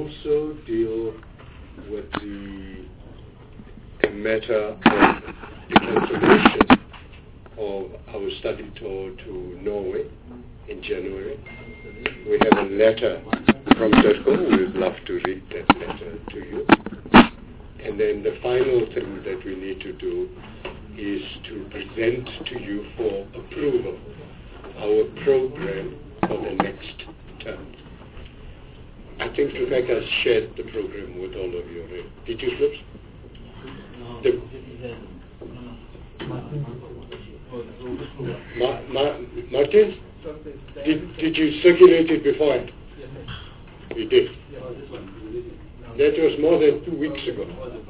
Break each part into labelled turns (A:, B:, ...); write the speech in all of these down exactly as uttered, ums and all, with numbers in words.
A: also deal with the matter of the cancellation of our study tour to Norway in January. We have a letter from Dirko. We would love to read that letter to you. And then the final thing that we need to do is to present to you for approval our program for the next term. I think Rebecca shared the program with all of you already. Did you, Flips? The Ma- Ma- Martin? Did, did you circulate it beforehand? You did. That was more than two weeks ago.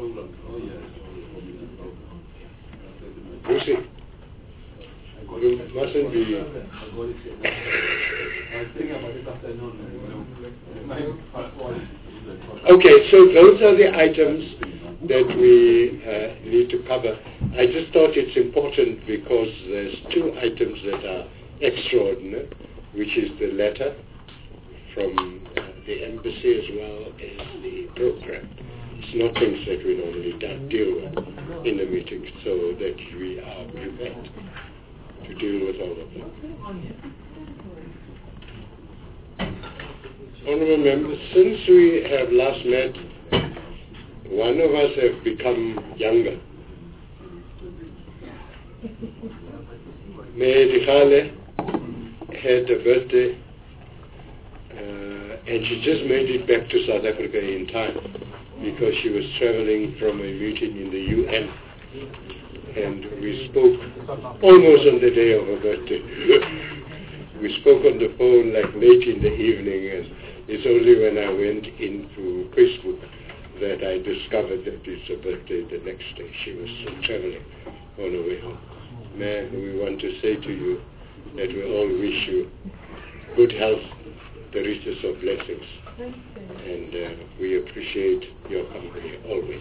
A: Lucy, you mustn't be... Okay, so those are the items that we uh, need to cover. I just thought it's important because there's two items that are extraordinary, which is the letter from uh, the embassy as well as the program. It's not things that we normally don't deal with in a meeting, so that we are prepared to deal with all of them. Honourable members, since we have last met, one of us have become younger. May Dikhale had a birthday, uh, and she just made it back to South Africa in time because she was traveling from a meeting in the U N, and we spoke almost on the day of her birthday. We spoke on the phone like late in the evening, and it's only when I went into Facebook that I discovered that it's her birthday the next day. She was traveling on her way home. Man, we want to say to you that we all wish you good health, the richest of blessings, and uh, we appreciate your company always.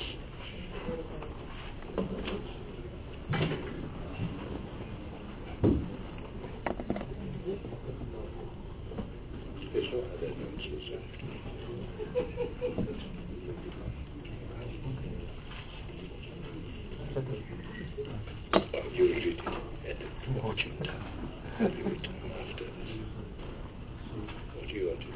A: There's no other announcements after. Oh, you will read it at the watching time. You will come after this. What do you want to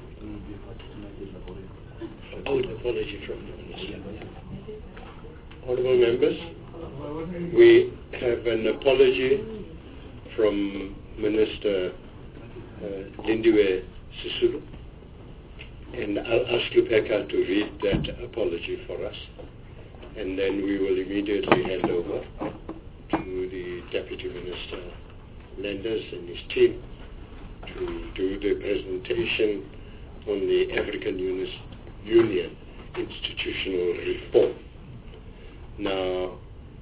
A: do? Oh, an apology from the Minister. Honourable members, we have an apology from Minister uh, Lindiwe Sisulu, and I'll ask Lupheka to read that apology for us, and then we will immediately hand over to the Deputy Minister Lenders and his team to do the presentation on the African Union institutional reform. Now,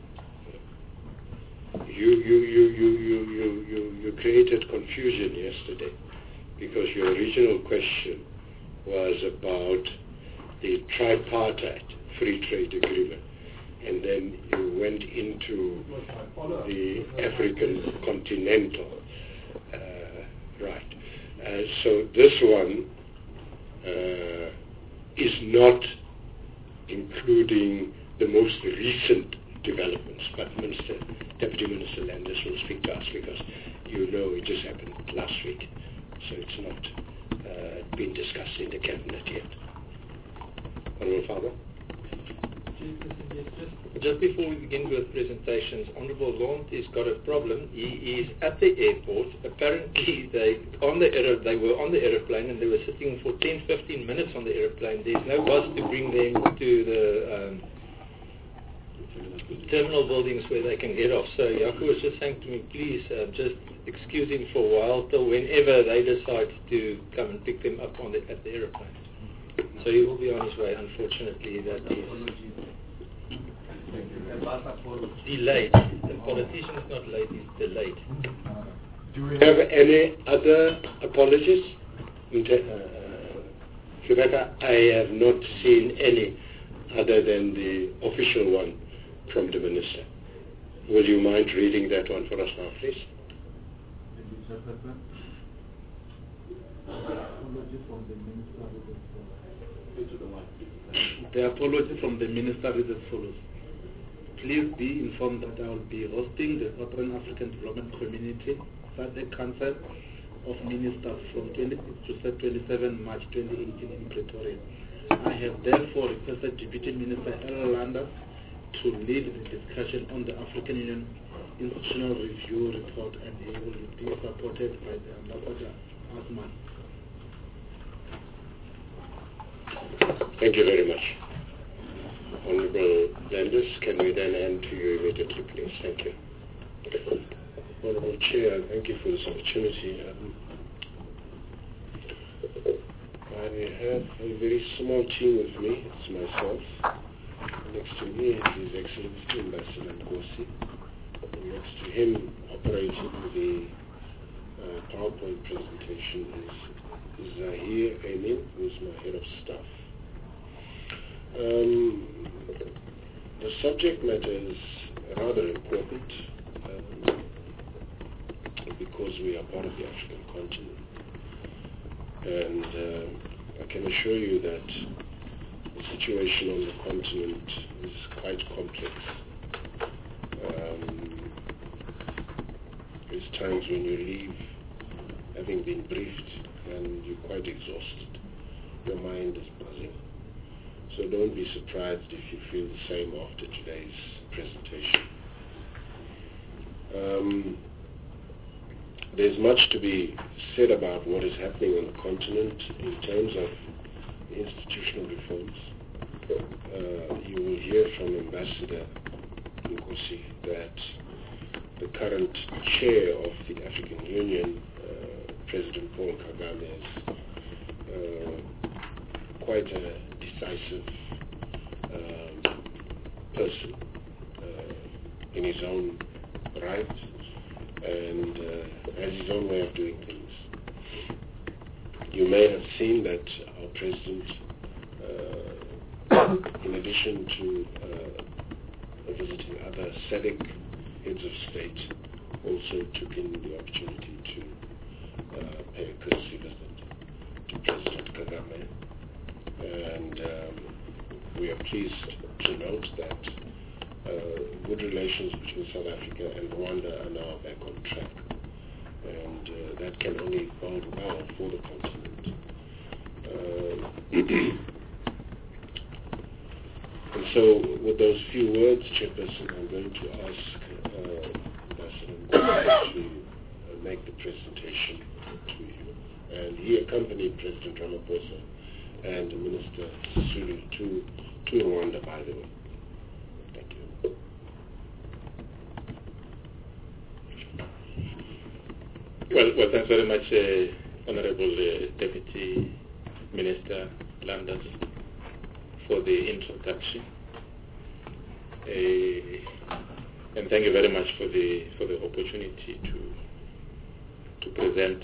A: you you you you you you you, you created confusion yesterday because your original question was about the tripartite free trade agreement, and then you went into the African continental uh, right. Uh, so this one uh, is not including the most recent developments, but Minister, Deputy Minister Landers will speak to us because you know it just happened last week, so it's not uh, been discussed in the cabinet yet. Honourable Father.
B: Just before we begin with presentations, Honourable Lond has got a problem. He is at the airport. Apparently, they on the aer- they were on the aeroplane and they were sitting for ten to fifteen minutes on the aeroplane. There's no bus to bring them to the um, terminal buildings where they can get off. So Yaku was just saying to me, please uh, just excuse him for a while till whenever they decide to come and pick them up on the, at the aeroplane. So he will be on his way, unfortunately. That is delayed. The politician is not late, he's delayed.
A: Do we have any other apologies? Uh, Rebecca, I have not seen any other than the official one from the Minister. Will you mind reading that one for us now, please?
C: Apology from the Minister The apology from the minister is as follows. Please be informed that I will be hosting the Southern African Development Community SADC Council of Ministers from twenty-six to twenty-seven March twenty eighteen in Pretoria. I have therefore requested Deputy Minister Errol Landers to lead the discussion on the African Union Institutional Review Report, and he will be supported by the Ambassador Asman.
A: Thank you very much. Honorable Landers, can we then end to you immediately, please? Thank you. Honorable Chair, thank you for this opportunity. Um, I have a very small team with me. It's myself. Next to me is His Excellency Ambassador Nkosi. Next to him, operating the uh, PowerPoint presentation, is Zahir Amin, who is my head of staff. Um, the subject matter is rather important um, because we are part of the African continent. And uh, I can assure you that the situation on the continent is quite complex. Um, there's times when you leave having been briefed and you're quite exhausted. Your mind is buzzing. So don't be surprised if you feel the same after today's presentation. Um, there's much to be said about what is happening on the continent in terms of institutional reforms. Uh, you will hear from Ambassador Nkosi that the current chair of the African Union, uh, President Paul Kagame, is uh, quite a decisive um, person uh, in his own right and uh, has his own way of doing things. You may have seen that our president, uh, in addition to uh, visiting other SADC heads of state, also took in the opportunity to uh, pay a courtesy visit to President Kagame. And um, we are pleased to note that uh, good relations between South Africa and Rwanda are now back on track. And uh, that can only bode well for the continent. Uh, and so, with those few words, Chairperson, I'm going to ask uh, Ambassador Nkosi to uh, make the presentation to you. And he accompanied President Ramaphosa and Minister Sisulu to, to Rwanda, by the way. Thank you.
B: Well, well thanks very much, uh, Honorable uh, Deputy Minister Landers, for the introduction. Uh, and thank you very much for the for the opportunity to to present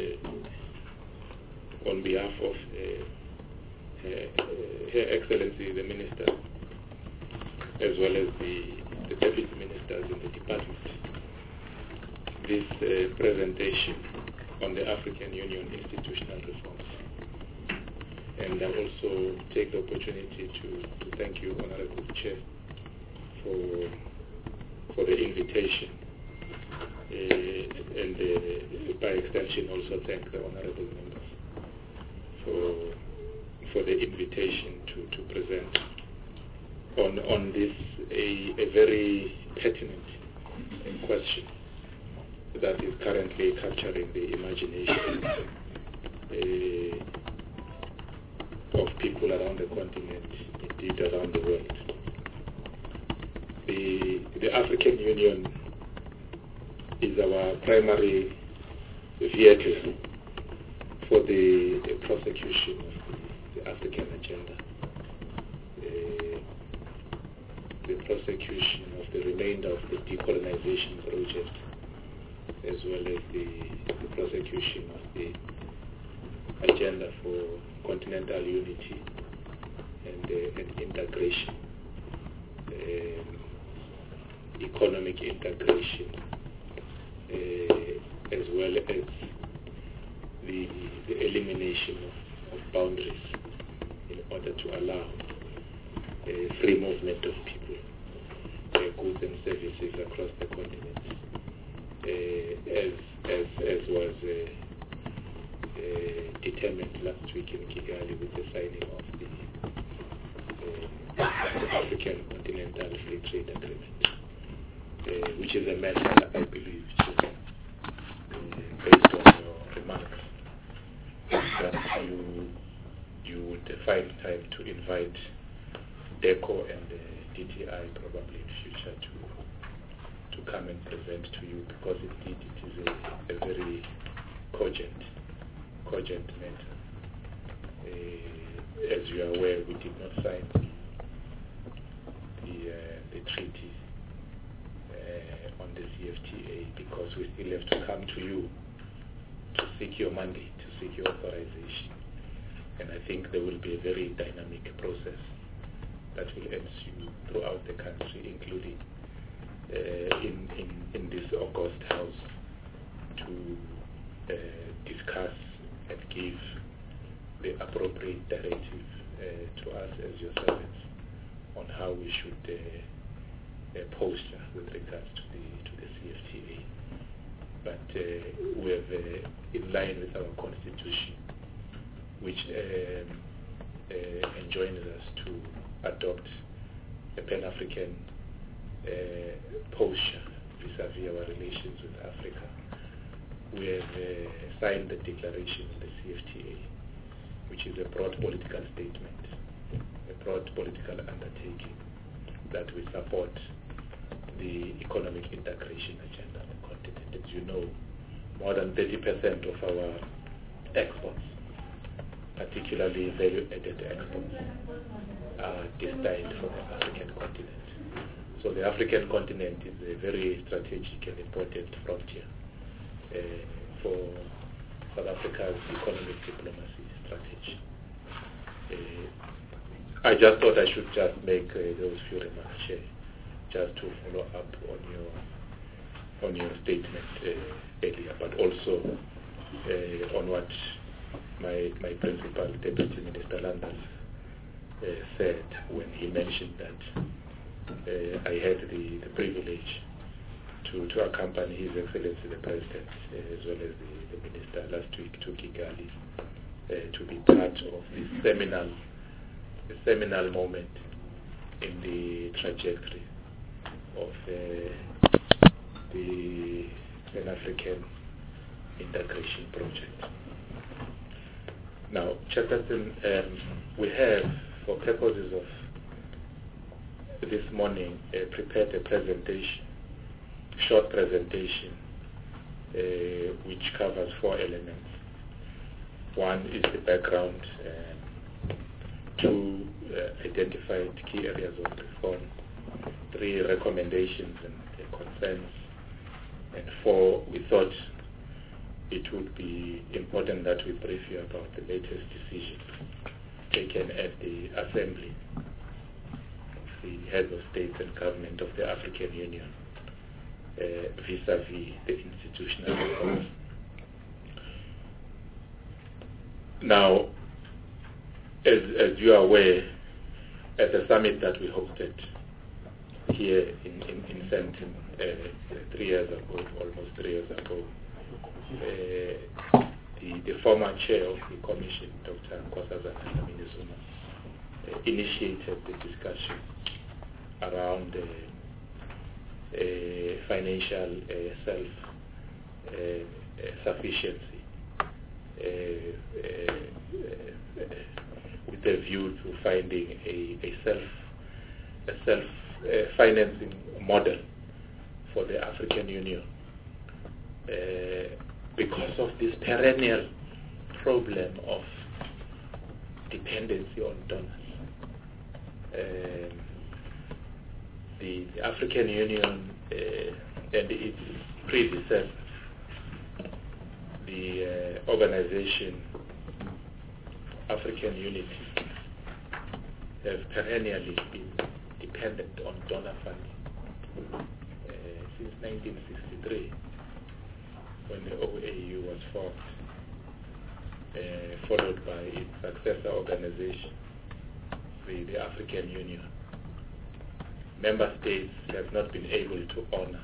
B: uh, on behalf of uh, Her, Her Excellency the Minister, as well as the, the Deputy Ministers in the Department, this uh, presentation on the African Union institutional reforms. And I also take the opportunity to, to thank you, Honorable Chair, for, for the invitation, uh, and uh, by extension also thank the Honorable members for for the invitation to, to present on on this a, a very pertinent question that is currently capturing the imagination uh, of people around the continent, indeed around the world. The, the African Union is our primary vehicle for the, the prosecution of the African agenda, uh, the prosecution of the remainder of the decolonization project, as well as the, the prosecution of the agenda for continental unity and, uh, and integration, um, economic integration, uh, as well as the, the elimination of, of boundaries in
A: order to allow uh, free movement of people, uh, goods and services across the continent, uh, as, as, as was uh, uh, determined last week in Kigali with the signing of the uh, African Continental Free Trade Agreement, uh, which is a matter, I believe, which is, uh, based on your remarks, that you you would find time to invite DECO and uh, D T I probably in future to to come and present to you, because indeed it is a, a very cogent cogent matter. Uh, as you are aware, we did not sign the uh, the treaty uh, on the C F T A because we still have to come to you to seek your mandate, to seek your authorization. And I think there will be a very dynamic process that will ensue throughout the country, including uh, in, in, in this August House, to uh, discuss and give the appropriate directive uh, to us as your servants on how we should uh, uh, posture with regards to the to the C F T A. But uh, we have, uh, in line with our constitution, which um, uh, enjoins us to adopt a Pan-African uh, posture vis-à-vis our relations with Africa. We have uh, signed the declaration of the C F T A, which is a broad political statement, a broad political undertaking that we support the economic integration agenda on the continent. As you know, more than thirty percent of our exports, particularly value-added exports, are destined for the African continent. So the African continent is a very strategic and important frontier uh, for South Africa's economic diplomacy strategy. Uh, I just thought I should just make uh, those few remarks here, just to follow up on your on your statement uh, earlier, but also uh, on what my my principal Deputy Minister Landers uh, said when he mentioned that uh, I had the, the privilege to, to accompany His Excellency the President uh, as well as the, the Minister last week to Kigali uh, to be part of this seminal, the seminal moment in the trajectory of uh, the Pan-African integration project. Now, Chairperson, um, we have, for purposes of this morning, uh, prepared a presentation, short presentation, uh, which covers four elements. One is the background, um, two uh, identified key areas of reform, three recommendations and uh, concerns, and four, we thought it would be important that we brief you about the latest decision taken at the Assembly of the Heads of State and Government of the African Union uh, vis-à-vis the institutional reforms. Now, as, as you are aware, at the summit that we hosted here in, in, in Sandton uh, three years ago, almost three years ago, uh, the, the former chair of the commission, Doctor Nkosazana Dlamini Zuma, uh, initiated the discussion around uh, uh, financial uh, self uh, uh, sufficiency uh, uh, uh, with a view to finding a, a self a self uh, financing model for the African Union uh, because of this perennial problem of dependency on donors. Um, the, the African Union uh, and its predecessors, the uh, organization African Unity, have perennially been dependent on donor funding uh, since nineteen sixty-three, when the O A U was formed, uh, followed by its successor organization,
D: the, the African Union, member states have not been able to honor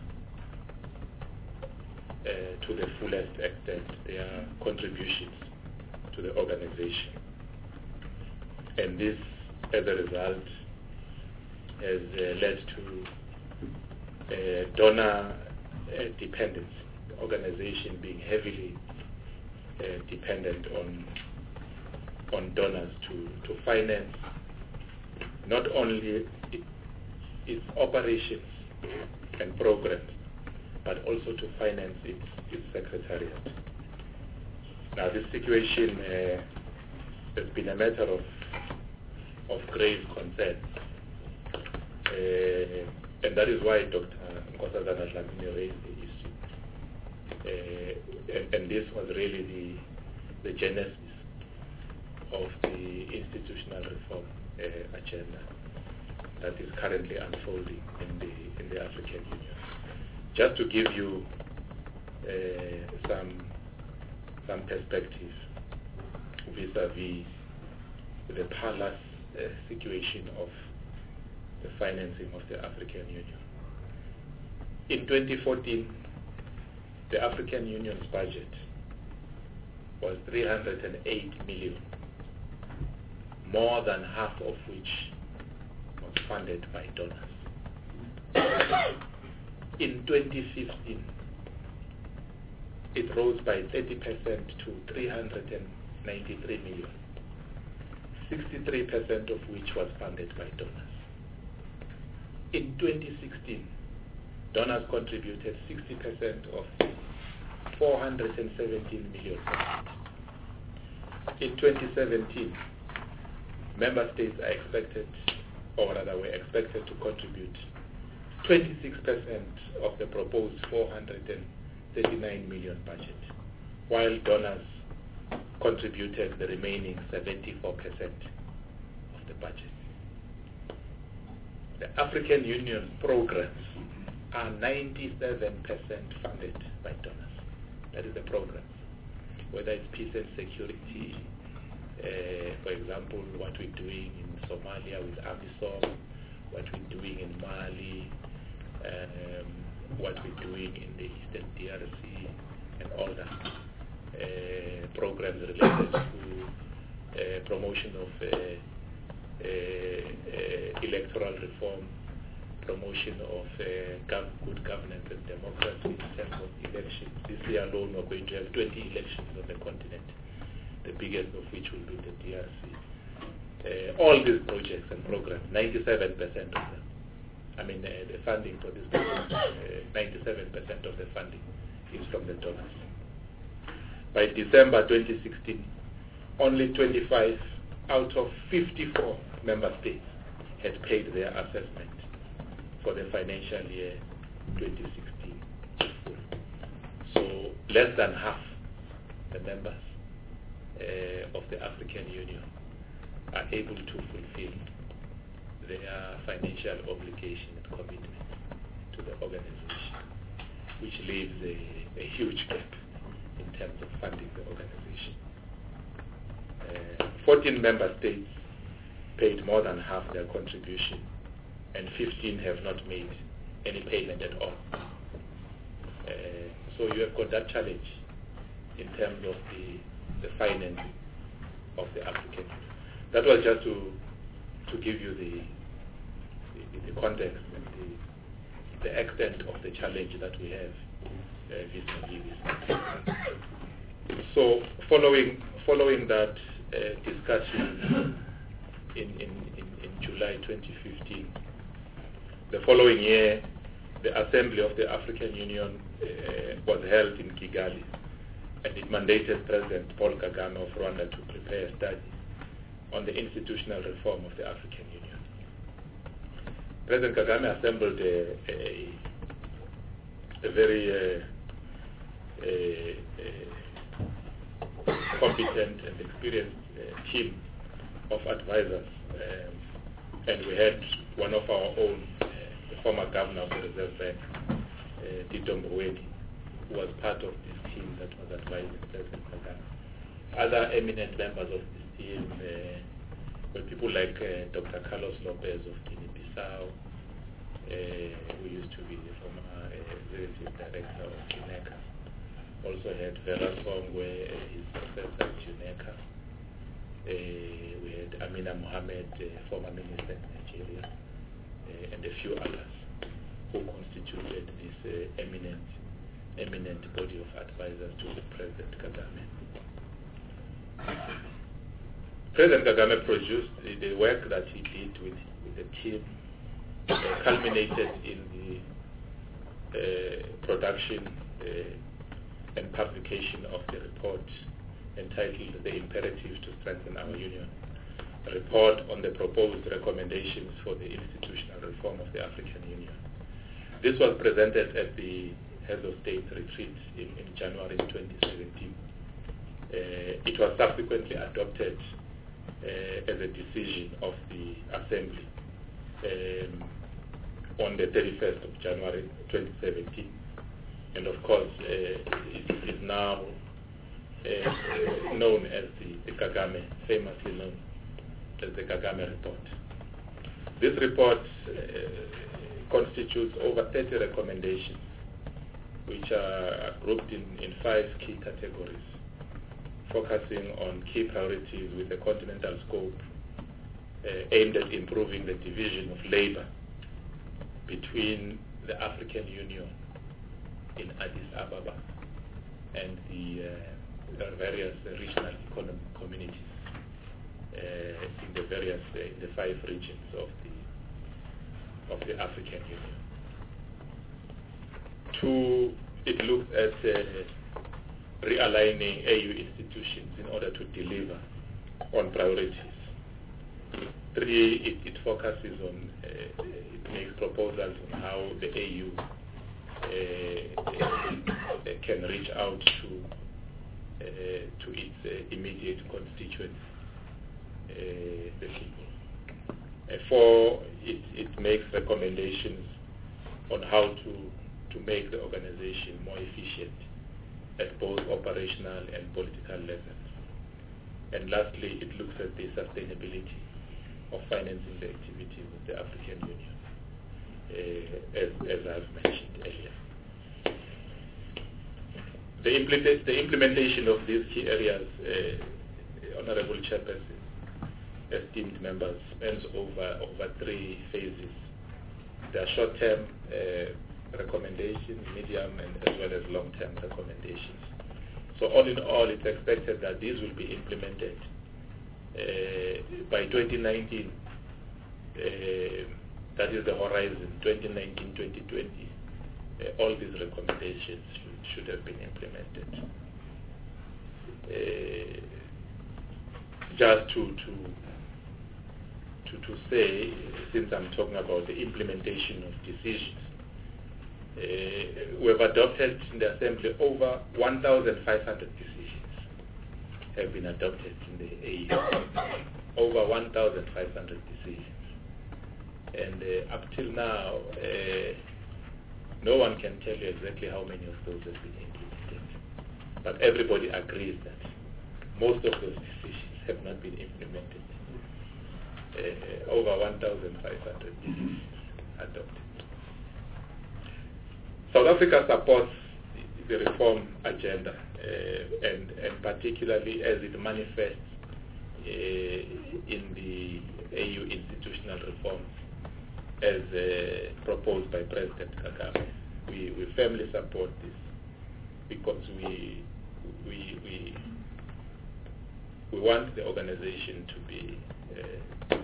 D: uh, to the fullest extent their contributions to the organization. And this, as a result, has uh, led to uh, donor uh, dependence, the organization being heavily uh, dependent on on donors to, to finance not only it, its operations and programs, but also to finance its, its secretariat. Now this situation uh, has been a matter of of grave concern, uh, and that is why Doctor Nkosazana Dlamini raised the issue. Uh, and, and this was really the, the genesis of the institutional reform uh, agenda that is currently unfolding in the in the African Union. Just to give you uh, some some perspective vis-a-vis the palace uh, situation of the financing of the African Union. In twenty fourteen, the African Union's budget was three hundred eight million, more than half of which was funded by donors. In twenty fifteen, it rose by thirty percent to three hundred ninety-three million, sixty-three percent of which was funded by donors. In twenty sixteen, donors contributed sixty percent of four hundred seventeen million. In twenty seventeen, member states are expected, or rather were expected to contribute twenty-six percent of the proposed four hundred thirty-nine million budget, while donors contributed the remaining seventy-four percent of the budget. The African Union programs are ninety-seven percent funded by donors. That is the programs, whether it's peace and security, uh, for example, what we're doing in Somalia with AMISOM, what we're doing in Mali, um, what we're doing in the Eastern D R C, and all that. Uh, programs related to uh, promotion of uh, uh, uh, electoral reform, promotion of uh, gov good governance and democracy in terms of elections. This year alone we're going to have twenty elections on the continent, the biggest of which will be the D R C. Uh, all these projects and programs, ninety-seven percent of them, I mean uh, the funding for this project, uh, ninety-seven percent of the funding is from the donors. By December twenty sixteen, only twenty-five out of fifty-four member states had paid their assessment for the financial year twenty sixteen. So less than half the members uh, of the African Union are able to fulfill their financial obligation and commitment to the organization, which leaves a, a huge gap in terms of funding the organization. Uh, fourteen member states paid more than half their contribution, and fifteen have not made any payment at all. Uh, so you have got that challenge in terms of the, the financing of the African Union. That was just to to give you the the, the context and the, the extent of the challenge that we have uh, vis-a-vis this. So following following that uh, discussion in, in, in, in July twenty fifteen, the following year, the Assembly of the African Union uh, was held in Kigali, and it mandated President Paul Kagame of Rwanda to prepare a study on the institutional reform of the African Union. President Kagame assembled a, a, a very uh, a, a competent and experienced uh, team of advisors, um, and we had one of our own, uh, the former governor of the Reserve Bank, uh, Tito Mboweni, who was part of this team that was advising President Kagame. Other eminent members of this team, uh, where people like uh, Doctor Carlos Lopez of Guinea-Bissau, uh, who used to be the former uh, executive director of UNECA, also had Vera Songwe, uh, his successor at UNECA. Uh, we had Amina Mohammed, uh, former minister in Nigeria, uh, and a few others who constituted this uh, eminent, eminent body of advisors to President Kagame. President Kagame produced the, the work that he did with, with the team, uh, culminated in the uh, production uh, and publication of the report entitled The Imperative to Strengthen Our Union, a report on the proposed recommendations for the institutional reform of the African Union. This was presented at the Heads of State retreat in, in January twenty seventeen. Uh, it was subsequently adopted uh, as a decision of the Assembly um, on the thirty-first of January twenty seventeen. And of course, uh, it is now uh, known as the, the Kagame, famously known as the Kagame report. This report uh, constitutes over thirty recommendations, which are grouped in, in five key categories, focusing on key priorities with a continental scope uh, aimed at improving the division of labor between the African Union in Addis Ababa and the, uh, the various uh, regional economic communities uh, in the various uh, in the five regions of the of the African Union. Two, it looks at uh, realigning A U institutions in order to deliver on priorities. Three, it, it focuses on, uh, it makes proposals on how the A U uh, uh, can reach out to uh, to its uh, immediate constituents, uh, the people. Uh, four, it, it makes recommendations on how to, to make the organization more efficient at both operational and political levels. And lastly, it looks at the sustainability of financing the activities of the African Union, uh, as, as I've mentioned earlier. The, impl- the implementation of these key areas, uh, Honorable Chairperson, esteemed members, spans over, over three phases. There are short-term uh, recommendations, medium, and as well as long-term recommendations. So all in all, it's expected that these will be implemented uh, by twenty nineteen. Uh, that is the horizon, twenty nineteen to twenty twenty. Uh, all these recommendations should, should have been implemented. Uh, just to, to to to say, since I'm talking about the implementation of decisions, uh, we have adopted in the Assembly over one thousand five hundred decisions have been adopted in the A U. Over one thousand five hundred decisions. And uh, up till now, uh, no one can tell you exactly how many of those have been implemented. But everybody agrees that most of those decisions have not been implemented. Uh, over one thousand five hundred decisions adopted. South Africa supports the reform agenda, uh, and, and particularly as it manifests uh, in the A U institutional reforms as uh, proposed by President Kagame. We, we firmly support this because we, we, we, we want the organization to be uh, uh,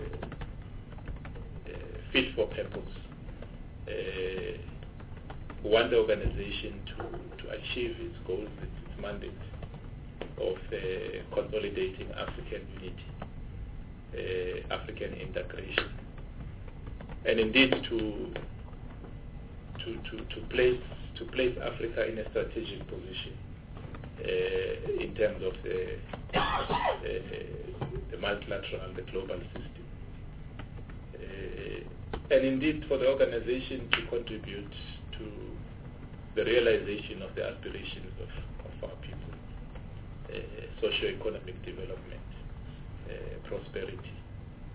D: fit for purpose. Uh, we want the organization to, to achieve its goals, its mandate of uh, consolidating African unity, uh, African integration, and indeed to, to, to, to, place, to place Africa in a strategic position uh, in terms of the, uh, the multilateral, the global system. Uh, and indeed for the organization to contribute to the realization of the aspirations of, of our people, uh, socio-economic development, uh, prosperity,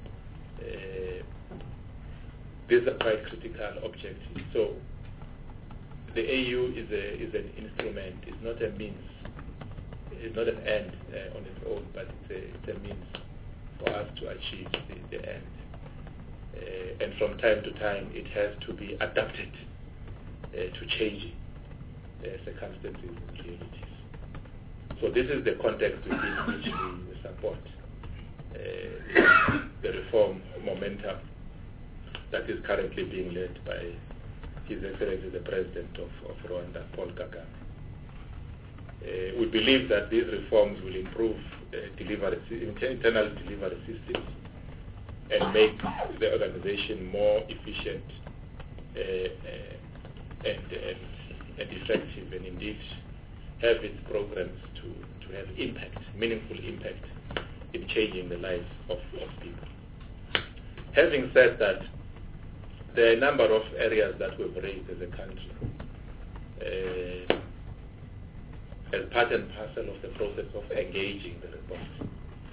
D: Uh, these are quite critical objectives. So the A U is a is an instrument. It's not a means. It's not an end uh, on its own, but it's a, it's a means for us to achieve the, the end. Uh, and from time to time, it has to be adapted uh, to changing uh, circumstances and realities. So this is the context within which we support uh, the reform momentum that is currently being led by His Excellency the President of, of Rwanda, Paul Kagame. Uh, we believe that these reforms will improve uh, delivery, internal delivery systems and make the organization more efficient uh, uh, and, and, and effective, and indeed have its programs to, to have impact, meaningful impact in changing the lives of, of people. Having said that, there are a number of areas that we've raised as a country uh, as part and parcel of the process of engaging the response.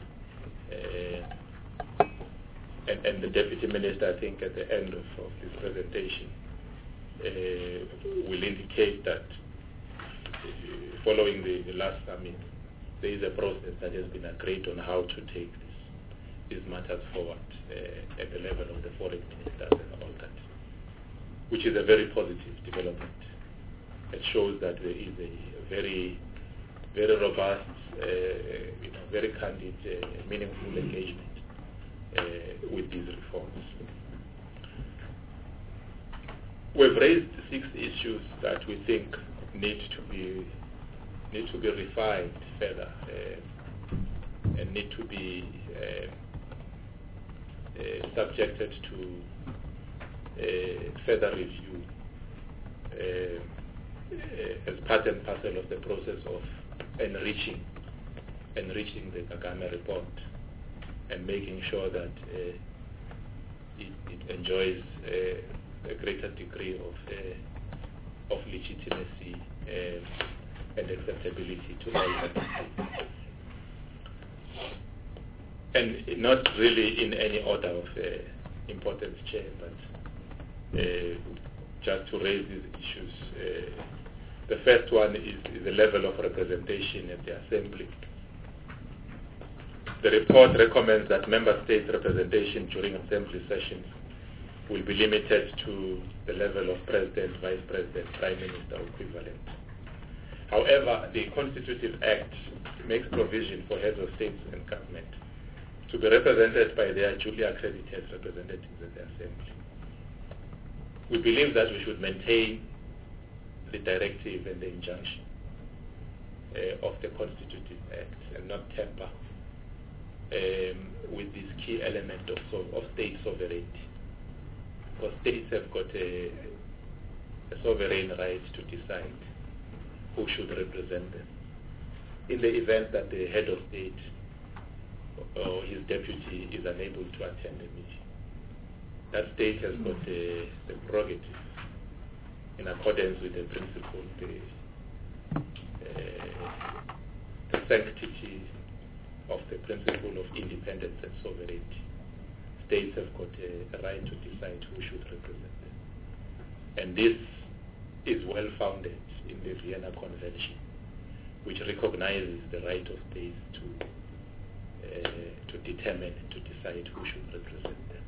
D: Uh, and, and the Deputy Minister, I think, at the end of, of his presentation, uh, will indicate that uh, following the, the last summit, there is a process that has been agreed on how to take this, these matters forward uh, at the level of the foreign ministers and all that, which is a very positive development. It shows that there is a very, very robust, uh, you know, very candid, uh, meaningful engagement uh, with these reforms. We've raised six issues that we think need to be need to be refined further uh, and need to be uh, uh, subjected to uh, further review uh, uh, as part and parcel of the process of enriching enriching the Kagame report and making sure that uh, it, it enjoys uh, a greater degree of uh, of legitimacy uh, and acceptability to all parties. And not really in any order of uh, importance, Chair, but uh, just to raise these issues. Uh, the first one is, is the level of representation at the Assembly. The report recommends that Member States' representation during Assembly sessions will be limited to the level of President, Vice President, Prime Minister, or equivalent. However, the Constitutive Act makes provision for heads of states and government to be represented by their duly accredited representatives at the Assembly. We believe that we should maintain the directive and the injunction uh, of the Constitutive Act and not tamper um, with this key element of, so- of state sovereignty. Because states have got a, a sovereign right to decide who should represent them. In the event that the head of state or his deputy is unable to attend the meeting, that state has got the, the prerogative, in accordance with the principle, the, uh, the sanctity of the principle of independence and sovereignty. States have got a, a right to decide who should represent them. And this is well founded in the Vienna Convention, which recognizes the right of states to uh, to determine and to decide who should represent them.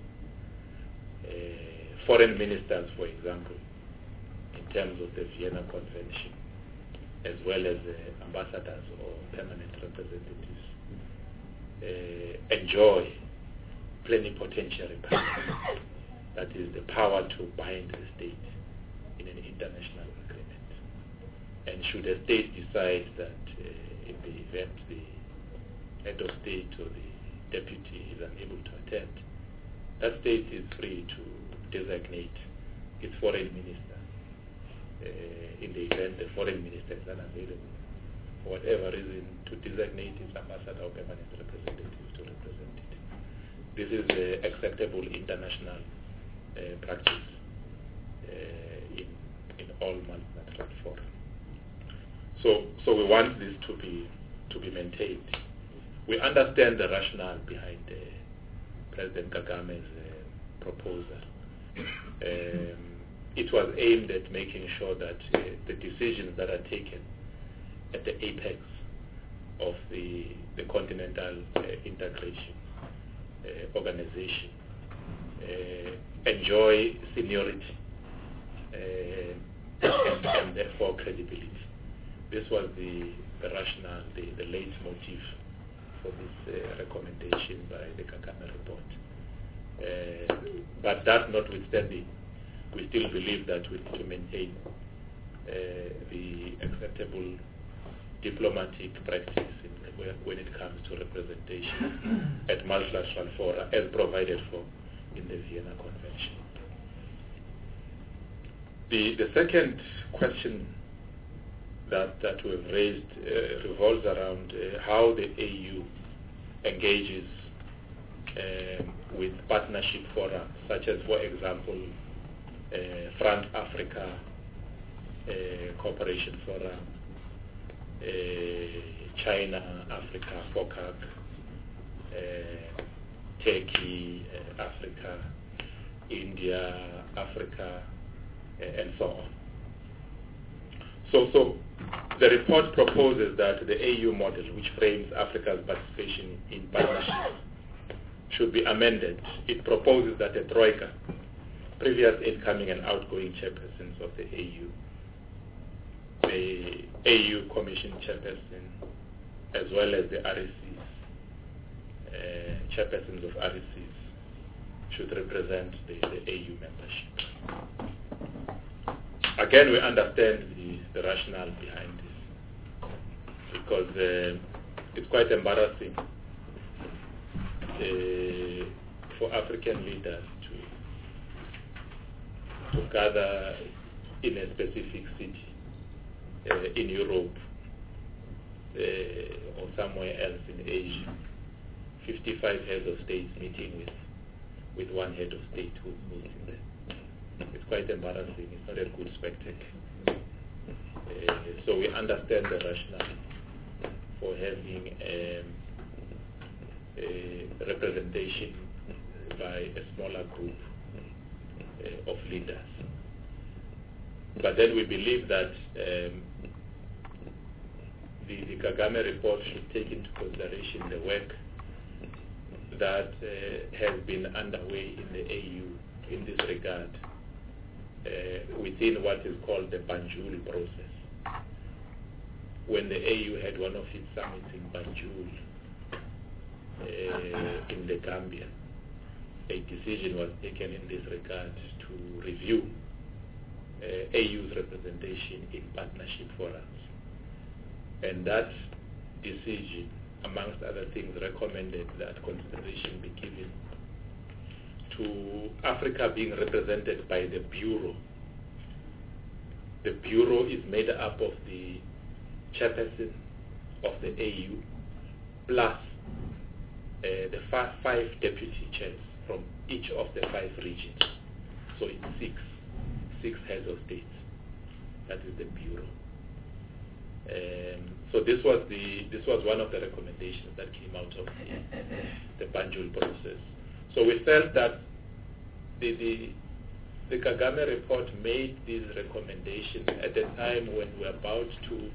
D: Uh, foreign ministers, for example, in terms of the Vienna Convention, as well as uh, ambassadors or permanent representatives, uh, enjoy plenipotentiary power, that is the power to bind the state in an international agreement. And should a state decide that uh, in the event the head of state or the deputy is unable to attend, that state is free to designate its foreign minister uh, in the event the foreign minister is unavailable, for whatever reason, to designate its ambassador or permanent representative to represent it. This is uh, acceptable international uh, practice uh, in, in all multilateral fora. So, so we want this to be to be maintained. We understand the rationale behind the, President Kagame's uh, proposal. Um, it was aimed at making sure that uh, the decisions that are taken at the apex of the, the continental uh, integration uh, organization uh, enjoy seniority uh, and, and therefore credibility. This was the, the rationale, the, the leitmotif for this uh, recommendation by the Kagame report. Uh, but that notwithstanding, we still believe that we need to maintain uh, the acceptable diplomatic practice in, when it comes to representation at multilateral fora as provided for in the Vienna Convention. The, the second question that, that we've raised uh, revolves around uh, how the A U engages um, with partnership fora, such as, for example, uh, France Africa uh, Cooperation Forum, uh, China Africa FOCAC, uh, Turkey uh, Africa, India Africa, uh, and so on. So, so the report proposes that the A U model, which frames Africa's participation in partnerships, should be amended. It proposes that the Troika, previous incoming and outgoing chairpersons of the A U, the A U Commission chairperson, as well as the R E Cs, uh, chairpersons of R E Cs, should represent the, the A U membership. Again, we understand the, the rationale behind this, because uh, it's quite embarrassing uh, for African leaders to, to gather in a specific city uh, in Europe uh, or somewhere else in Asia, fifty-five heads of states meeting with, with one head of state who's hosting them. It's quite embarrassing. It's not a good spectacle. Uh, so we understand the rationale for having um, a representation by a smaller group uh, of leaders. But then we believe that um, the, the Kagame report should take into consideration the work that uh, has been underway in the A U in this regard, uh, within what is called the Banjul process. When the A U had one of its summits in Banjul, uh, in the Gambia, a decision was taken in this regard to review uh, A U's representation in partnership forums. And that decision, amongst other things, recommended that consideration be given to Africa being represented by the Bureau. The Bureau is made up of the chairperson of the A U plus uh, the five, five deputy chairs from each of the five regions. So it's six, six heads of states. That is the Bureau. Um, so this was the this was one of the recommendations that came out of the, the Banjul process. So we felt that the, the the Kagame report made these recommendations at the time when we were about to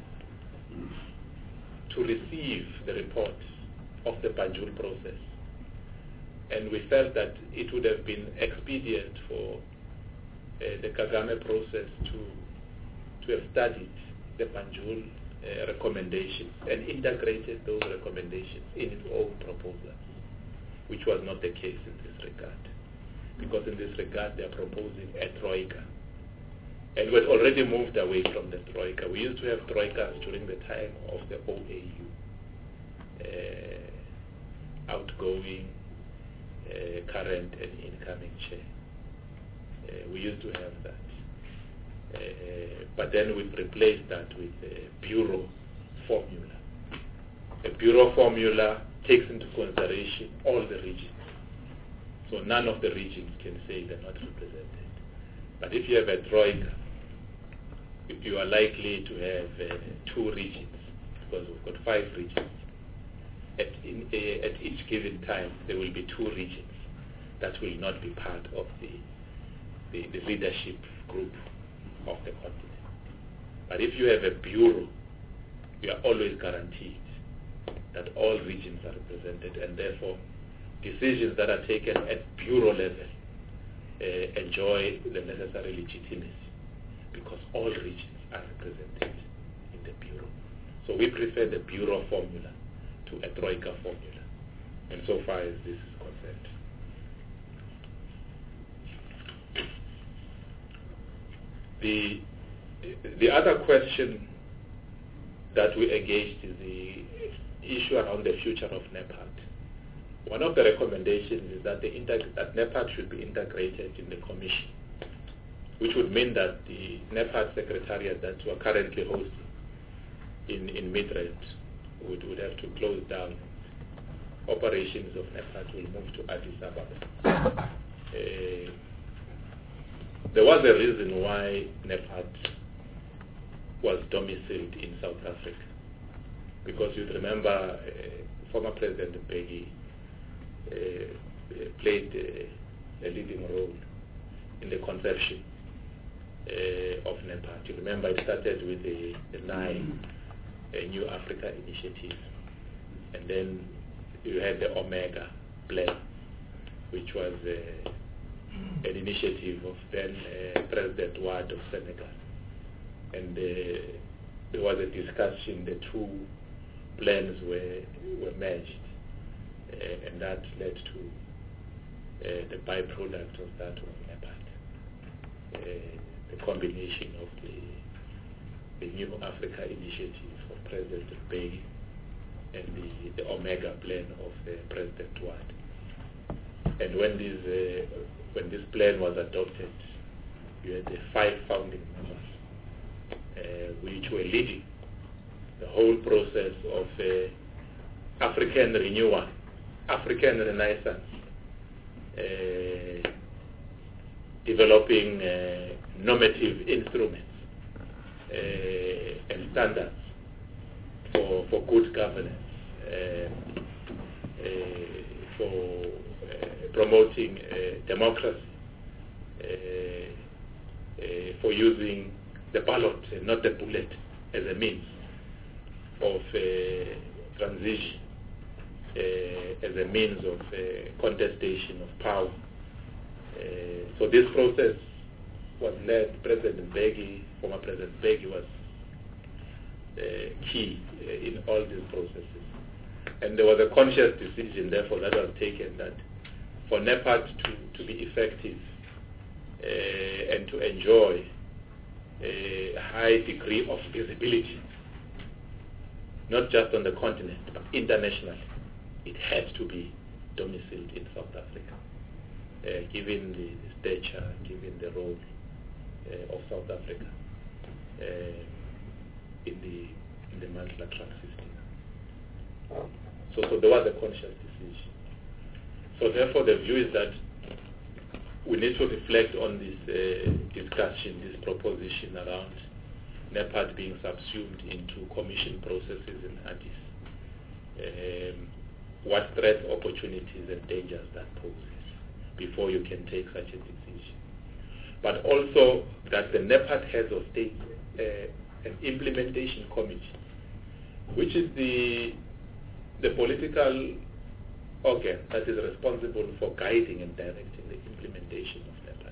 D: to receive the report of the Banjul process, and we felt that it would have been expedient for uh, the Kagame process to to have studied the Banjul uh, recommendations and integrated those recommendations in its own proposals, which was not the case in this regard. Because in this regard they are proposing a troika. And we had already moved away from the troika. We used to have troikas during the time of the O A U, uh, outgoing, uh, current and incoming chair. Uh, we used to have that. Uh, but then we've replaced that with a bureau formula. A bureau formula takes into consideration all the regions. So none of the regions can say they're not represented. But if you have a troika, you are likely to have uh, two regions, because we've got five regions. At, in, uh, at each given time, there will be two regions that will not be part of the, the, the leadership group of the continent. But if you have a bureau, you are always guaranteed that all regions are represented, and therefore decisions that are taken at bureau level uh, enjoy the necessary legitimacy because all regions are represented in the bureau. So we prefer the bureau formula to a troika formula, and so far as this is concerned. The, the other question that we engaged is the issue around the future of NEPAD. One of the recommendations is that, the integ- that NEPAD should be integrated in the commission, which would mean that the NEPAD secretariat that we are currently hosting in, in Midrand would, would have to close down. Operations of NEPAD will move to Addis Ababa. Uh, there was a reason why NEPAD was domiciled in South Africa, because you'd remember uh, former President Mbeki uh, played uh, a leading role in the conception uh, of NEPAD. You remember it started with the, the nine uh, New Africa initiatives, and then you had the Omega plan, which was uh, an initiative of then uh, President Wade of Senegal. And uh, there was a discussion, the two plans were, were merged, uh, and that led to uh, the byproduct of that was NEPAD, uh, the combination of the, the New Africa initiative of President Mbeki and the, the Omega plan of uh, President Wade. And when this, uh, when this plan was adopted, you had the five founding members Uh, which were leading the whole process of uh, African renewal, African renaissance, uh, developing uh, normative instruments uh, and standards for, for good governance, uh, uh, for uh, promoting uh, democracy, uh, uh, for using the ballot, uh, not the bullet, as a means of uh, transition, uh, as a means of uh, contestation of power. Uh, so this process was led, President Mbeki, former President Mbeki was uh, key uh, in all these processes. And there was a conscious decision, therefore, that was taken that for NEPAD to, to be effective uh, and to enjoy a high degree of visibility, not just on the continent, but internationally, it had to be domiciled in South Africa, uh, given the, the stature, given the role uh, of South Africa uh, in the in the multilateral system. So, so there was a conscious decision. So therefore, the view is that we need to reflect on this uh, discussion, this proposition around NEPAD being subsumed into commission processes in Addis. Um, what threats, opportunities, and dangers that poses before you can take such a decision. But also that the NEPAD heads of state, uh, an implementation committee, which is the the political organ that is responsible for guiding and directing the implementation of NEPAD.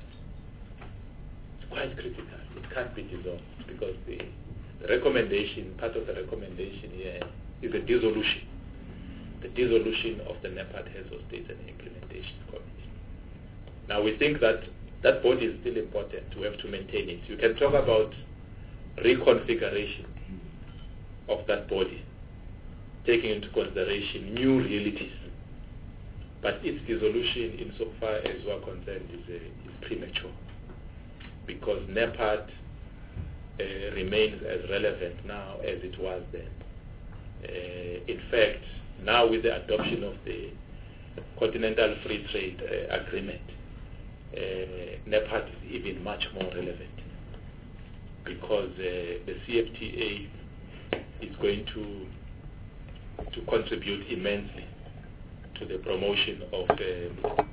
D: It's quite critical. It can't be dissolved because the, the recommendation, part of the recommendation here is a dissolution. The dissolution of the NEPAD heads of state and implementation committee. Now we think that that body is still important. We have to maintain it. You can talk about reconfiguration of that body, taking into consideration new realities. But its dissolution, insofar as we are concerned, is, uh, is premature, because NEPAD uh, remains as relevant now as it was then. Uh, in fact, now with the adoption of the Continental Free Trade uh, Agreement, uh, NEPAD is even much more relevant, because uh, the C F T A is going to to contribute immensely to the promotion of uh,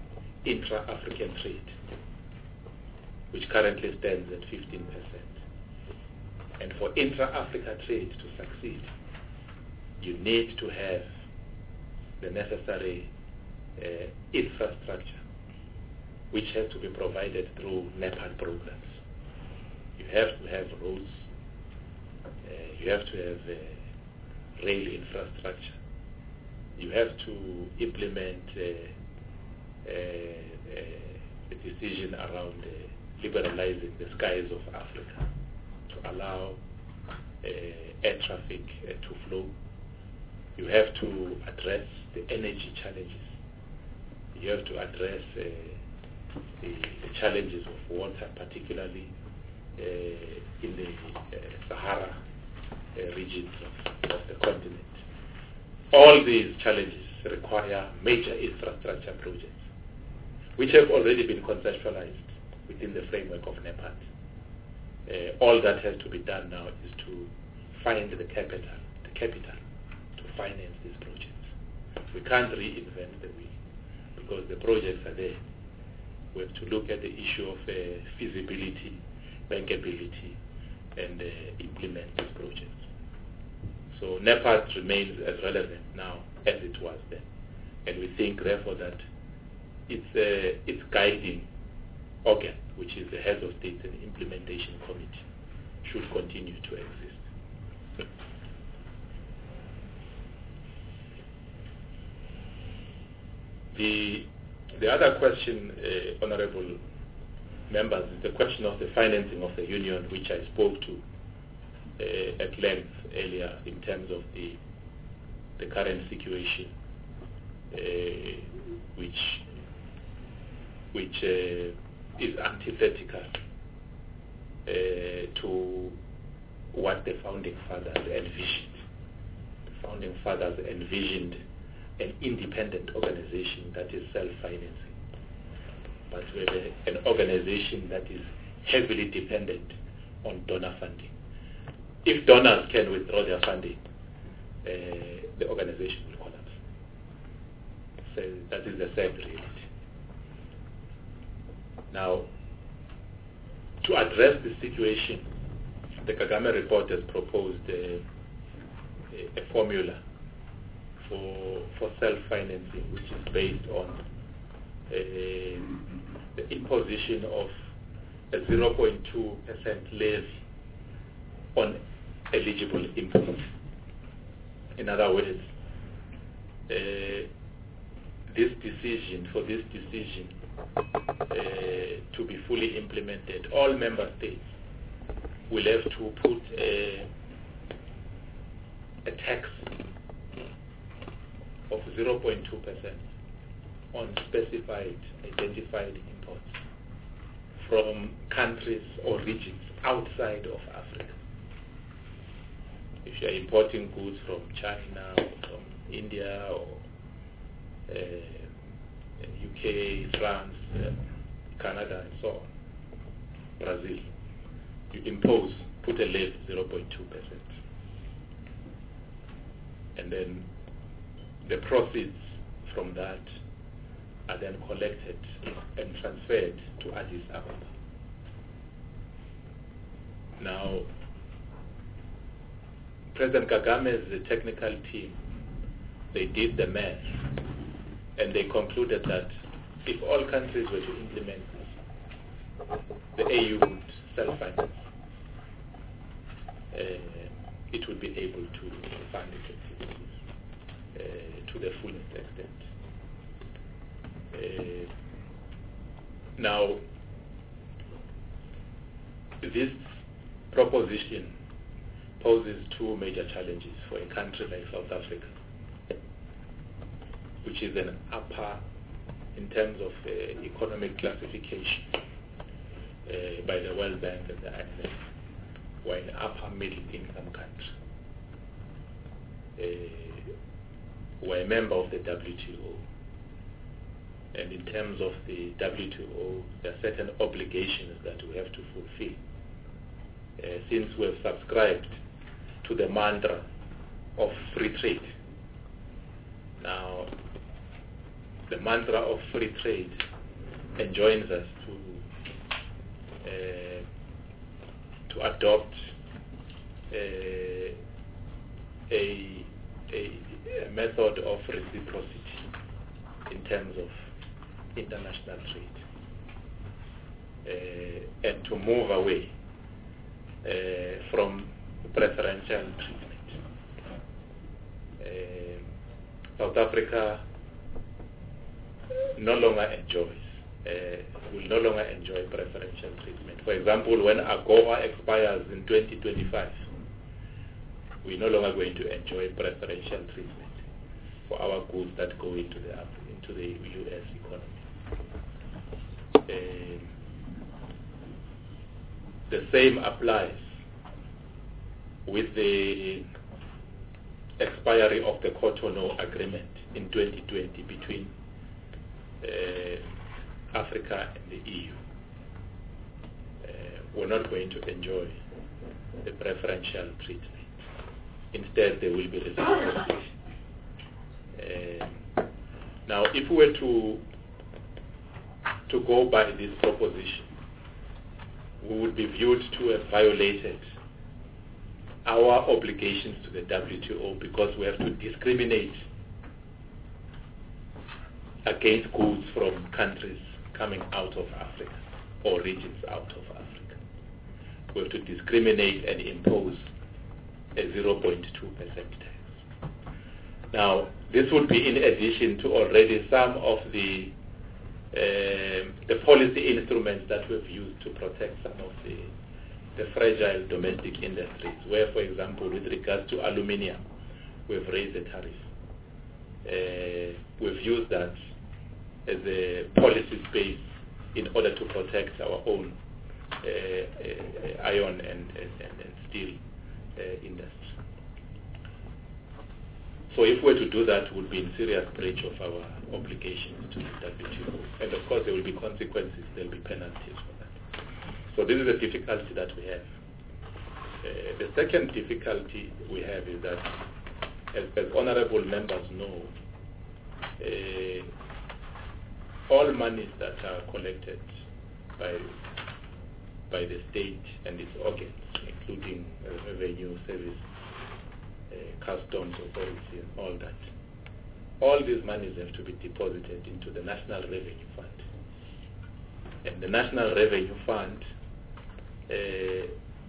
D: intra-African trade, which currently stands at fifteen percent. And for intra-Africa trade to succeed, you need to have the necessary uh, infrastructure, which has to be provided through NEPAD programs. You have to have roads, uh, you have to have uh, rail infrastructure, you have to implement uh, uh, uh, a decision around uh, liberalizing the skies of Africa to allow uh, air traffic uh, to flow. You have to address the energy challenges. You have to address uh, the, the challenges of water, particularly uh, in the uh, Sahara uh, regions of, of the continent. All these challenges require major infrastructure projects, which have already been conceptualized within the framework of NEPAD. Uh, all that has to be done now is to find the capital, the capital to finance these projects. We can't reinvent the wheel because the projects are there. We have to look at the issue of uh, feasibility, bankability, and uh, implement these projects. So NEPAD remains as relevant now as it was then. And we think, therefore, that its, uh, its guiding organ, which is the Heads of State and Implementation Committee, should continue to exist. The, the other question, uh, honorable members, is the question of the financing of the union, which I spoke to uh, at length earlier in terms of the, the current situation, uh, which, which uh, is antithetical uh, to what the founding fathers envisioned. The founding fathers envisioned an independent organization that is self-financing, but we have a, an organization that is heavily dependent on donor funding. If donors can withdraw their funding, uh, the organization will collapse. So that is the sad reality. Now, to address the situation, the Kagame report has proposed a, a, a formula for, for self-financing, which is based on a, the imposition of a zero point two percent levy on eligible imports. In other words, uh, this decision, for this decision uh, to be fully implemented, all member states will have to put a, a tax of zero point two percent on specified, identified imports from countries or regions outside of Africa. If you are importing goods from China or from India or uh, U K, France, uh, Canada, and so on, Brazil, you impose, put a levy zero point two percent. And then the proceeds from that are then collected and transferred to Addis Ababa. Now, President Kagame's technical team, they did the math, and they concluded that if all countries were to implement this, the A U would self-finance. Uh, it would be able to fund its activities uh, to the fullest extent. Uh, now, this proposition poses two major challenges for a country like South Africa, which is an upper, in terms of uh, economic classification uh, by the World Bank and the I M F, we're an upper middle income country. Uh, we're a member of the W T O, and in terms of the W T O, there are certain obligations that we have to fulfill. Uh, since we have subscribed to the mantra of free trade. Now, the mantra of free trade enjoins us to uh, to adopt uh, a, a, a method of reciprocity in terms of international trade, uh, and to move away uh, from preferential treatment. Uh, South Africa no longer enjoys, uh, will no longer enjoy preferential treatment. For example, when AGOA expires in twenty twenty-five, we're no longer going to enjoy preferential treatment for our goods that go into the into the U S economy. Uh, the same applies with the expiry of the Cotonou Agreement in twenty twenty between uh, Africa and the E U. Uh, we're not going to enjoy the preferential treatment. Instead, there will be reciprocity. Uh, now, if we were to to go by this proposition, we would be viewed to have violated our obligations to the W T O because we have to discriminate against goods from countries coming out of Africa or regions out of Africa. We have to discriminate and impose a zero point two percent tax. Now, this would be in addition to already some of the uh, the policy instruments that we've used to protect some of the the fragile domestic industries, where, for example, with regards to aluminium, we've raised the tariff. Uh, we've used that as a policy space in order to protect our own uh, uh, iron and, and, and steel uh, industry. So if we were to do that, we would be in serious breach of our obligations to the W T O. And of course, there will be consequences, there will be penalties for that. So this is the difficulty that we have. Uh, the second difficulty we have is that, as, as honorable members know, uh, all monies that are collected by by the state and its organs, including uh, revenue service, uh, customs authority, and all that, all these monies have to be deposited into the National Revenue Fund. And the National Revenue Fund uh,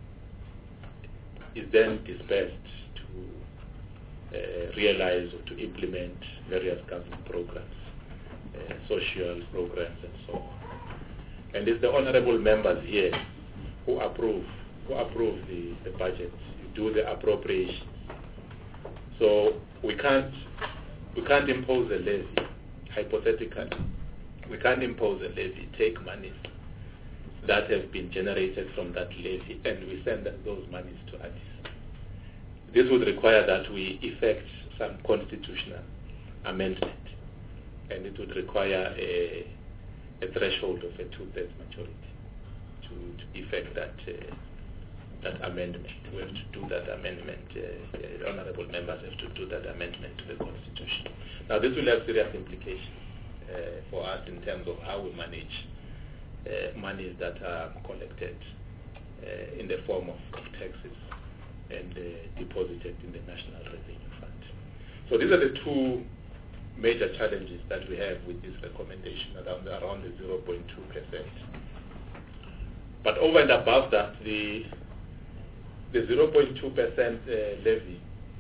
D: is then dispersed to uh, realize or to implement various government programs, uh, social programs, and so on. And it's the honorable members here who approve, who approve the, the budget, you do the appropriations. So we can't, we can't impose a levy, hypothetically. We can't impose a levy, take monies that have been generated from that levy, and we send those monies to Addis. This would require that we effect some constitutional amendment, and it would require a, a threshold of a two-thirds majority to, to effect that uh, that amendment. We have to do that amendment. Uh, uh, honorable members have to do that amendment to the Constitution. Now, this will have serious implications uh, for us in terms of how we manage uh, monies that are collected uh, in the form of, of taxes and uh, deposited in the National Revenue Fund. So these are the two major challenges that we have with this recommendation around, around the zero point two percent. But over and above that, the the zero point two percent uh, levy,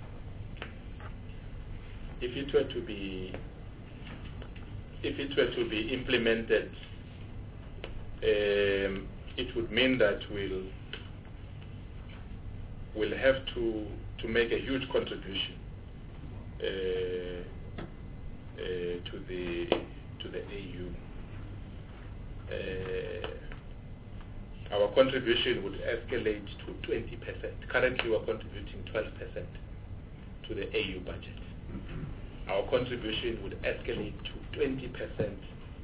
D: if it were to be if it were to be implemented, um, it would mean that we'll we'll have to to make a huge contribution uh, uh, to the to the A U. Uh, our contribution would escalate to twenty percent. Currently, we are contributing twelve percent to the A U budget. Mm-hmm. Our contribution would escalate to twenty percent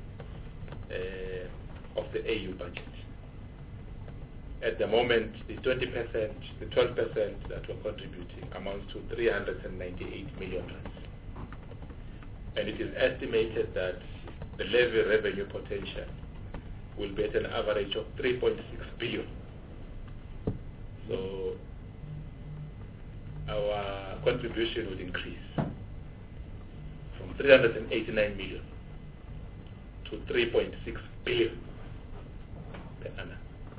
D: uh, of the A U budget. At the moment, the twenty percent, the twelve percent that we're contributing amounts to three hundred ninety-eight million rands. And it is estimated that the levy revenue potential will be at an average of three point six billion. So our contribution would increase from three hundred eighty-nine million to three point six billion per annum.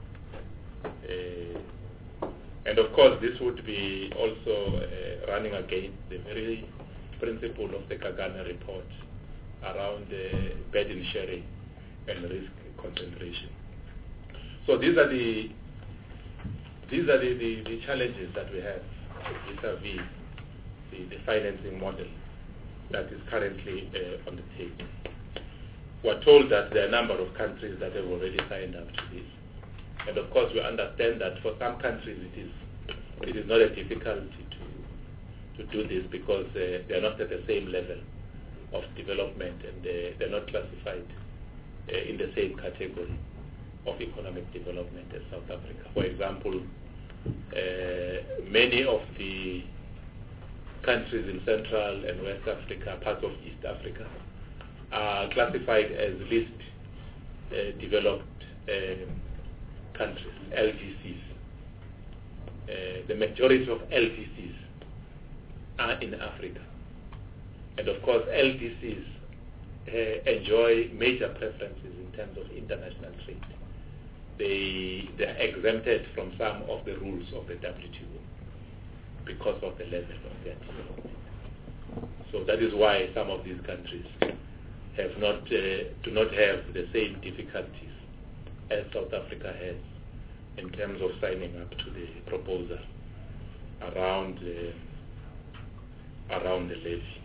D: Uh, and of course, this would be also uh, running against the very principle of the Kagame report around the burden sharing and risk concentration. So these are the these are the, the, the challenges that we have vis-a-vis the, the financing model that is currently uh, on the table. We're told that there are a number of countries that have already signed up to this. And of course, we understand that for some countries it is it is not a difficulty to to do this because uh, they are not at the same level of development and uh, they're not classified uh, in the same category of economic development as South Africa. For example, uh, many of the countries in Central and West Africa, parts of East Africa, are classified as least uh, developed um, countries, L D Cs. Uh, the majority of L D Cs are in Africa. And of course, L D Cs uh, enjoy major preferences in terms of international trade. They, they are exempted from some of the rules of the W T O because of the level of their development. So that is why some of these countries have not, uh, do not have the same difficulties as South Africa has in terms of signing up to the proposal around uh, around the levy.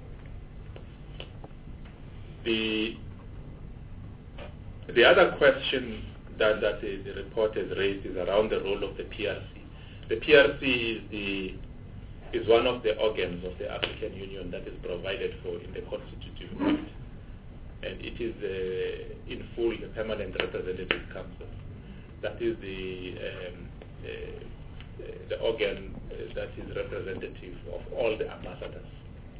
D: The the other question that, that the, the report has raised is around the role of the P R C. The P R C is the is one of the organs of the African Union that is provided for in the Constitutive Act, and it is uh, in full the Permanent Representative Council. That is the um, uh, the organ uh, that is representative of all the ambassadors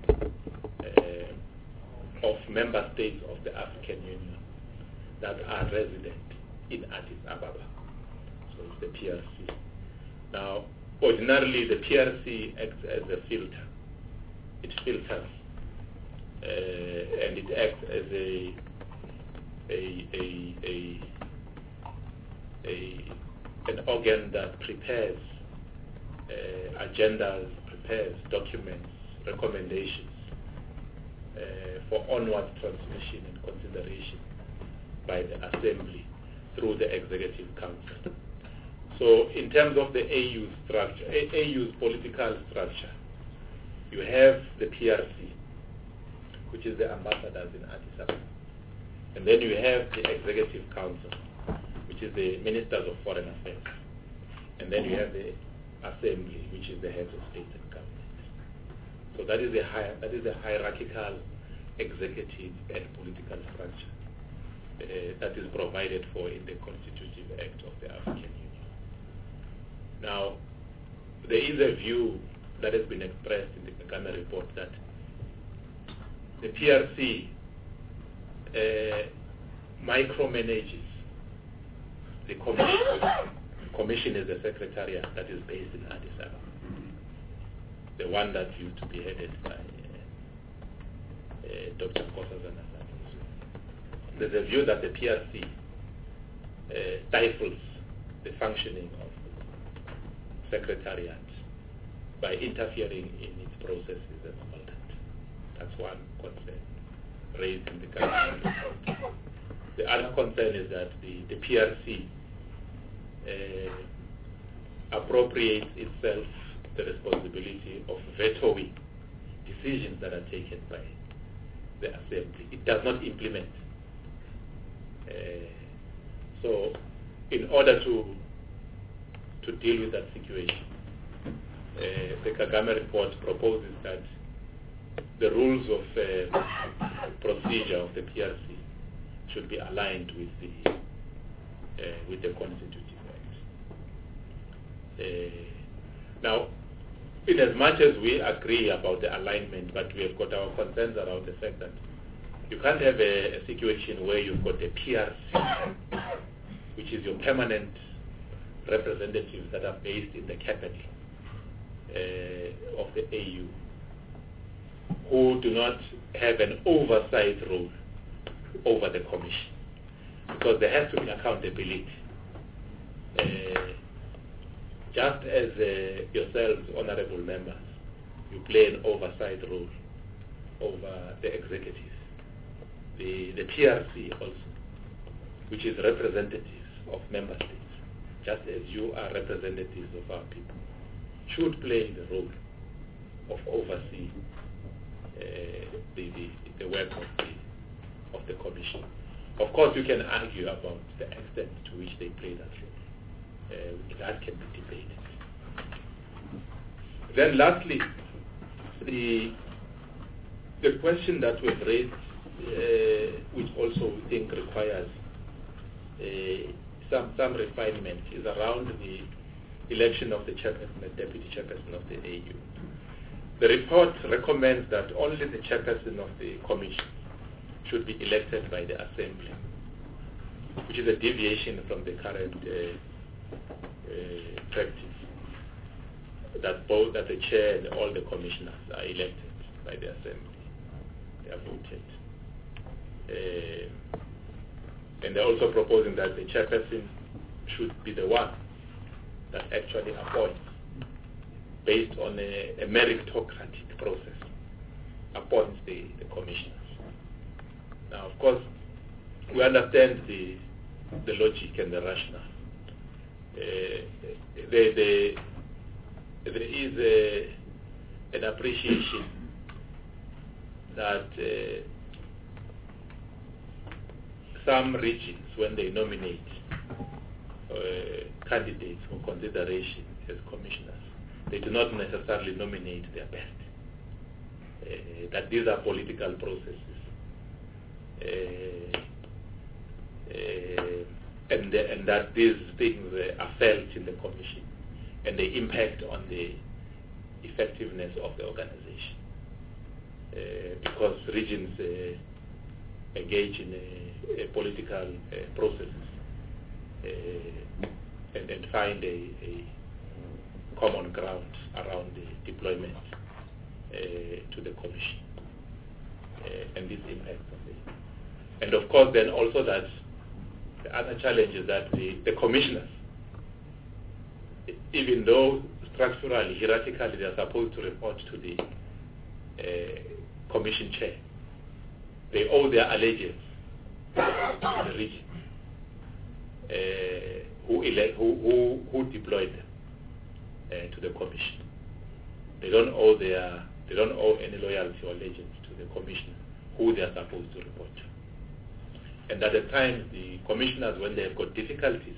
D: uh, of member states of the African Union that are resident in Addis Ababa. So it's the P R C. Now, ordinarily the P R C acts as a filter. It filters uh, and it acts as a a a, a A, an organ that prepares uh, agendas, prepares documents, recommendations uh, for onward transmission and consideration by the Assembly through the Executive Council. So in terms of the A U structure, A U's political structure, you have the P R C, which is the ambassadors in Addis Ababa. And then you have the Executive Council, which is the Ministers of Foreign Affairs. And then you have the Assembly, which is the heads of state and government. So that is the hi- that is the hierarchical executive and political structure uh, that is provided for in the Constitutive Act of the African Union. Now, there is a view that has been expressed in the Kagame report that the P R C uh, micromanages the commission. The commission is the secretariat that is based in Addis Ababa, the one that used to be headed by uh, uh, Doctor Nkosazana Samuel. There's a view that the P R C uh, stifles the functioning of the secretariat by interfering in its processes and all that. That's one concern raised in the government. The other concern is that the, the P R C uh, appropriates itself the responsibility of vetoing decisions that are taken by the Assembly. It does not implement. Uh, so in order to to deal with that situation, uh, the Kagame report proposes that the rules of uh, procedure of the P R C should be aligned with the uh, with the Constitutive Act. Uh, now, in as much as we agree about the alignment, but we have got our concerns around the fact that You can't have a, a situation where you've got a P R C, which is your permanent representatives that are based in the capital uh, of the A U, who do not have an oversight role over the commission, because there has to be accountability. Uh, just as uh, yourselves, honorable members, you play an oversight role over the executive. The, the P R C also, which is representatives of member states, just as you are representatives of our people, should play the role of overseeing uh, the, the, the work of the, of the commission. Of course, you can argue about the extent to which they play that role. Uh, that can be debated. Then lastly, the, the question that was raised, uh, which also we think requires uh, some, some refinement, is around the election of the chairperson and deputy chairperson of the A U. The report recommends that only the chairperson of the commission should be elected by the assembly, which is a deviation from the current uh, uh, practice, that both that the chair and all the commissioners are elected by the assembly. They are voted. Uh, and they're also proposing that the chairperson should be the one that actually appoints, based on a, a meritocratic process, appoints the, the commissioners. Now, of course, we understand the the logic and the rationale. Uh, the, the, there is a, an appreciation that uh, some regions, when they nominate uh, candidates for consideration as commissioners, they do not necessarily nominate their best. Uh, that these are political processes. Uh, uh, and, the, and that these things uh, are felt in the commission and they impact on the effectiveness of the organization. Uh, because regions uh, engage in a, a political uh, processes uh, and, and find a, a common ground around the deployment uh, to the commission uh, and this impact on the. And of course then also that the other challenge is that the, the commissioners, even though structurally, hierarchically, they are supposed to report to the uh, commission chair, they owe their allegiance to the region uh, who, elect, who, who, who deployed them uh, to the commission. They don't owe their, they don't owe any loyalty or allegiance to the commissioner who they are supposed to report to. And at the time, the commissioners, when they have got difficulties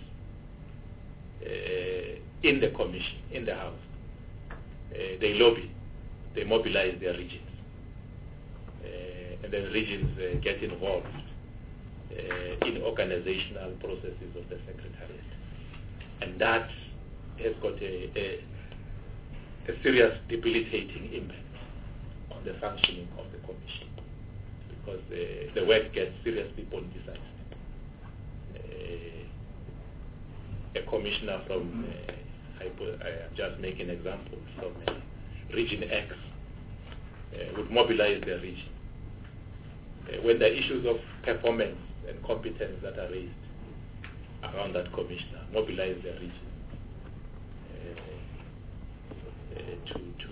D: uh, in the commission, in the house, uh, they lobby, they mobilize their regions. Uh, and then regions uh, get involved uh, in organizational processes of the secretariat. And that has got a, a, a serious debilitating impact on the functioning of the commission, because uh, the work gets seriously politicized. Uh, a commissioner from, uh, I, put, I just make an example, from uh, Region X uh, would mobilize their region. Uh, when the issues of performance and competence that are raised around that commissioner, mobilize their region uh, uh, to, to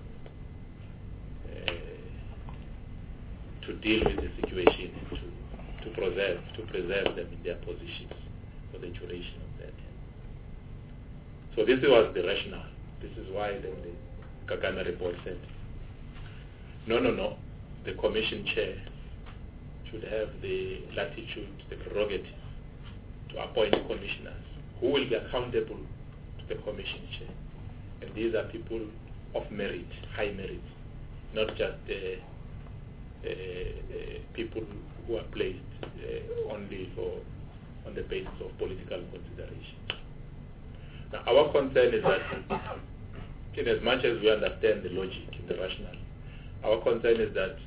D: uh, to deal with the situation and to, to preserve to preserve them in their positions for the duration of their term. So this was the rationale. This is why then the Kagame report said, no, no, no, the commission chair should have the latitude, the prerogative to appoint commissioners who will be accountable to the commission chair. And these are people of merit, high merit, not just uh, Uh, uh, people who are placed uh, only for on the basis of political consideration. Now, our concern is that, in as much as we understand the logic and the rationale, our concern is that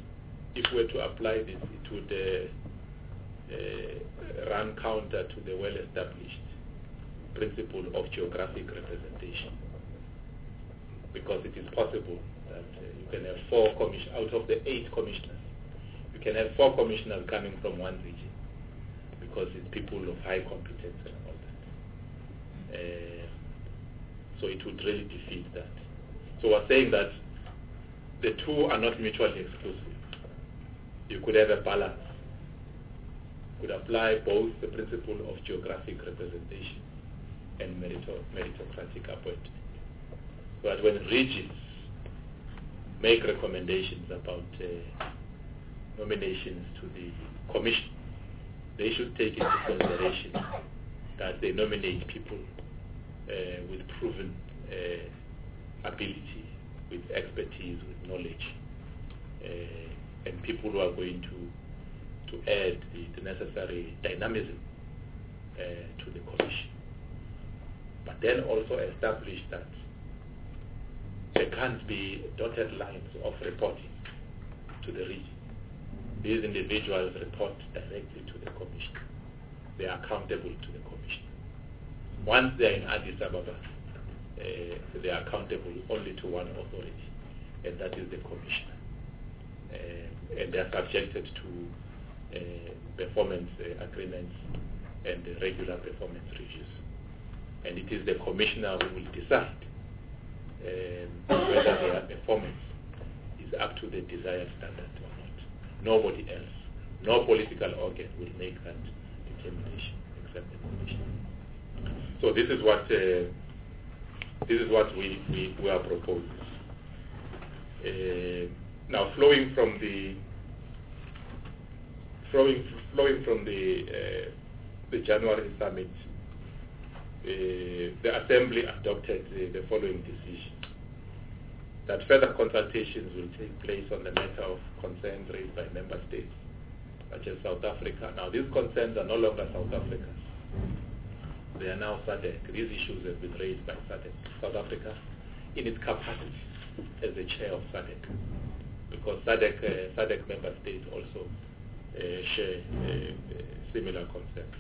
D: if we were to apply this, it would uh, uh, run counter to the well-established principle of geographic representation, because it is possible that uh, you can have four commissioners, out of the eight commissioners, you can have four commissioners coming from one region, because it's people of high competence and all that. Uh, so it would really defeat that. So we're saying that the two are not mutually exclusive. You could have a balance. You could apply both the principle of geographic representation and merito- meritocratic appointment. But when regions make recommendations about uh, nominations to the commission, they should take into consideration that they nominate people uh, with proven uh, ability, with expertise, with knowledge, uh, and people who are going to to add the, the necessary dynamism uh, to the commission. But then also establish that there can't be dotted lines of reporting to the region. These individuals report directly to the commission. They are accountable to the commission. Once they are in Addis Ababa, uh, they are accountable only to one authority, and that is the commissioner. Uh, and they are subjected to uh, performance uh, agreements and uh, regular performance reviews. And it is the commissioner who will decide um, whether their performance is up to the desired standard or not. Nobody else, no political organ will make that determination except the commission. So this is what uh, this is what we, we, we are proposing. Uh, now, flowing from the flowing flowing from the uh, the January summit, uh, the Assembly adopted uh, the following decision: that further consultations will take place on the matter of concerns raised by member states, such as South Africa. Now, these concerns are no longer South Africa's. They are now S A D C. These issues have been raised by S A D C, South Africa, in its capacity as the chair of S A D C, because S A D C, uh, S A D C member states also uh, share uh, similar concerns.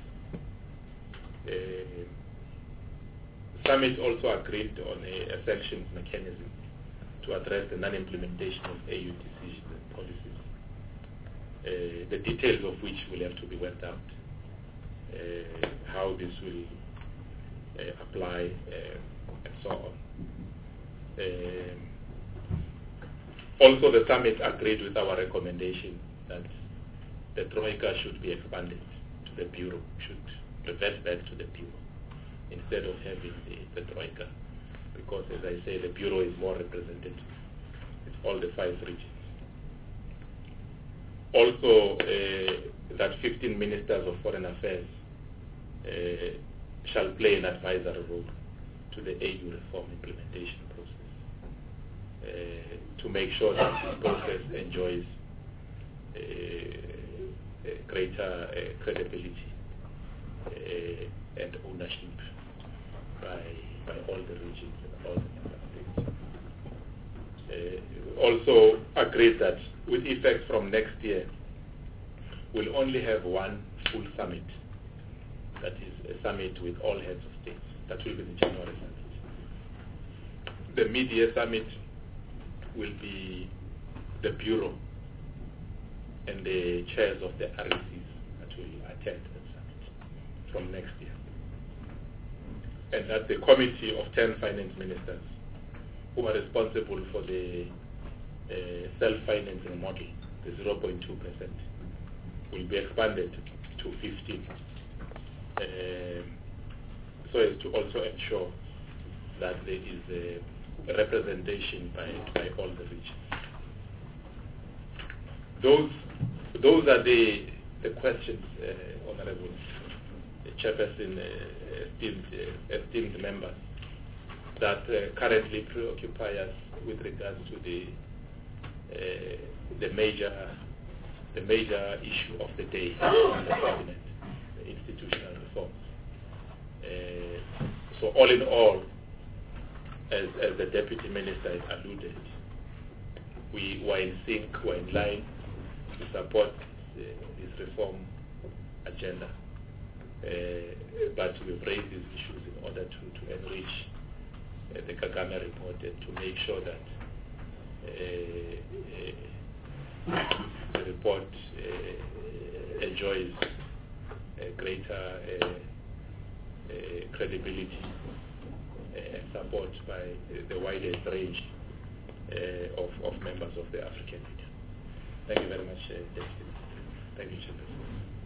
D: Uh, Summit also agreed on a, a sanctions mechanism to address the non-implementation of A U decisions and policies, uh, the details of which will have to be worked out, uh, how this will uh, apply, uh, and so on. Um, also, the summit agreed with our recommendation that the Troika should be expanded to the Bureau, should revert back to the Bureau instead of having the, the Troika, because, as I say, the Bureau is more representative. It's all the five regions. Also, uh, that fifteen ministers of foreign affairs uh, shall play an advisory role to the A U reform implementation process, uh, to make sure that this process enjoys uh, a greater uh, credibility uh, and ownership by by all the regions and all the member states. Uh, also agreed that with effect from next year, we'll only have one full summit. That is a summit with all heads of states. That will be the January summit. The mid-year summit will be the Bureau and the chairs of the R E Cs that will attend that summit from next year. And that the committee of ten finance ministers who are responsible for the uh, self-financing model, the zero point two percent, will be expanded to fifteen, uh, so as to also ensure that there is a representation by, by all the regions. Those, those are the, the questions, uh, Honorable Chairperson, uh, esteemed, uh, esteemed members, that uh, currently preoccupy us with regards to the uh, the major the major issue of the day in the cabinet, the institutional reforms. Uh, so all in all, as, as the Deputy Minister has alluded, we were in sync, were in line to support uh, this reform agenda. Uh, but we've raised these issues in order to, to enrich uh, the Kagame report and to make sure that uh, uh, the report uh, enjoys a greater uh, uh, credibility and support by the widest range uh, of, of members of the African Union. Thank you very much, uh, Deputy. Thank you, Chairperson.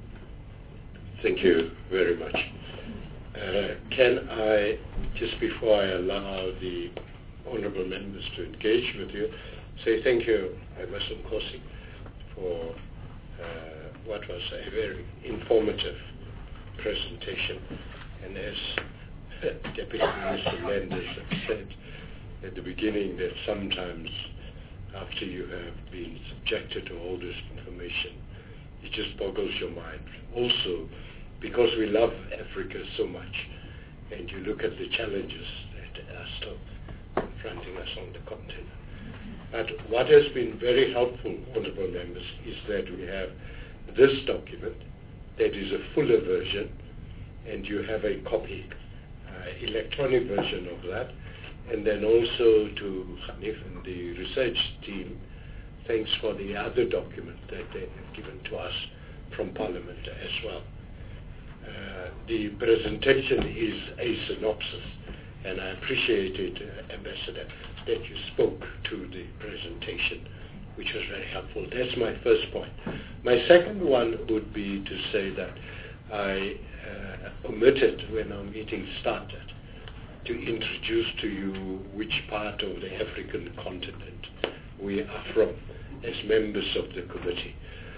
A: Thank you very much. Uh, can I, just before I allow the honourable members to engage with you, say thank you, Emerson Kosi, for uh, what was a very informative presentation. And as Deputy Minister Mendes said at the beginning, that sometimes after you have been subjected to all this information, it just boggles your mind. Also, because we love Africa so much, and you look at the challenges that are still confronting us on the continent. But what has been very helpful, honourable members, is that we have this document that is a fuller version, and you have a copy, uh, electronic version of that. And then also to Hanif and the research team, thanks for the other document that they have given to us from Parliament as well. Uh, the presentation is a synopsis, and I appreciated, uh, Ambassador, that you spoke to the presentation, which was very helpful. That's my first point. My second one would be to say that I uh, omitted when our meeting started to introduce to you which part of the African continent we are from as members of the committee.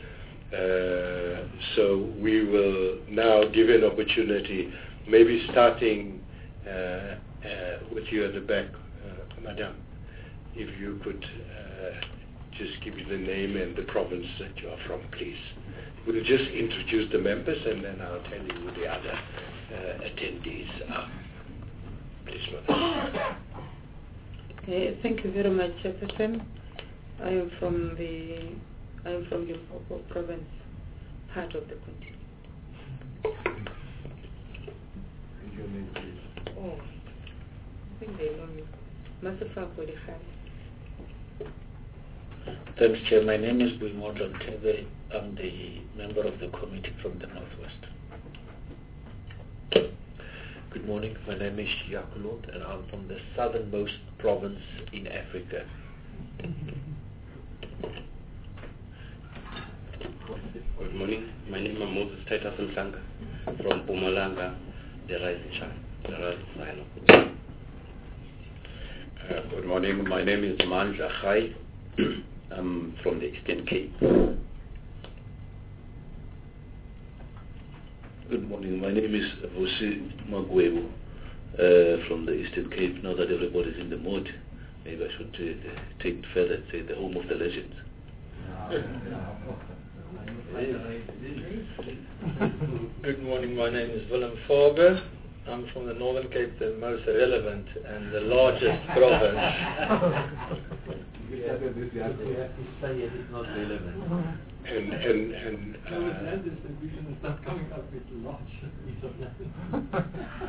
A: Uh, so we will now give an opportunity, maybe starting uh, uh, with you at the back, uh, Madam, if you could uh, just give me the name and the province that you are from, please. We'll just introduce the members and then I'll tell you who the other uh, attendees are. Please, Madam.
E: Okay, thank you very much, Chairperson. I am from the I am from Limpopo province, part of the continent.
A: Your name, please.
E: Oh, I think they know me. Masifa Kodihari.
F: Thanks, Chair. My name is Buimoto Ntebe. I'm the member of the committee from the Northwest.
G: Good morning. My name is Yakulot, and I'm from the southernmost province in Africa.
H: Good morning. My name is Moses Titus Mhlanga from Mpumalanga, the Rising Shine, the Rising Sign.
I: Uh, good morning. My name is Manja Khai. I'm from the Eastern Cape.
J: Good morning. My name is Vusi Magwebu uh, from the Eastern Cape. Now that everybody's in the mood, maybe I should uh, take it further and say the home of the legends.
B: Good morning, my name is Willem Faber. I'm from the Northern Cape, the most relevant and the largest province.
K: You have to say it is not relevant.
A: And, and, and uh,
K: land distribution is not coming up with large piece of land.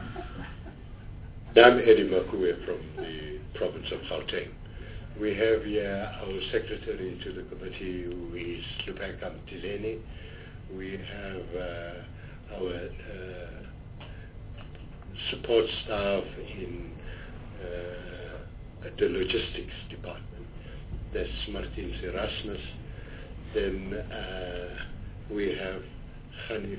A: I'm Eddie Makue from the province of Gauteng. We have here our secretary to the committee, who is Lupeka Mtileni. We have uh, our uh, support staff in uh, the logistics department. That's Martin Erasmus. Then uh, we have Hanif,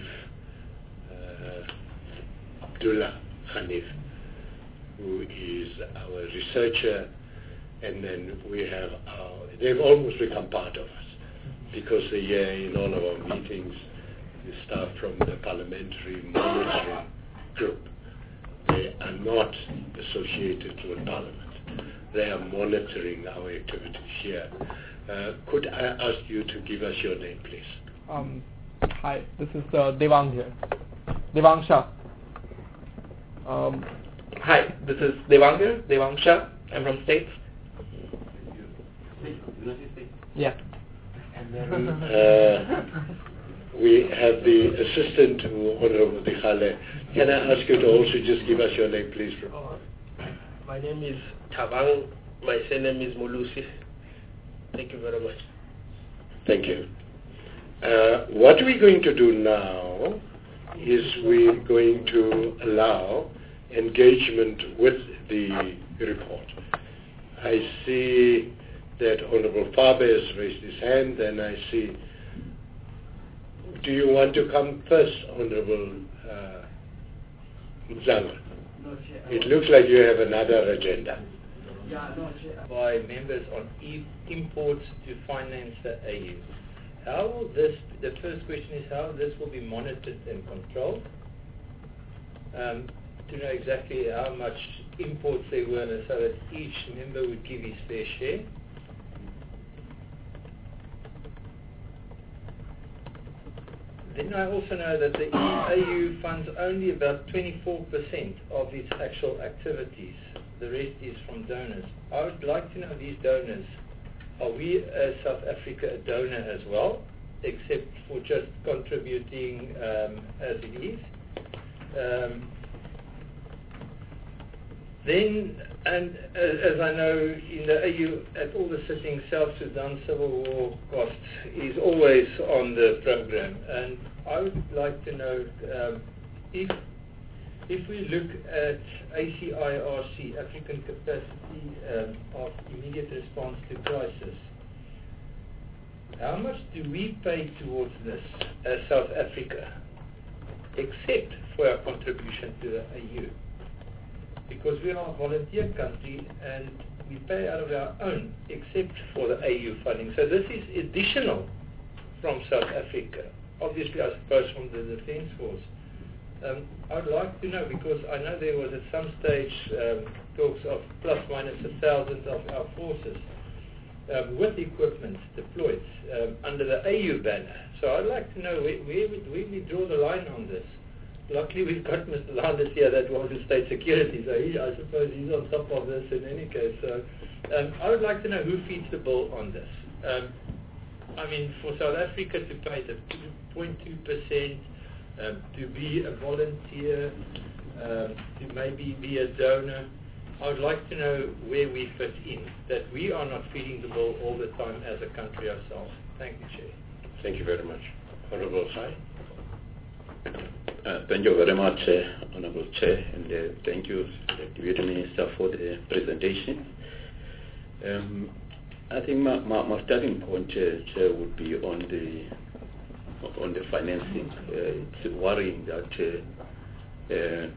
A: uh, Abdullah Hanif, who is our researcher, and then we have our, they've almost become part of us, because they are in all of our meetings, the staff from the parliamentary monitoring group. They are not associated with Parliament. They are monitoring our activities here. Uh, could I ask you to give us your name, please?
L: Um, hi, this is uh, Devang here. Devang Shah. Um,
M: hi, this is Devang here. Devang Shah. I'm from States.
L: Yeah.
A: Uh, we have the assistant to Honorable Dikhale. Can I ask you to also just give us your name, please?
N: My name is Thabang. My surname is Molusi. Thank you very much.
A: Thank you. Uh, what we're going to do now is we're going to allow engagement with the report. I see that Honorable Faber has raised his hand, and I see. Do you want to come first, Honorable uh, Mzanga?
K: No, Chair.
A: It looks like you have another agenda.
K: Yeah, no, Chair.
B: By members on e- imports to finance the A U. How will this, the first question is how this will be monitored and controlled, um, to know exactly how much imports there were so that each member would give his fair share. Then I also know that the A U funds only about twenty-four percent of its actual activities. The rest is from donors. I would like to know these donors. Are we as South Africa a donor as well, except for just contributing um, as it is? Um, then, and as, as I know, in the A U, at all the sittings, South Sudan civil war costs is always on the program. And I would like to know um, if if we look at A C I R C, African Capacity um, of Immediate Response to Crisis, how much do we pay towards this as South Africa, except for our contribution to the A U? Because we are a volunteer country and we pay out of our own, except for the A U funding. So this is additional from South Africa. Obviously, I suppose from the Defence Force. Um, I'd like to know, because I know there was at some stage um, talks of plus minus a thousand of our forces um, with equipment deployed um, under the A U banner. So I'd like to know where, where, we, where we draw the line on this. Luckily, we've got Mister Landers here that was in State Security, so he, I suppose he's on top of this in any case. So um, I would like to know who feeds the bill on this. Um, I mean, for South Africa to pay the two point two percent, um, to be a volunteer, um, to maybe be a donor, I would like to know where we fit in, that we are not feeding the bill all the time as a country ourselves. Thank you, Chair.
A: Thank you very much. Honorable Sai.
I: Uh, thank you very much, uh, Honorable Chair, and uh, thank you, the Deputy Minister, for the presentation. Um, I think my, my, my starting point, Chair, Chair, would be on the on the financing. Uh, it's worrying that uh, uh,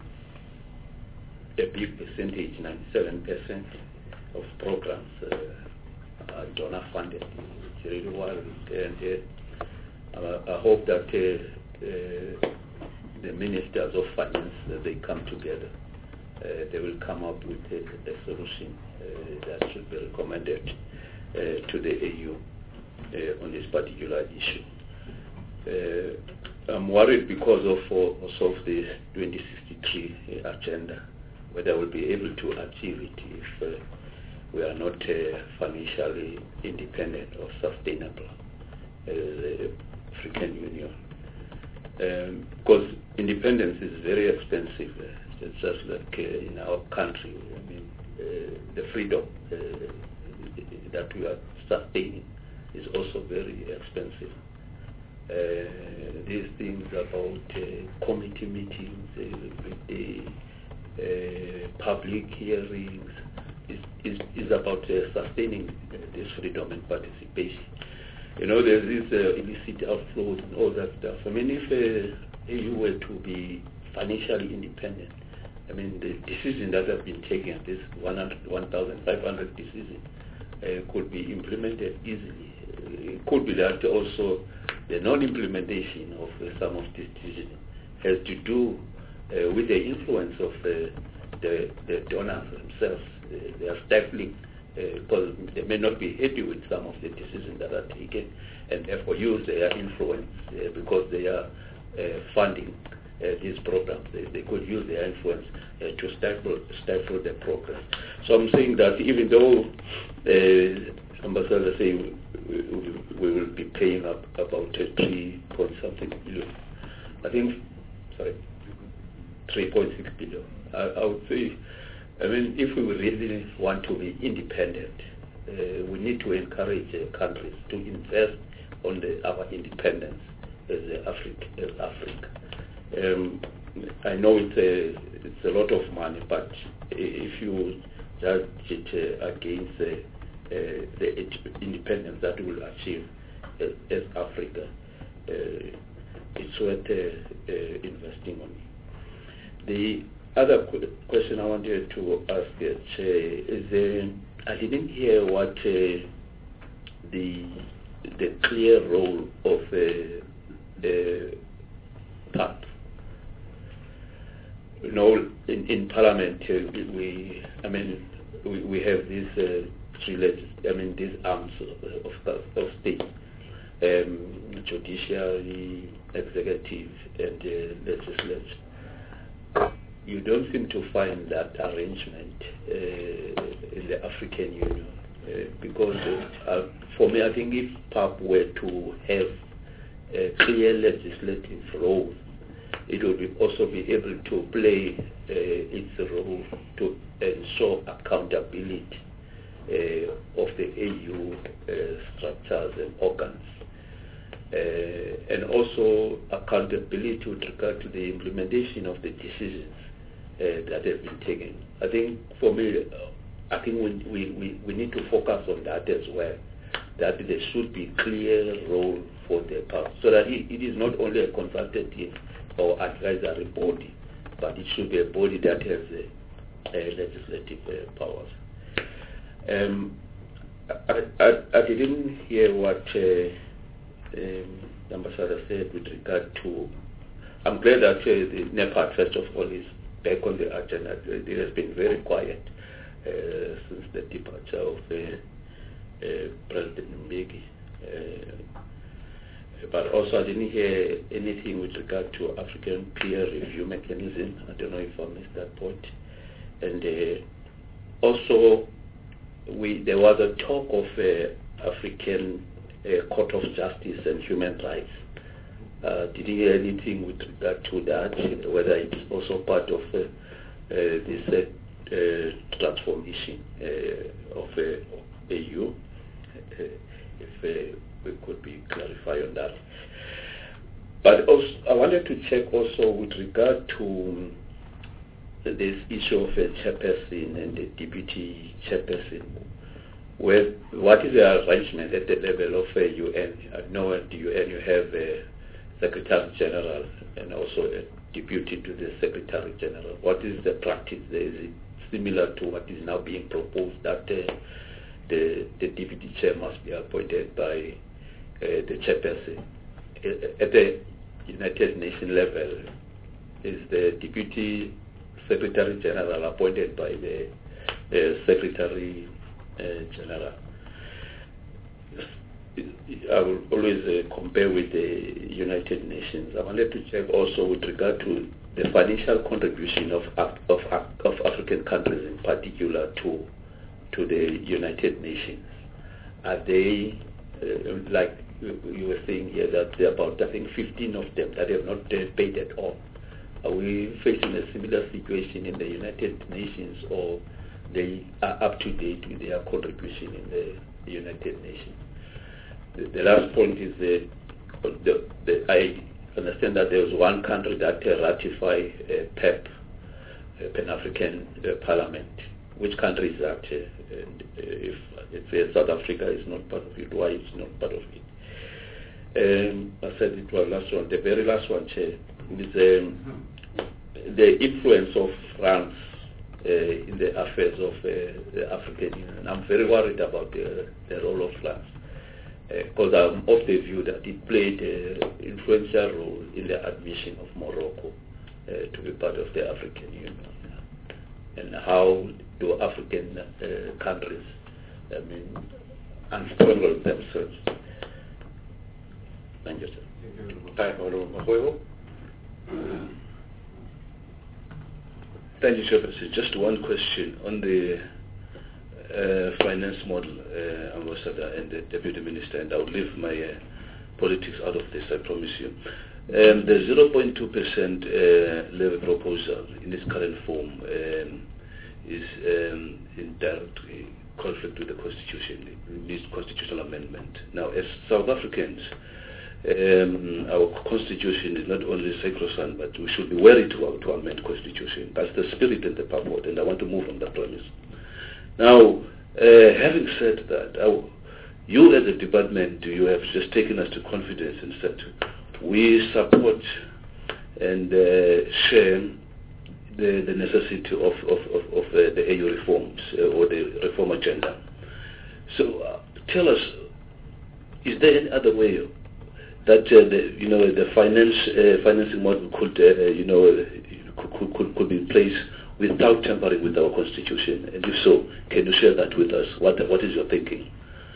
I: a big percentage, ninety-seven percent of programs uh, are donor funded. It's really worrying, and uh, I hope that uh, uh, the ministers of finance, uh, they come together. Uh, they will come up with a, a solution uh, that should be recommended uh, to the A U uh, on this particular issue. Uh, I'm worried because of also of the twenty sixty-three agenda, whether we'll be able to achieve it if uh, we are not uh, financially independent or sustainable as the African Union. Um, because independence is very expensive. Uh, it's just like uh, in our country, I mean, uh, the freedom uh, that we are sustaining is also very expensive. Uh, these things about uh, committee meetings, uh, the uh, public hearings, is, is, is about uh, sustaining uh, this freedom and participation. You know, there's this uh, illicit outflows and all that stuff. I mean, if uh, A U were to be financially independent, I mean, the decisions that have been taken, this one thousand five hundred decisions, uh, could be implemented easily. It could be that also the non-implementation of uh, some of these decisions has to do uh, with the influence of uh, the, the donors themselves. Uh, they are stifling because uh, they may not be happy with some of the decisions that are taken, and therefore use their influence uh, because they are uh, funding uh, these programs. They, they could use their influence uh, to stifle, stifle the progress. So I'm saying that even though uh, Ambassador say we, we, we will be paying up about uh, three point something billion. I think, sorry, three point six billion. I, I would say, I mean, if we really want to be independent, uh, we need to encourage uh, countries to invest on the, our independence as uh, Africa. As Africa. Um, I know it's a, it's a lot of money, but if you judge it uh, against uh, uh, the independence that we will achieve as, as Africa, uh, it's worth uh, uh, investing on. The other qu- question I wanted to ask uh, is uh, I didn't hear what uh, the the clear role of uh, the P A P. You know, in, in Parliament, uh, we, I mean, we, we have these uh, three legis- I mean, these arms of, of, of state, um, judiciary, executive, and uh, legislature. You don't seem to find that arrangement uh, in the African Union, uh, because uh, for me, I think if P A P were to have a clear legislative role, it will be also be able to play uh, its role to ensure accountability uh, of the A U uh, structures and organs, uh, and also accountability with regard to the implementation of the decisions uh, that have been taken. I think for me, I think we, we, we, we need to focus on that as well, that there should be clear role for the P A P, so that it, it is not only a consultative or advisory body, but it should be a body that has uh, uh, legislative uh, powers. Um, I, I, I didn't hear what uh, um, the ambassador said with regard to. I'm glad that uh, the NEPAD, first of all, is back on the agenda. It has been very quiet uh, since the departure of uh, uh, President Mbeki. Uh, But also I didn't hear anything with regard to African peer review mechanism. I don't know if I missed that point. And uh, also, we there was a talk of uh, African uh, Court of Justice and Human Rights. Uh, did you hear anything with regard to that? Whether it's also part of uh, uh, this uh, uh, transformation uh, of uh, A U? Uh, if uh, we could be clarified on that. But also, I wanted to check also with regard to this issue of a chairperson and the deputy chairperson. Where, what is the arrangement at the level of a U N? I know at the U N you have a Secretary General and also a deputy to the Secretary General. What is the practice there? Is it similar to what is now being proposed, that uh, the, the deputy chair must be appointed by Uh, the chairperson? At the United Nations level, is the Deputy Secretary General appointed by the uh, Secretary uh, General? I will always uh, compare with the United Nations. I wanted to check also with regard to the financial contribution of of, of African countries in particular to to the United Nations. Are they uh, like you were saying here that there are about, I think, fifteen of them that have not uh, paid at all? Are we facing a similar situation in the United Nations, or they are up to date with their contribution in the United Nations? The, the last point is the, the, the I understand that there was one country that uh, ratified uh, P E P, uh, Pan-African uh, Parliament. Which country is that? Uh, and, uh, if it's uh, South Africa is not part of it, why it's not part of it? Um, I said it was last one. The very last one, Chair, is um, the influence of France uh, in the affairs of uh, the African Union. I'm very worried about the, the role of France, because uh, I'm of the view that it played an influential role in the admission of Morocco uh, to be part of the African Union. And how do African uh, countries, I mean, unstrangle themselves? Thank you, sir.
A: Hi, Honorable Mahuevo.
J: Thank you, Chairperson. Just one question on the uh, finance model, uh, Ambassador and the Deputy Minister, and I'll leave my uh, politics out of this, I promise you. Um, the zero point two percent uh, levy proposal in its current form um, is um, in direct conflict with the Constitution. It needs constitutional amendment. Now, as South Africans, um, our Constitution is not only sacrosanct, but we should be wary to, to amend Constitution. That's the spirit and the purport, and I want to move on that premise. Now, uh, having said that, uh, you as a department, you have just taken us to confidence and said, we support and uh, share the, the necessity of, of, of, of uh, the A U reforms uh, or the reform agenda. So uh, tell us, is there any other way that uh, the, you know, the finance, uh, financing model could, uh, you know, could, could, could be in place without tampering with our Constitution? And if so, can you share that with us? What, what is your thinking?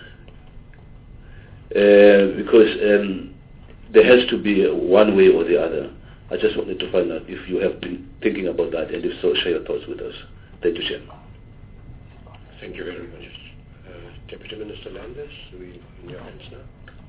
J: Uh, because um, there has to be one way or the other. I just wanted to find out if you have been thinking about that, and if so, share your thoughts with us. Thank you, Chair.
A: Thank you very much. Uh, Deputy Minister Landers, we in your hands now.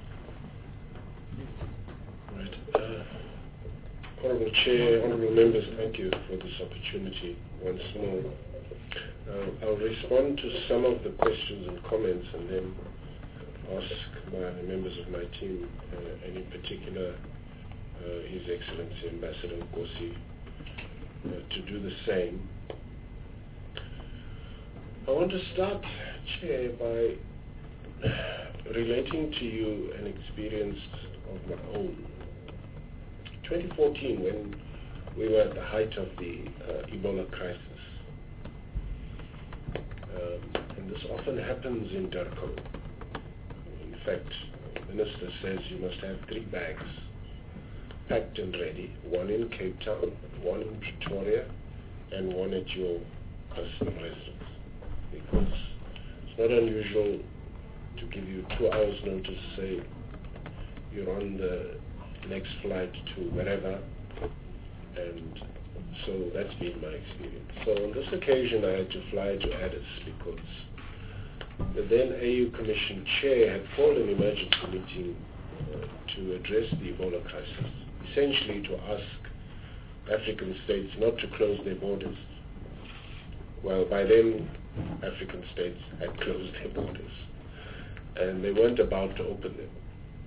A: Right. Uh, Honourable Chair, Honourable Members, thank you for this opportunity once more. Uh, I'll respond to some of the questions and comments and then ask my members of my team, uh, and in particular uh, His Excellency Ambassador Nkosi, uh, to do the same. I want to start, Chair, by relating to you an experience of my own. twenty fourteen, when we were at the height of the uh, Ebola crisis, um, and this often happens in Durban. In fact, the Minister says you must have three bags packed and ready, one in Cape Town, one in Pretoria, and one at your personal residence. Because it's not unusual to give you two hours notice, say you're on the next flight to wherever, and so that's been my experience. So on this occasion I had to fly to Addis because the then A U Commission Chair had called an emergency meeting uh, to address the Ebola crisis, essentially to ask African states not to close their borders. Well, by then African states had closed their borders and they weren't about to open them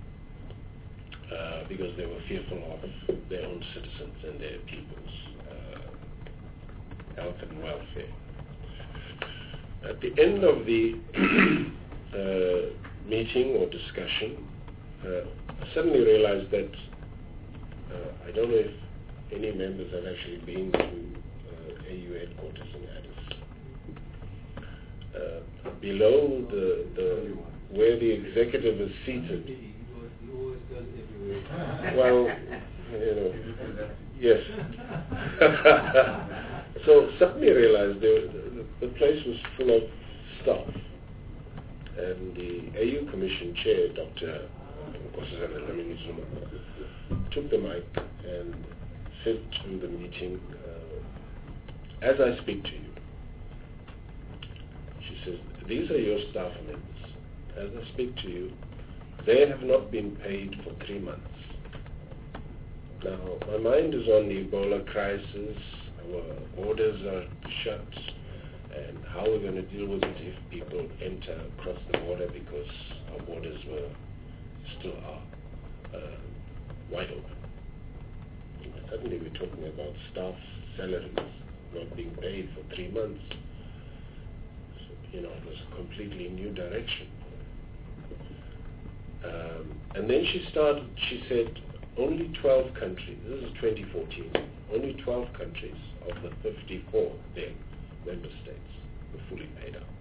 A: uh, because they were fearful of their own citizens and their people's uh, health and welfare. At the end of the uh, meeting or discussion, uh, I suddenly realized that uh, I don't know if any members have actually been to uh, A U headquarters in Addis. Uh, below the, the where the executive is seated. Well, you know, yes. So suddenly I realized the, the, the place was full of staff, and the A U Commission Chair, Doctor Nkosazana Dlamini-Zuma, took the mic and said to the meeting, uh, as I speak to you, she says, these are your staff members. As I speak to you, they have not been paid for three months. Now, my mind is on the Ebola crisis. Our borders are shut, and how we're going to deal with it if people enter across the border, because our borders were still are uh, wide open. And suddenly we're talking about staff salaries not being paid for three months. So, you know, it was a completely new direction. Um, and then she started, she said, only twelve countries, this is twenty fourteen, only twelve countries of the fifty-four then member states were fully paid up.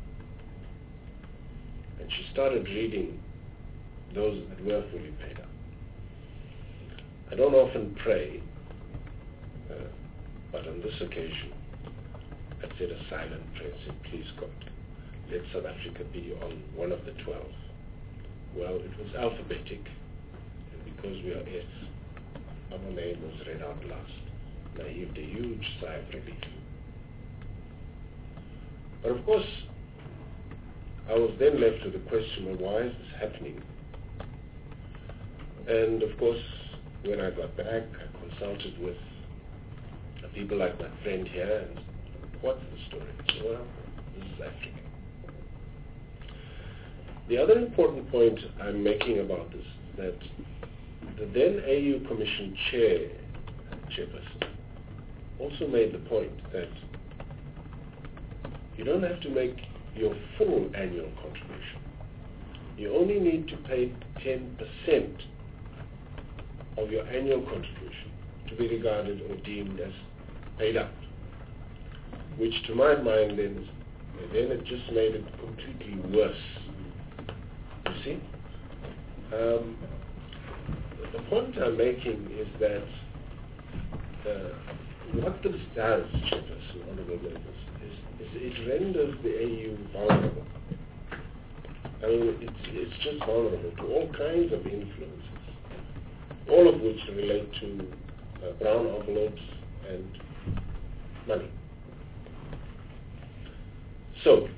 A: And she started reading those that were fully paid up. I don't often pray, uh, but on this occasion I said a silent prayer, said, please God, let South Africa be on one of the twelve. Well, it was alphabetic, and because we are S, our name was read out last. And I heaved a huge sigh of relief. But of course, I was then left with the question, well, why is this happening? And of course, when I got back, I consulted with people like my friend here, and what's the story? Well, this is Africa. The other important point I'm making about this is that the then A U Commission chair, chairperson, also made the point that you don't have to make your full annual contribution. You only need to pay ten percent of your annual contribution to be regarded or deemed as paid out, which to my mind then, is, then it just made it completely worse. You see? Um, the point I'm making is that uh, what this does, Chairperson, Honourable Members, is, is it renders the A U vulnerable. I mean, it's, it's just vulnerable to all kinds of influences, all of which relate to uh, brown envelopes and money. So,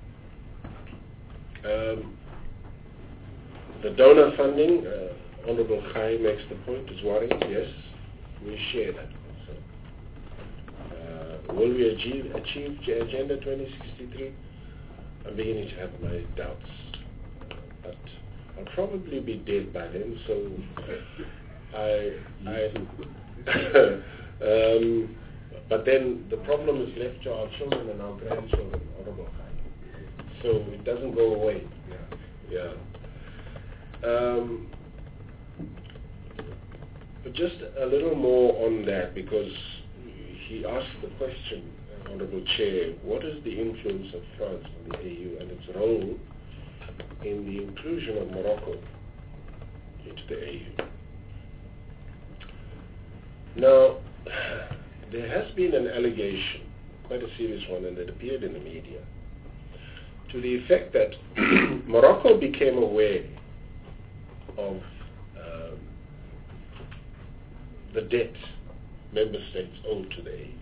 A: um, the donor funding, uh, Honourable Khai makes the point, is worrying. Yes, we share that concern. Uh, will we achieve, achieve Agenda twenty sixty-three? I'm beginning to have my doubts. But I'll probably be dead by then, so I... I um, but then the problem is left to our children and our grandchildren, Honourable Khai. So it doesn't go away. Yeah. yeah. Um, but just a little more on that, because he asked the question, Honourable Chair, what is the influence of France on the A U and its role in the inclusion of Morocco into the A U? Now, there has been an allegation, quite a serious one, and it appeared in the media, to the effect that Morocco became aware of um, the debt member states owe to the A U.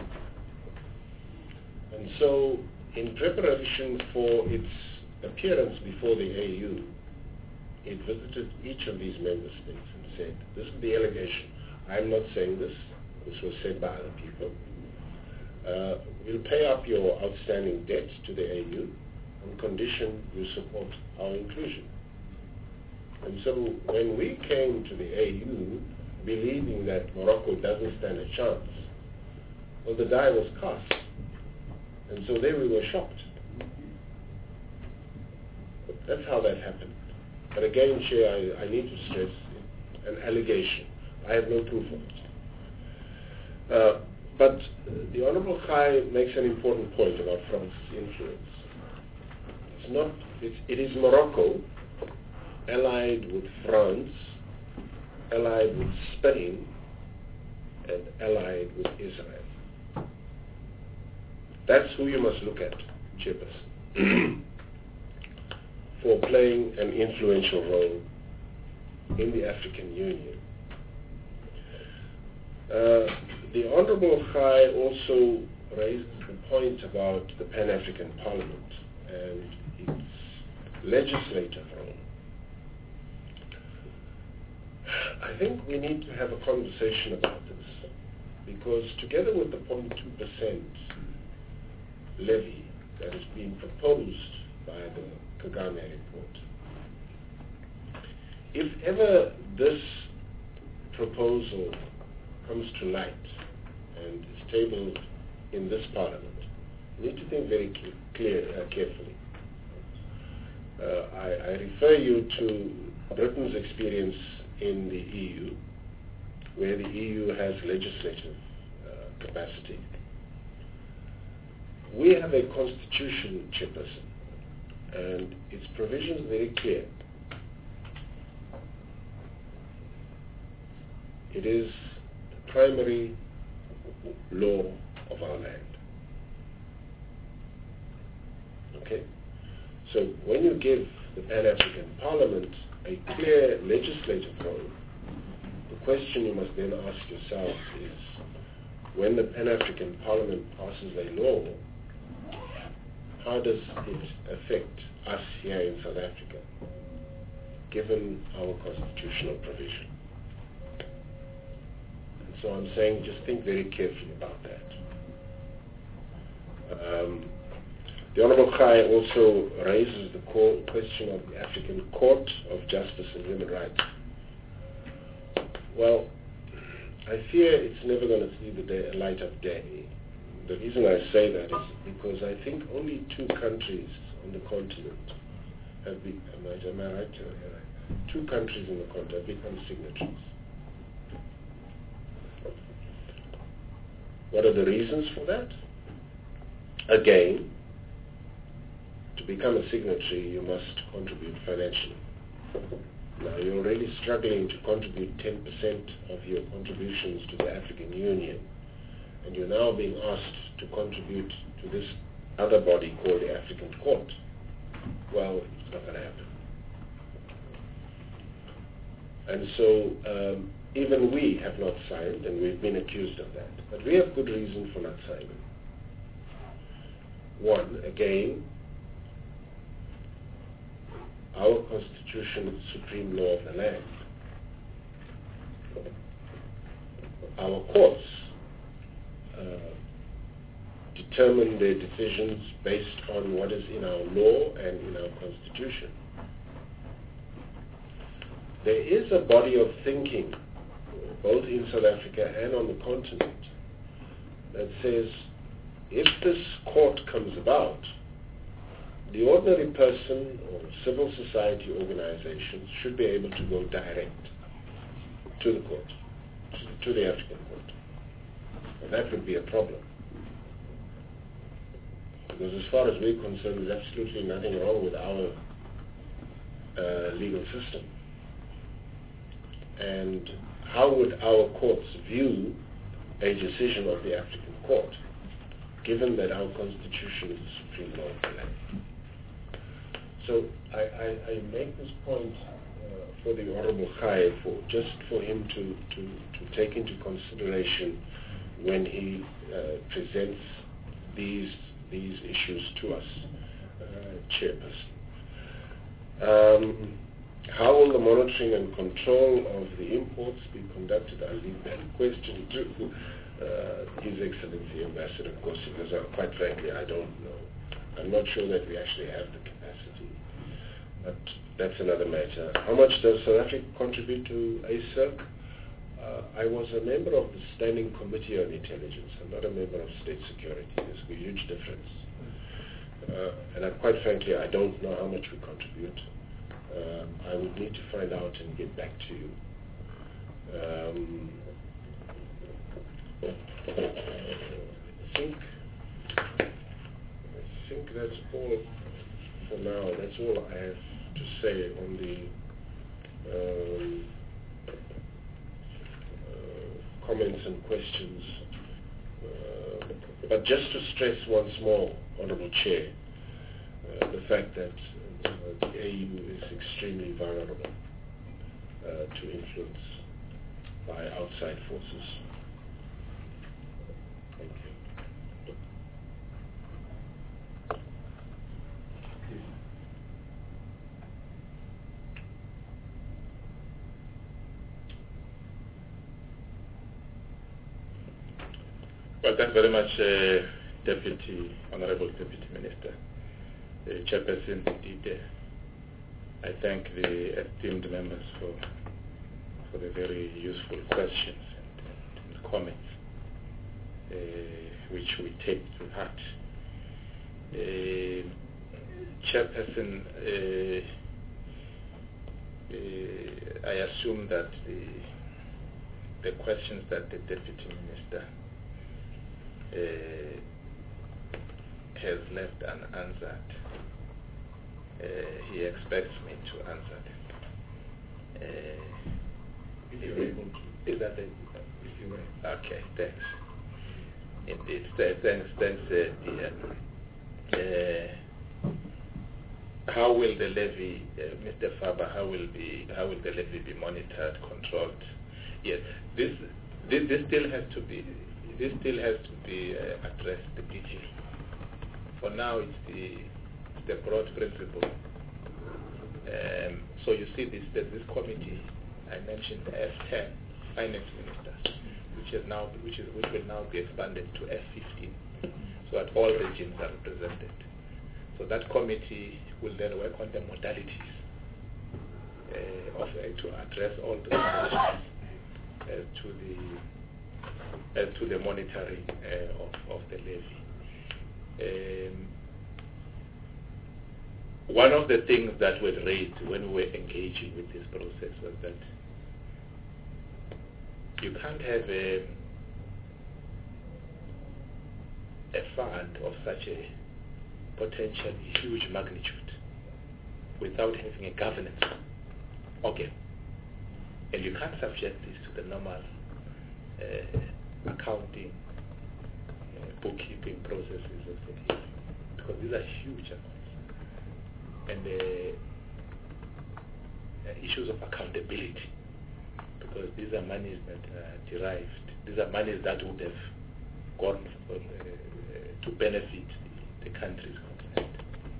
A: And so, in preparation for its appearance before the A U, it visited each of these member states and said, this is the allegation. I'm not saying this. This was said by other people. Uh, we'll pay up your outstanding debts to the A U on condition you support our inclusion. And so when we came to the A U believing that Morocco doesn't stand a chance, well, the die was cast. And so there we were shocked. That's how that happened. But again, Chair, I, I need to stress an allegation. I have no proof of it. Uh, but the Honourable Khai makes an important point about France's influence. It's not, it's, it is Morocco allied with France, allied with Spain, and allied with Israel. That's who you must look at, Chairperson, for playing an influential role in the African Union. Uh, the Honourable Khai also raised the point about the Pan-African Parliament and its legislative role. I think we need to have a conversation about this, because together with the zero point two percent levy that is being proposed by the Kagame report, if ever this proposal comes to light and is tabled in this parliament, we need to think very clear, uh, carefully. Uh, I, I refer you to Britain's experience in the E U, where the E U has legislative uh, capacity. We have a constitution, Chairperson, and its provisions are very clear. It is the primary law of our land. Okay? So when you give the Pan-African Parliament a clear legislative role, the question you must then ask yourself is, when the Pan-African Parliament passes a law, how does it affect us here in South Africa, given our constitutional provision? And so I'm saying just think very carefully about that. Um, the Honorable Khai also raises the call, question of the African Court of Justice and Human Rights. Well, I fear it's never going to see the day, light of day. The reason I say that is because I think only two countries on the continent have been, am I, am I right? Uh, two countries on the continent have become signatories. What are the reasons for that? Again, to become a signatory, you must contribute financially. Now, you're already struggling to contribute ten percent of your contributions to the African Union, and you're now being asked to contribute to this other body called the African Court. Well, it's not going to happen. And so, um, even we have not signed, and we've been accused of that. But we have good reason for not signing. One, again, our constitution is the supreme law of the land. Our courts uh, determine their decisions based on what is in our law and in our constitution. There is a body of thinking, both in South Africa and on the continent, that says if this court comes about, the ordinary person or civil society organizations should be able to go direct to the court, to, to the African court. And that would be a problem. Because as far as we're concerned, there's absolutely nothing wrong with our uh, legal system. And how would our courts view a decision of the African court, given that our constitution is the supreme law of the land? So I, I, I make this point uh, for the Honorable Khai, for just for him to, to, to take into consideration when he uh, presents these these issues to us, uh, Chairperson. Um, how will the monitoring and control of the imports be conducted? I'll leave that question to uh, His Excellency Ambassador Nkosi, because uh, quite frankly I don't know. I'm not sure that we actually have the capacity, but that's another matter. How much does South Africa contribute to A C I R C? Uh, I was a member of the Standing Committee on Intelligence. I'm not a member of State Security. There's a huge difference. Uh, and I, quite frankly, I don't know how much we contribute. Um, I would need to find out and get back to you. Um, I think I think that's all for now. That's all I have to say on the um, uh, comments and questions. Uh, but just to stress once more, Honourable Chair, uh, the fact that uh, the A U is extremely vulnerable uh, to influence by outside forces. Thank you.
D: Well, thanks very much, uh, Deputy, Honorable Deputy Minister. Uh, Chairperson, indeed, uh, I thank the esteemed members for for the very useful questions and, and comments, uh, which we take to heart. Uh, Chairperson, uh, uh, I assume that the the questions that the Deputy Minister uh, has left unanswered, uh, he expects me to answer them. Uh,
A: if you're able to.
D: Is that it?
A: If you're able.
D: Okay, thanks. Indeed, Th- thanks, thanks, uh, dear. Uh, how will the levy, uh, Mister Faber, how will be, how will the levy be monitored, controlled? Yes, this, this, this still has to be, this still has to be uh, addressed digitally. For now, it's the, it's the broad principle. Um, so you see this, there's this committee, I mentioned F ten, Finance Ministers, which is now, which is, which will now be expanded to F fifteen, so that all regions are represented. So that committee will then work on the modalities uh, of uh, to address all the questions as to the as to the monitoring uh, of of the levy. Um, one of the things that was raised when we were engaging with this process was that you can't have a, a fund of such a potentially huge magnitude without having a governance organ. And you can't subject this to the normal uh, accounting, uh, bookkeeping processes of the year, because these are huge amounts. And uh, uh, issues of accountability, because these are monies that are derived, these are monies that would have gone for, uh, to benefit the, the countries concerned.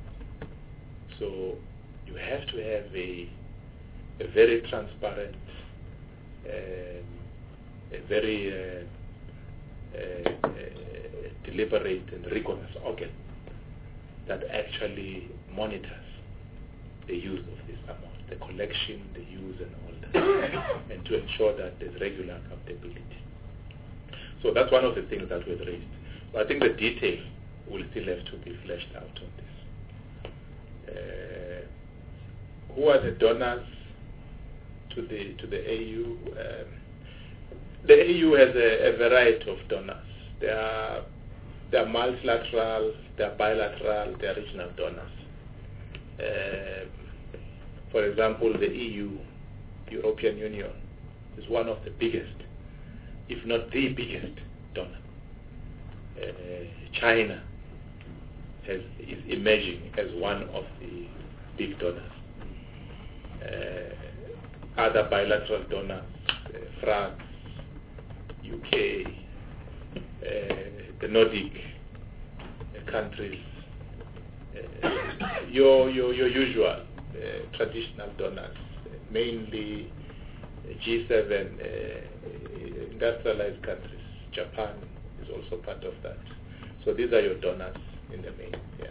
D: So you have to have a, a very transparent, um, a very uh, uh, uh, deliberate and rigorous organ that actually monitors the use of this amount, the collection, the use, and all that, and to ensure that there's regular accountability. So that's one of the things that was raised. But I think the detail will still have to be fleshed out on this. Uh, who are the donors to the to the A U? Um, the A U has a, a variety of donors. There are there are multilateral, there are bilateral, there are regional donors. Uh, for example, the E U, European Union, is one of the biggest, if not the biggest donor. Uh, China has, is emerging as one of the big donors. Uh, other bilateral donors, uh, France, U K, uh, the Nordic uh, countries, uh, your, your, your usual uh, traditional donors, uh, mainly G seven uh, industrialized countries. Japan is also part of that. So these are your donors in the main. Yeah.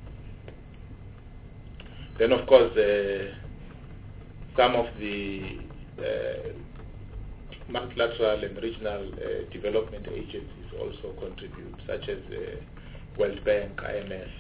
D: Then of course uh, some of the uh, multilateral and regional uh, development agencies also contribute, such as uh, World Bank, I M F,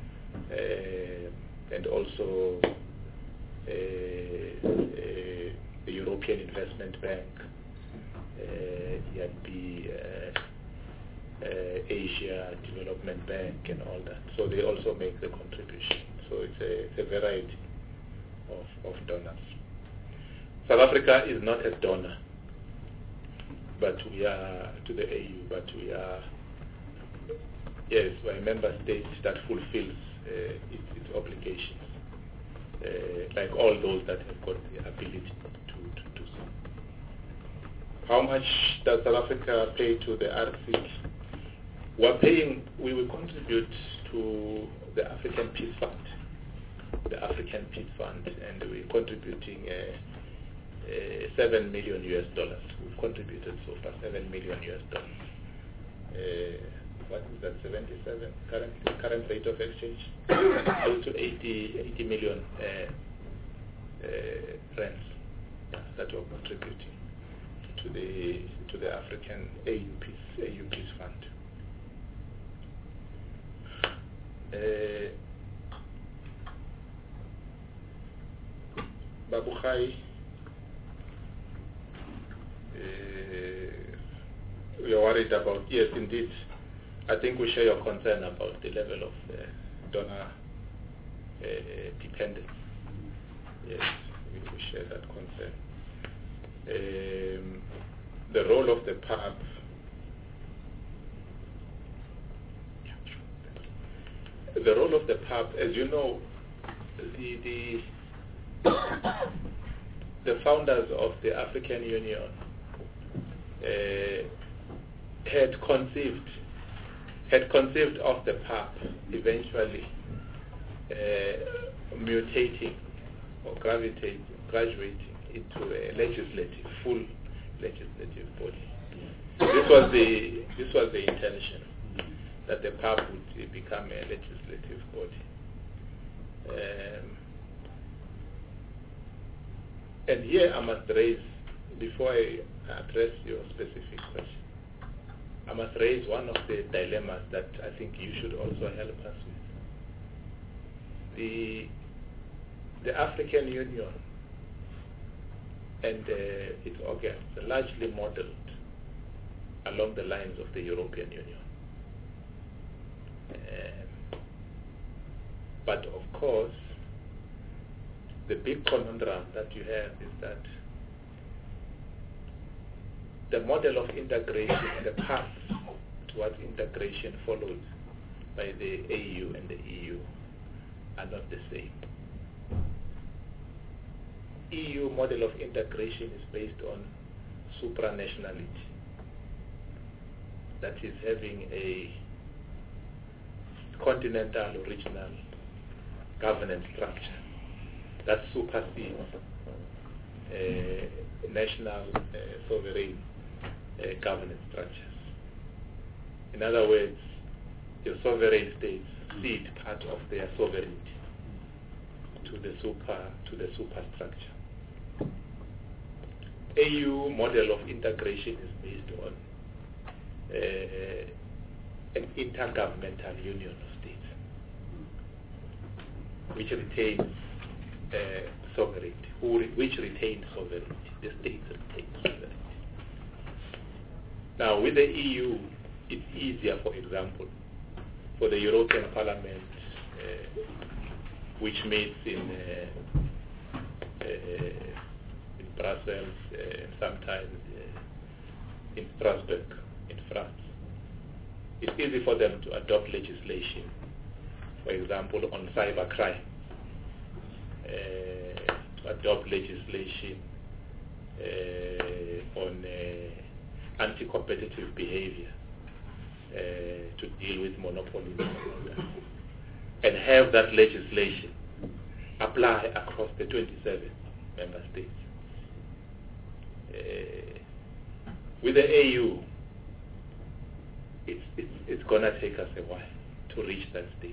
D: uh, and also uh, uh, the European Investment Bank, uh, E I B, uh, uh, Asia Development Bank, and all that. So they also make the contribution. So it's a, it's a variety of, of donors. South Africa is not a donor, but we are to the A U, but we are, yes, we're a member state that fulfills uh, its, its obligations, uh, like all those that have got the ability to, to do so. How much does South Africa pay to the R C? We're paying, we will contribute to the African Peace Fund, the African Peace Fund, and we're contributing uh, Uh, seven million U S dollars. We've contributed so far seven million U S dollars. Uh, what is that? seventy-seven current current rate of exchange, close to eighty, eighty million uh, uh, rands yeah, that we're contributing to the to the African A U Peace A U Peace Fund. Uh, Babukhai. Uh, we are worried about, yes, indeed. I think we share your concern about the level of uh, donor uh, dependence. Yes, we, we share that concern. Um, the role of the P A B. The role of the P A B, as you know, the the the founders of the African Union Uh, had conceived had conceived of the P A P eventually uh, mutating or gravitating, graduating into a legislative, full legislative body. This was the this was the intention, that the P A P would become a legislative body. Um, and here I must raise, before I address your specific question, I must raise one of the dilemmas that I think you should also help us with. The, the African Union and uh, its organs are largely modeled along the lines of the European Union. Um, but of course, the big conundrum that you have is that the model of integration, the path towards integration followed by the A U and the E U are not the same. E U model of integration is based on supranationality, that is having a continental or regional governance structure that supersedes uh, national uh, sovereign uh, governance structures. In other words, your sovereign states cede part of their sovereignty to the super to the superstructure. A U model of integration is based on uh, an intergovernmental union of states, which retains uh, sovereignty, who re- which retains sovereignty. The states retain sovereignty. Now, with the E U, it's easier, for example, for the European Parliament, uh, which meets in uh, uh, in Brussels uh, and sometimes uh, in Strasbourg, in France. It's easy for them to adopt legislation, for example, on cybercrime, uh, to adopt legislation uh, on uh, anti-competitive behavior, uh, to deal with monopolies, and have that legislation apply across the twenty-seven member states. Uh, with the A U, it's, it's, it's going to take us a while to reach that stage,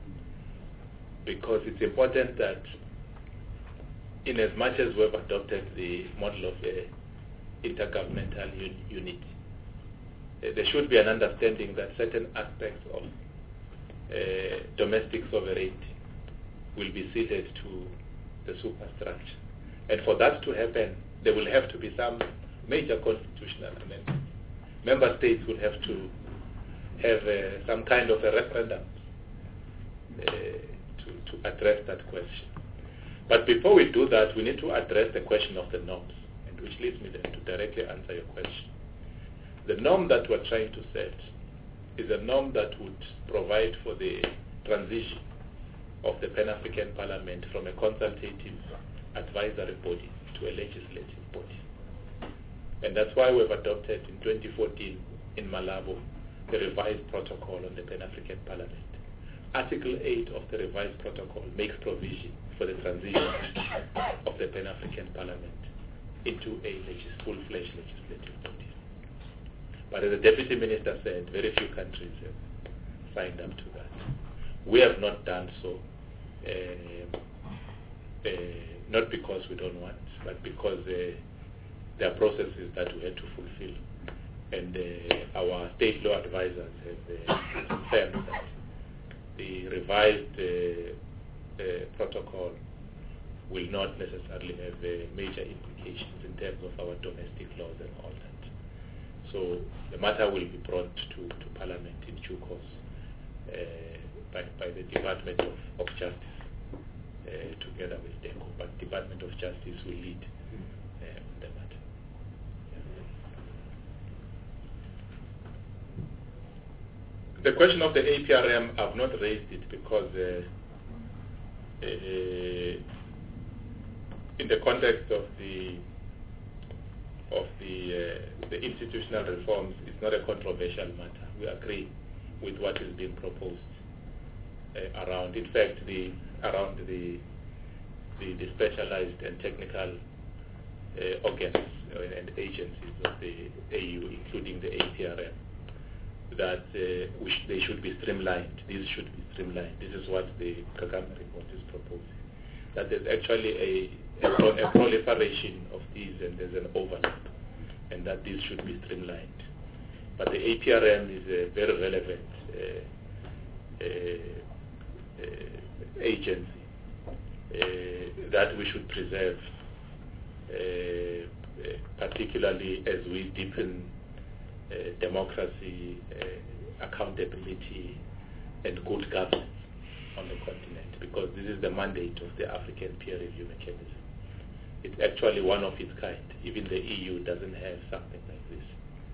D: because it's important that in as much as we've adopted the model of the intergovernmental un- unit, uh, there should be an understanding that certain aspects of uh, domestic sovereignty will be ceded to the superstructure. And for that to happen, there will have to be some major constitutional amendments. Member states will have to have uh, some kind of a referendum uh, to, to address that question. But before we do that, we need to address the question of the norms, and which leads me then to directly answer your question. The norm that we're trying to set is a norm that would provide for the transition of the Pan-African Parliament from a consultative advisory body to a legislative body. And that's why we've adopted in twenty fourteen in Malabo the revised protocol on the Pan-African Parliament. Article eight of the revised protocol makes provision for the transition of the Pan-African Parliament into a legis- full-fledged legislative body. But as the Deputy Minister said, very few countries have signed up to that. We have not done so, uh, uh, not because we don't want, but because uh, there are processes that we had to fulfill. And uh, our state law advisors have uh, confirmed that the revised uh, uh, protocol will not necessarily have uh, major implications in terms of our domestic laws and all that. So the matter will be brought to, to Parliament in due course uh, by, by the Department of, of Justice uh, together with DECO. But Department of Justice will lead uh, on the matter. The question of the A P R M, I've not raised it because uh, uh, in the context of the of the uh, the institutional reforms, it's not a controversial matter. We agree with what is being proposed uh, around, in fact, the around the the, the specialized and technical uh, organs and agencies of the A U, including the A P R M, that uh, we sh they should be streamlined. These should be streamlined. This is what the Kagame report is proposing. That there's actually a, a, pro a proliferation of these and there's an overlap, and that these should be streamlined. But the A P R M is a very relevant uh, uh, uh, agency uh, that we should preserve, uh, uh, particularly as we deepen uh, democracy, uh, accountability, and good governance on the continent, because this is the mandate of the African peer review mechanism. It's actually one of its kind. Even the E U doesn't have something like this.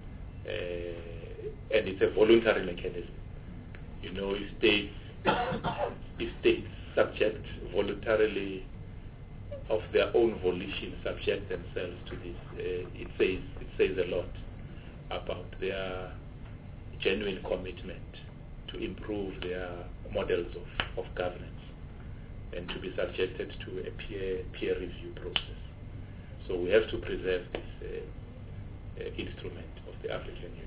D: Uh, and it's a voluntary mechanism. You know, if states, if states subject voluntarily of their own volition subject themselves to this, uh, it says it says a lot about their genuine commitment to improve their models of, of governance and to be subjected to a peer peer review process. So we have to preserve this uh, uh, instrument of the African Union.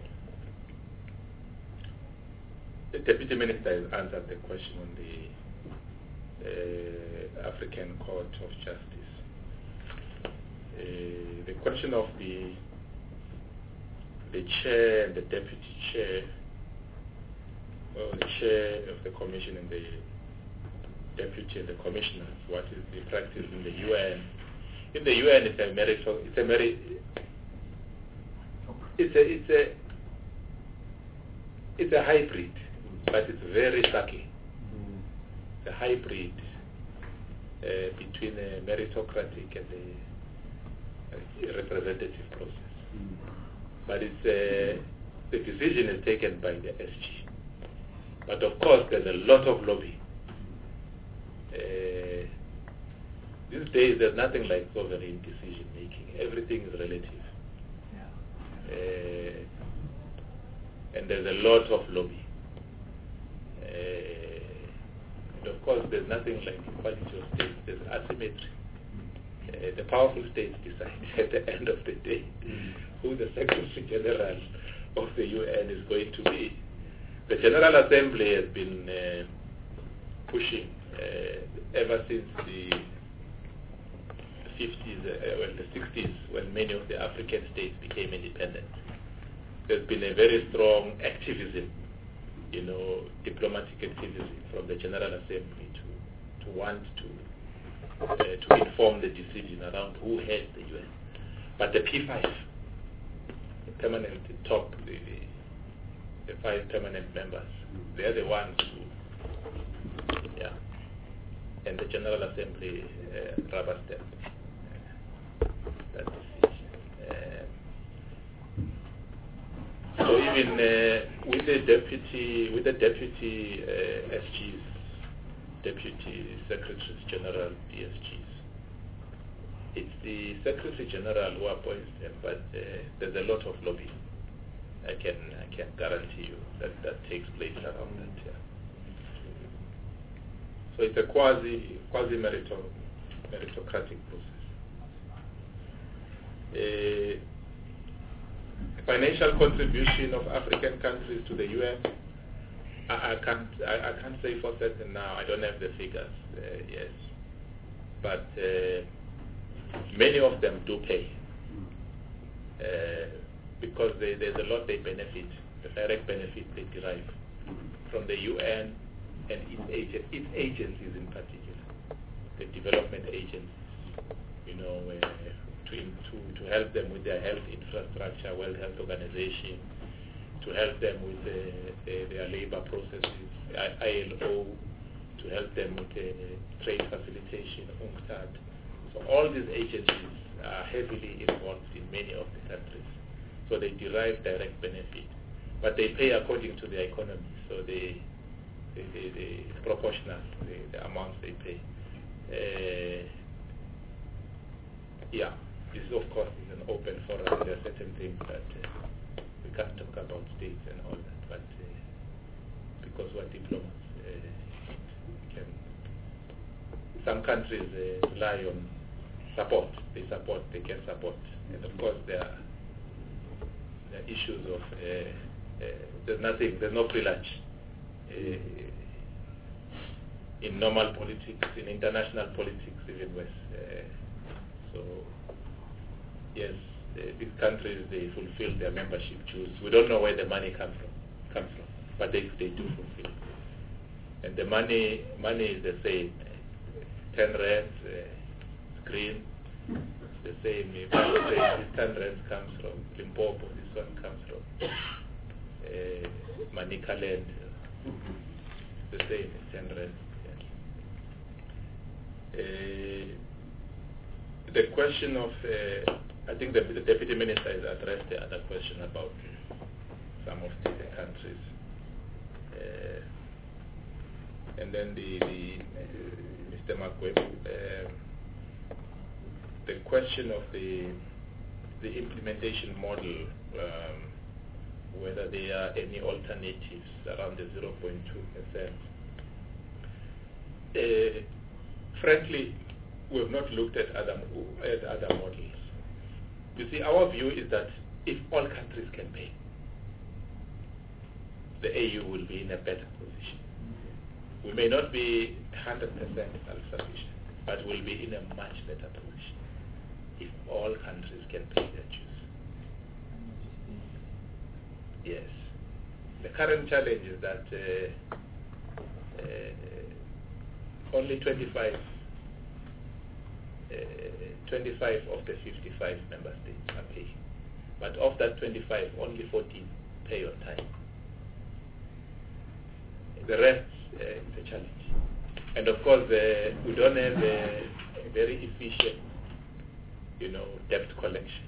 D: The Deputy Minister has answered the question on the uh, African Court of Justice. Uh, the question of the the chair and the deputy chair, well, the chair of the commission and the deputy and the commissioners, what is the practice in the U N? In the U N, it's a merit, it's a merit, it's a it's a it's a hybrid, but it's very subtle. It's a hybrid uh, between a meritocratic and a, a representative process. But it's uh, the decision is taken by the S G. But of course, there's a lot of lobby. Uh, these days, there's nothing like sovereign decision making. Everything is relative. Uh, and there's a lot of lobby. Uh, and of course, there's nothing like equality of states. There's asymmetry. Uh, the powerful states decide at the end of the day who the Secretary General of the U N is going to be. The General Assembly has been uh, pushing uh, ever since the fifties, uh, well, the sixties, when many of the African states became independent. There's been a very strong activism, you know, diplomatic activism from the General Assembly to, to want to, uh, to inform the decision around who heads the U N. But the P five, the permanent top, the, the five permanent members, they're the ones who, yeah, and the General Assembly uh, rubber stamp uh, that decision. Uh, so even uh, with the deputy, with the deputy uh, S Gs, deputy secretaries general, D S Gs, it's the Secretary General who appoints them, but uh, there's a lot of lobbying. I can I can guarantee you that that takes place around that. Yeah. So it's a quasi quasi merito, meritocratic process. Uh, financial contribution of African countries to the U N, I, I can't I, I can't say for certain now. I don't have the figures. Uh, yes, but uh, many of them do pay. Uh, because they, there's a lot they benefit, the direct benefit they derive from the U N and its, agent, its agencies in particular, the development agencies, you know, uh, to, to, to help them with their health infrastructure, World Health Organization, to help them with the, the, their labor processes, I L O, to help them with the trade facilitation, UNCTAD. So all these agencies are heavily involved in many of the countries. So they derive direct benefit, but they pay according to their economy. So they, they, they, they it's proportional the, the amounts they pay. Uh, yeah, this of course is an open forum. There are certain things that uh, we can't talk about states and all that, but uh, because we're diplomats. Uh, can, some countries uh, rely on support. They support, they get support. And of course there are, there are issues of, uh, uh, there's nothing, there's no free lunch. Uh, in normal politics, in international politics, even worse. Uh, so, yes, uh, these countries, they fulfill their membership dues. We don't know where the money comes from, comes from, but they, they do fulfill. And the money money is the same. ten rands, uh, screen, the same. If I say this ten rands comes from Limpopo, this one comes from uh, Manicaland, the same, it's ten rands. Uh, the question of, uh, I think the, the Deputy Minister has addressed the other question about some of the, the countries. Uh, and then the, the uh, Mister Makweb, uh, the question of the, the implementation model, um, whether there are any alternatives around the zero point two percent. Uh, Frankly, we have not looked at other, at other models. You see, our view is that if all countries can pay, the A U will be in a better position. We may not be one hundred percent self-sufficient, but we'll be in a much better position if all countries can pay their dues. Yes. The current challenge is that uh, uh, only twenty-five Uh, twenty-five of the fifty-five member states are paying. But of that twenty-five, only fourteen pay on time. The rest uh, is a challenge. And of course, uh, we don't have a, a very efficient, you know, debt collection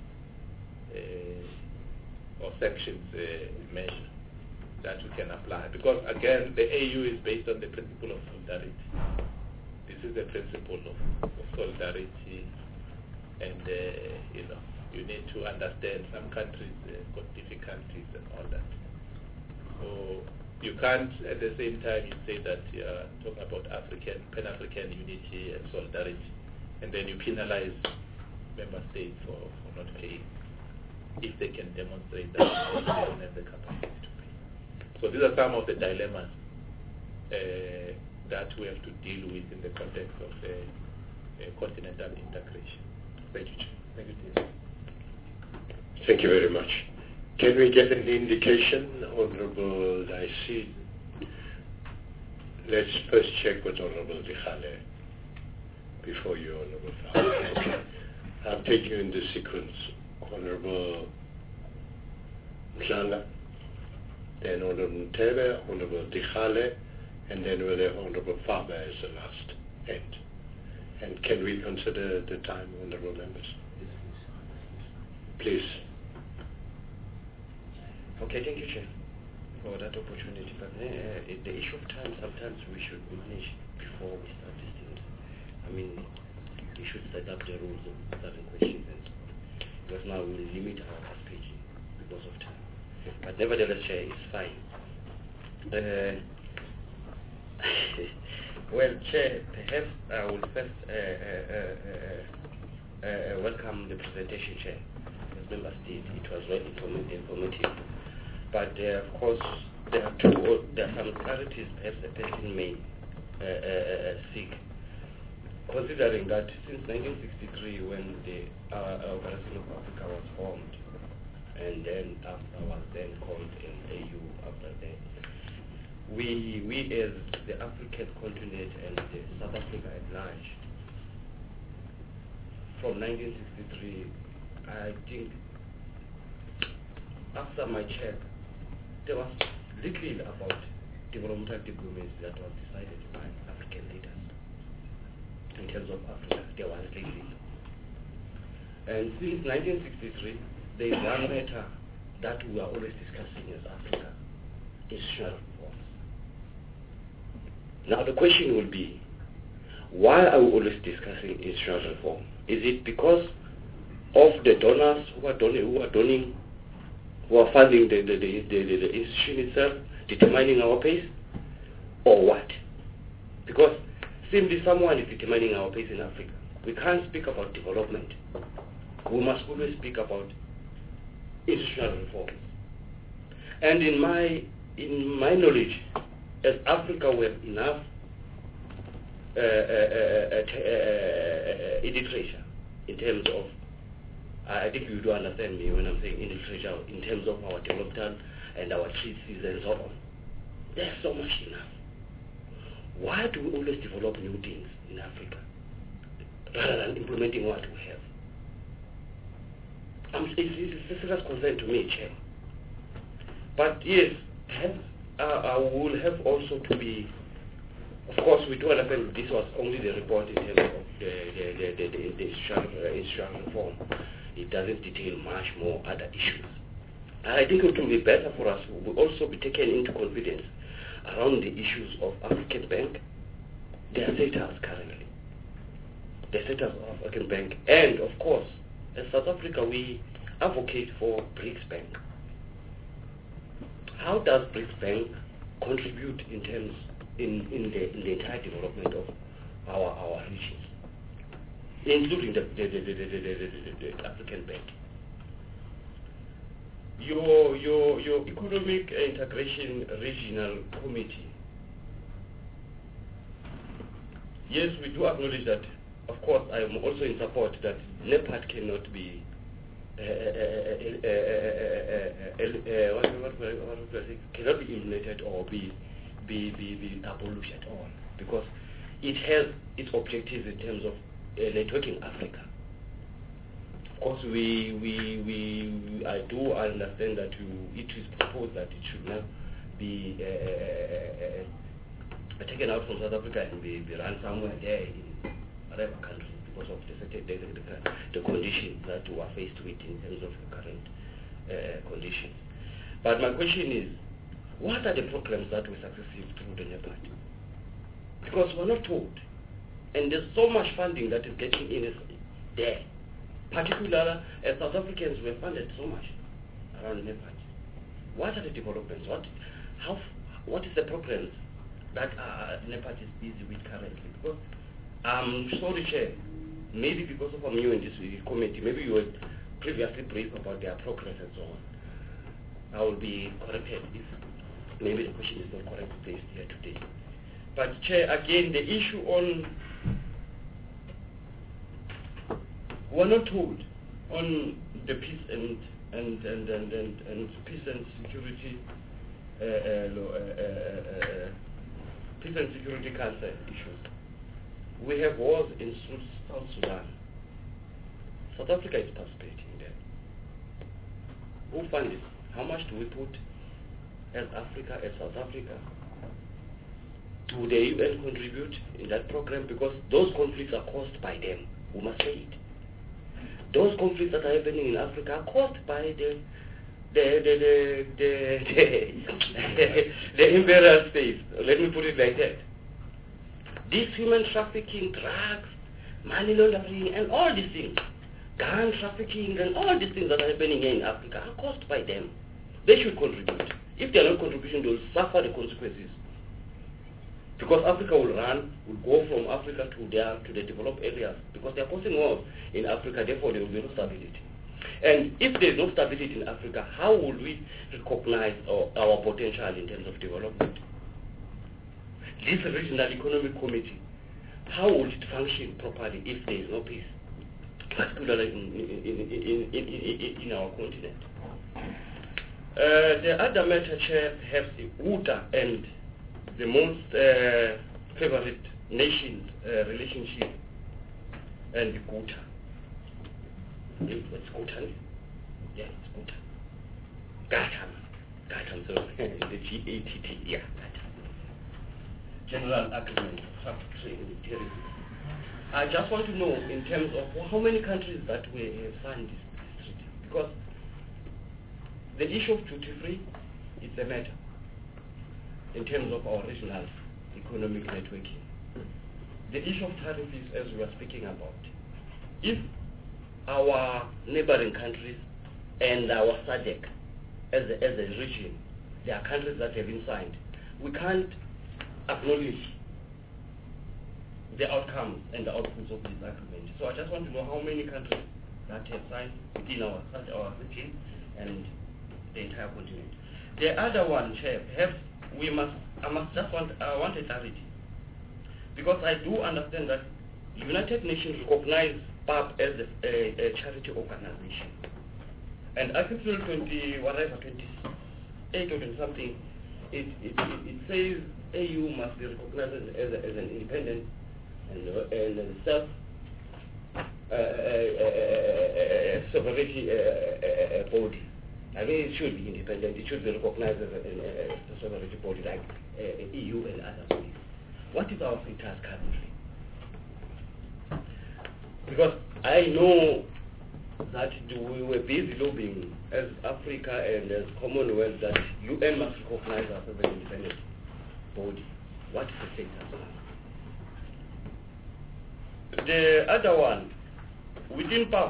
D: uh, or sanctions uh, measure that we can apply. Because again, the A U is based on the principle of solidarity. This is the principle of, of solidarity, and uh, you know, you need to understand some countries uh, got difficulties and all that. So you can't at the same time you say that you are talking about African, Pan-African unity and solidarity, and then you penalize member states for, for not paying if they can demonstrate that they don't have the capacity to pay. So these are some of the dilemmas Uh, that we have to deal with in the context of uh, uh, continental integration. Thank you. Thank you, Tim.
A: Thank you very much. Can we get an indication, Honorable I see? Let's first check with Honorable Dikhale before you, Honorable Fahad. Okay. I'll take you in the sequence. Honorable Mhlanga, then Honorable Ntebe, Honorable Dikhale, and then we'll have Honorable Faber as the last end. And can we consider the time, Honorable Members? Please.
H: Okay, thank you, Chair, for that opportunity. But uh, the issue of time, sometimes we should manage before we start these things. I mean, we should set up the rules of certain questions and so on. Because now we will limit our speech because of time. But nevertheless, Chair, it's fine. Uh, well, Chair, perhaps I will first uh, uh, uh, uh, welcome the presentation, Chair. As members did, it was very informative. But uh, of course, there are two, there are some clarities perhaps the person may uh, uh, seek. Considering that since nineteen sixty-three, when the uh, Organization of Africa was formed, and then after was then called an A U after that. We, we as the African continent and the South Africa at large, from nineteen sixty-three, I think after my check, there was little about developmental diplomacy that was decided by African leaders. In terms of Africa, there was little. And since nineteen sixty-three, there is one matter that we are always discussing as Africa, institutional reforms. Now the question will be, why are we always discussing institutional reform? Is it because of the donors who are donating, who are donating, who are funding the, the, the, the, the institution itself, determining our pace? or what? Because simply someone is determining our pace in Africa. We can't speak about development. We must always speak about institutional reforms. And in my in my knowledge, as Africa, we have enough uh, uh, uh, uh, uh, literature in terms of, I think you do understand me when I'm saying literature, in terms of our development and our treaties and so on. There's so much enough. Why do we always develop new things in Africa rather than implementing what we have? Um, it's, it's a serious concern to me, Chair. But yes, have, uh, I will have also to be, of course, we do understand this was only the report in terms of the, the, the, the, the, the institutional, uh, institutional reform. It doesn't detail much more other issues. I think it will be better for us to also be taken into confidence around the issues of African Bank, their status currently, the status of African Bank, and of course, as South Africa, we advocate for BRICS Bank. How does BRICS Bank contribute in terms in, in the in the entire development of our our regions, including the the, the, the, the, the, the, the African Bank? Your your your Economic Integration Regional Committee. Yes, we do acknowledge that. Of course, I am also in support that NEPAD cannot be cannot be eliminated or be be be, be abolished at all, because it has its objectives in terms of uh, networking Africa. Of course, we we we I do understand that you, it is proposed that it should not be uh, uh, taken out from South Africa and be, be run somewhere there in whatever country, because of the, the, the, the conditions that we are faced with in terms of the current uh, conditions. But my question is, what are the programs that were successful through the NEPAD? Because we're not told. And there's so much funding that is getting in there. Particularly as South Africans were funded so much around NEPAD. What are the developments? What how what is the programs that uh, NEPAD is busy with currently? Because I'm sorry, Chair, maybe because of I'm new in this committee, maybe you were previously briefed about their progress and so on. I will be corrected if maybe the question is not correctly placed here today. But Chair, again, the issue on, we're not told on the peace and and and and and, and peace and security uh, uh, uh, uh, uh, peace and security council issues. We have wars in South Sudan. South Africa is participating there. Who funds it? How much do we put as Africa, as South Africa? Do the U N contribute in that program? Because those conflicts are caused by them. We must say it. Those conflicts that are happening in Africa are caused by the the the the the, the, the imperial states. Let me put it like that. This human trafficking, drugs, money laundering, and all these things, gun trafficking, and all these things that are happening here in Africa are caused by them. They should contribute. If they are not contributing, they will suffer the consequences. Because Africa will run, will go from Africa to their to the developed areas, because they are causing wars in Africa. Therefore, there will be no stability. And if there is no stability in Africa, how will we recognize our, our potential in terms of development? This regional economic committee, how will it function properly if there is no peace, particularly in, in, in, in, in, in our continent? Uh, the other matter, Chair, perhaps U T A and the most uh, favorite nations uh, relationship and the G U T A. It's G U T A? Yeah, it's G U T A. GATAM. GATAM, so the G A T T, yeah, GATAM. General Agreement of Trade and Terrorism. I just want to know in terms of how many countries that we have signed this, this treaty. Because the issue of duty-free is a matter in terms of our regional economic networking. The issue of tariffs is, as we are speaking about, if our neighboring countries and our S A D C as a, as a region, there are countries that have been signed, we can't acknowledge the outcomes and the outputs of this agreement. So I just want to know how many countries that have signed within our, our region and the entire continent. The other one, Chair, perhaps we must, I must just want, I want a clarity. Because I do understand that the United Nations recognize P A P as a, a, a charity organization. And Article twenty, whatever, twenty-eight or twenty something, it, it, it, it says A U must be recognized as, a, as an independent and, uh, and self uh, uh, uh, uh, sovereignty uh, uh, body. I mean, it should be independent. It should be recognized as a, a, a sovereignty body like uh, E U and other bodies. What is our status currently? Because I know that we were busy lobbying as Africa and as Commonwealth that U N must recognize us as an independent body. What is the status now? The other one, within P A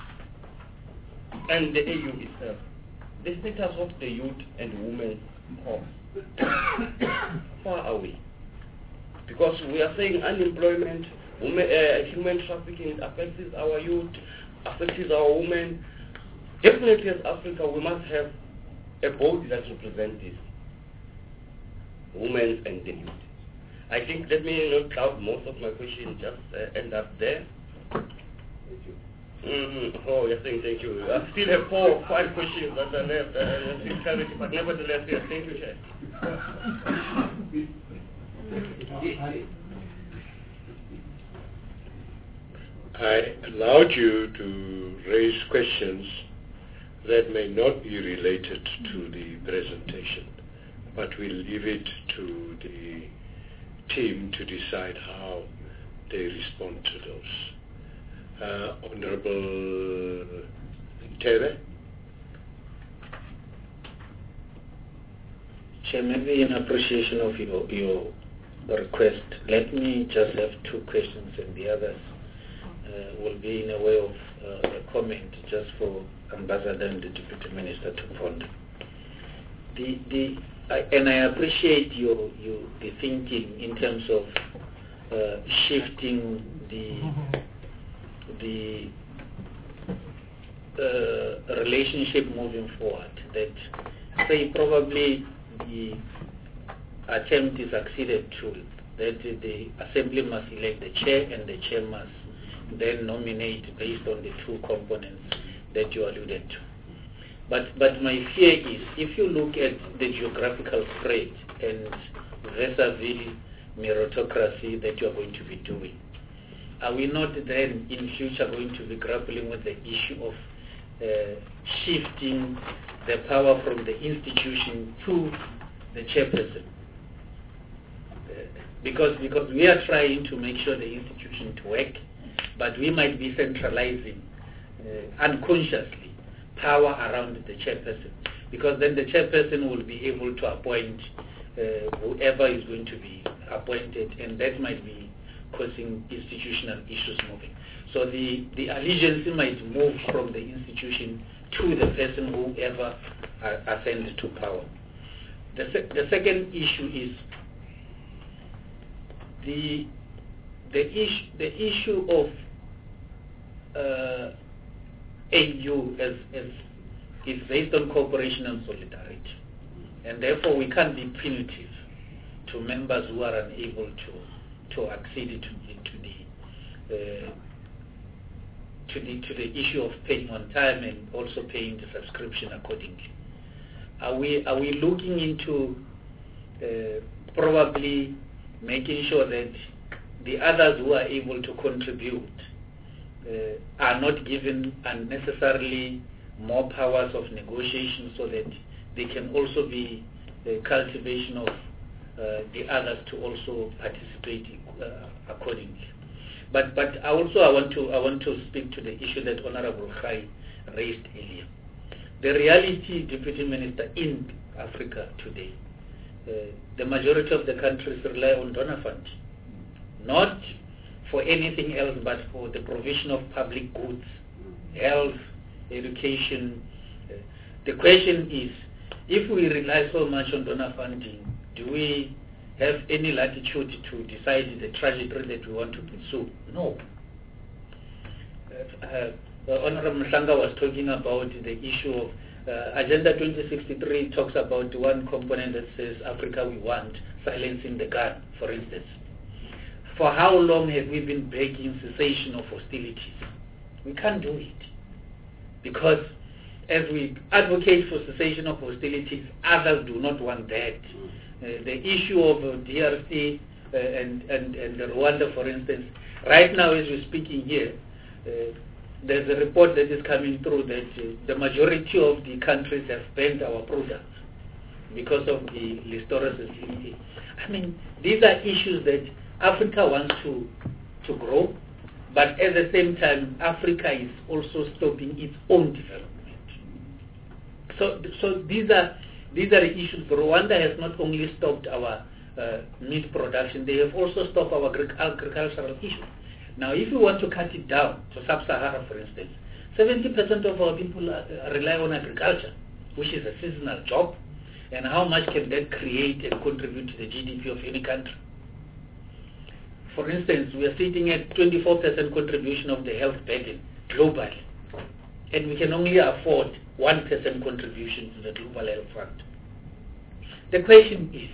H: P and the A U itself, the status of the youth and women corps, far away. Because we are saying unemployment, women, uh, human trafficking affects our youth, affects our women. Definitely as Africa, we must have a body that represents this, women and the youth. I think, let me not cloud most of my questions, just uh, end up there. Thank you. Mm-hmm. Oh, yes, thank, thank you. I still have four, five questions that are left, uh, still clarity, but nevertheless, yes, thank you, Chair.
A: I allowed you to raise questions that may not be related to the presentation, but we'll leave it to the team to decide how they respond to those. Uh, Honorable Tere?
F: Chair, maybe in appreciation of your, your request, let me just have two questions, and the others uh, will be in a way of uh, a comment just for Ambassador and the Deputy Minister to ponder. The, the, I, and I appreciate your, your, the thinking in terms of uh, shifting the the uh, relationship moving forward. That, say, probably the attempt is acceded to, that the Assembly must elect the chair and the chair must then nominate based on the two components that you alluded to. But, but my fear is, if you look at the geographical spread and vis-a-vis meritocracy that you are going to be doing, are we not then in future going to be grappling with the issue of uh, shifting the power from the institution to the chairperson? Uh, because, because we are trying to make sure the institution to work, but we might be centralizing uh, unconsciously power around the chairperson, because then the chairperson will be able to appoint uh, whoever is going to be appointed, and that might be causing institutional issues moving. So the, the allegiance might move from the institution to the person whoever uh, ascends to power. The, sec the second issue is the the issue the issue of uh, A U as, as is based on cooperation and solidarity, and therefore we can't be punitive to members who are unable to to accede to the to the, uh, to the to the issue of paying on time and also paying the subscription accordingly. Are we are we looking into uh, probably making sure that the others who are able to contribute uh, are not given unnecessarily more powers of negotiation, so that they can also be the cultivation of Uh, the others to also participate uh, accordingly. But but also I want to I want to speak to the issue that Honorable Khai raised earlier. The reality, Deputy Minister, in Africa today, uh, the majority of the countries rely on donor funding, not for anything else but for the provision of public goods, health, education. Uh, the question is, if we rely so much on donor funding, do we have any latitude to decide the trajectory that we want to pursue. No. Uh, uh, Honorable Mhlanga was talking about the issue of uh, Agenda twenty sixty-three talks about one component that says Africa we want, silencing the gun, for instance. For how long have we been begging cessation of hostilities? We can't do it. Because as we advocate for cessation of hostilities, others do not want that. Uh, the issue of uh, D R C uh, and, and, and Rwanda, for instance, right now as we're speaking here, uh, there's a report that is coming through that uh, the majority of the countries have banned our products because of the listeriosis. I mean, these are issues that Africa wants to, to grow, but at the same time, Africa is also stopping its own development. So, so these are these are the issues. Rwanda has not only stopped our uh, meat production; they have also stopped our agric- agricultural issues. Now, if we want to cut it down to sub-Sahara, for instance, seventy percent of our people uh, rely on agriculture, which is a seasonal job. And how much can that create and contribute to the G D P of any country? For instance, we are sitting at twenty-four percent contribution of the health burden globally, and we can only afford one percent contribution to the Global Health Fund. The question is,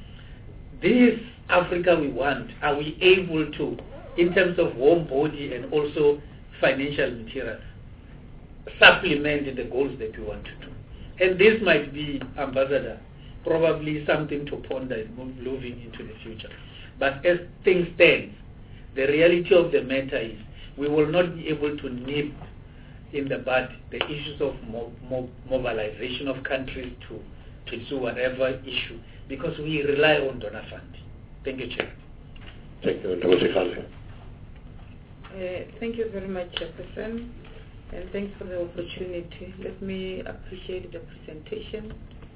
F: this Africa we want, are we able to, in terms of warm body and also financial material, supplement the goals that we want to do? And this might be, Ambassador, probably something to ponder and move, moving into the future. But as things stand, the reality of the matter is we will not be able to nip in the bud the issues of mo- mo- mobilization of countries to, to do whatever issue, because we rely on donor fund. Thank you, Chair.
A: Thank you, Doctor
E: Uh, thank you very much, Chairperson, and thanks for the opportunity. Let me appreciate the presentation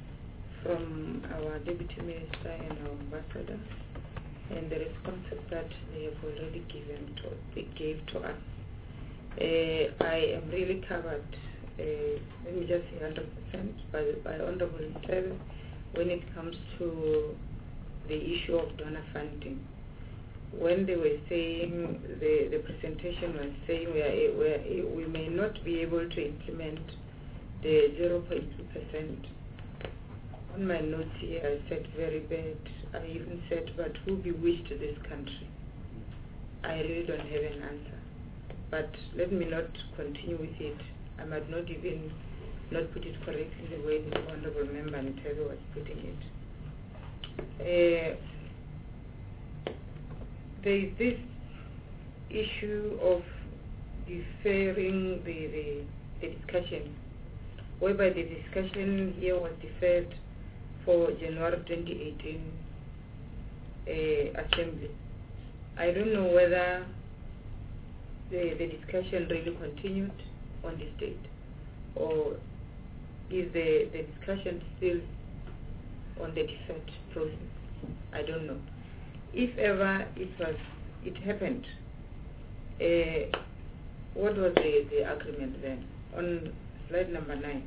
E: from our Deputy Minister and our Ambassador, and the responses that they have already given to, they gave to us. Uh, I am really covered, uh, let me just say one hundred percent, by, by Honorable Ntebe when it comes to the issue of donor funding. When they were saying, the, the presentation was saying we, are, we, are, we may not be able to implement the zero point two percent. On my notes here, I said very bad. I even said, but who bewitched this country? I really don't have an answer. But let me not continue with it. I might not even not put it correctly the way the Honorable Member Ntebe was putting it. Uh, there is this issue of deferring the, the, the discussion, whereby the discussion here was deferred for January twenty eighteen uh, assembly. I don't know whether the, the discussion really continued on this date, or is the, the discussion still on the deferred process? I don't know. If ever it was, it happened, uh, what was the, the agreement then? On slide number nine.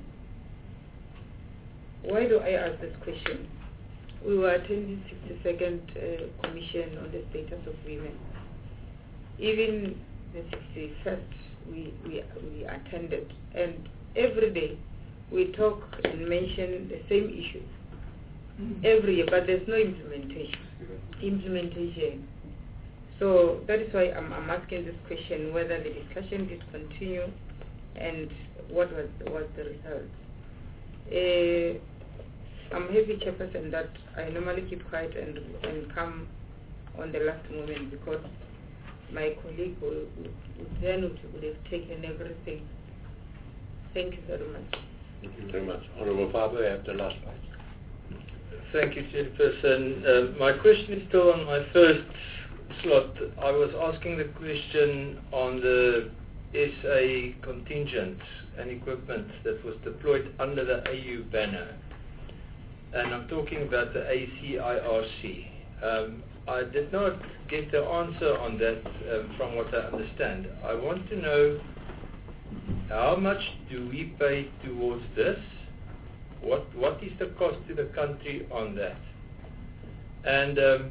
E: Why do I ask this question? We were attending sixty-second uh, Commission on the Status of Women. Even the sixty-first we, we, we attended, and every day we talk and mention the same issues. Mm-hmm. Every year, but there's no implementation. Implementation. So that is why I'm, I'm asking this question, whether the discussion did continue and what was, was the result. Uh, I'm happy, Chairperson, that I normally keep quiet and, and come on the last moment, because my colleague would, would then would have taken everything. Thank you very much.
A: Thank you very much. Honorable Father, you have the last slide.
B: Thank you, Chairperson. Uh, my question is still on my first slot. I was asking the question on the S A contingent and equipment that was deployed under the A U banner. And I'm talking about the A C I R C. Um, I did not get the answer on that um, from what I understand. I want to know, how much do we pay towards this? What What is the cost to the country on that? And um,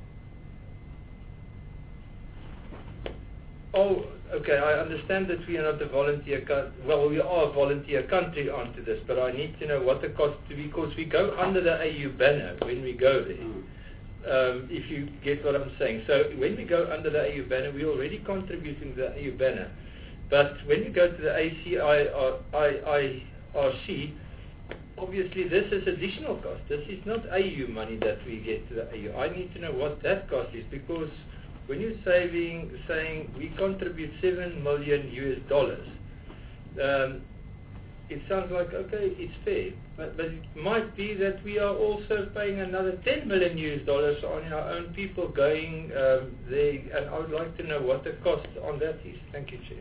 B: oh, okay, I understand that we are not a volunteer co- well, we are a volunteer country onto this, but I need to know what the cost, because we go under the A U banner when we go there. Mm. Um, if you get what I'm saying. So when we go under the A U banner, we're already contributing to the A U banner. But when you go to the A C I R C, obviously this is additional cost. This is not A U money that we get to the A U. I need to know what that cost is, because when you're saving, saying we contribute seven million U S dollars, um, it sounds like, okay, it's fair. But, but it might be that we are also paying another ten million U S dollars on our own people going um, there, and I would like to know what the cost on that is. Thank you, Chair.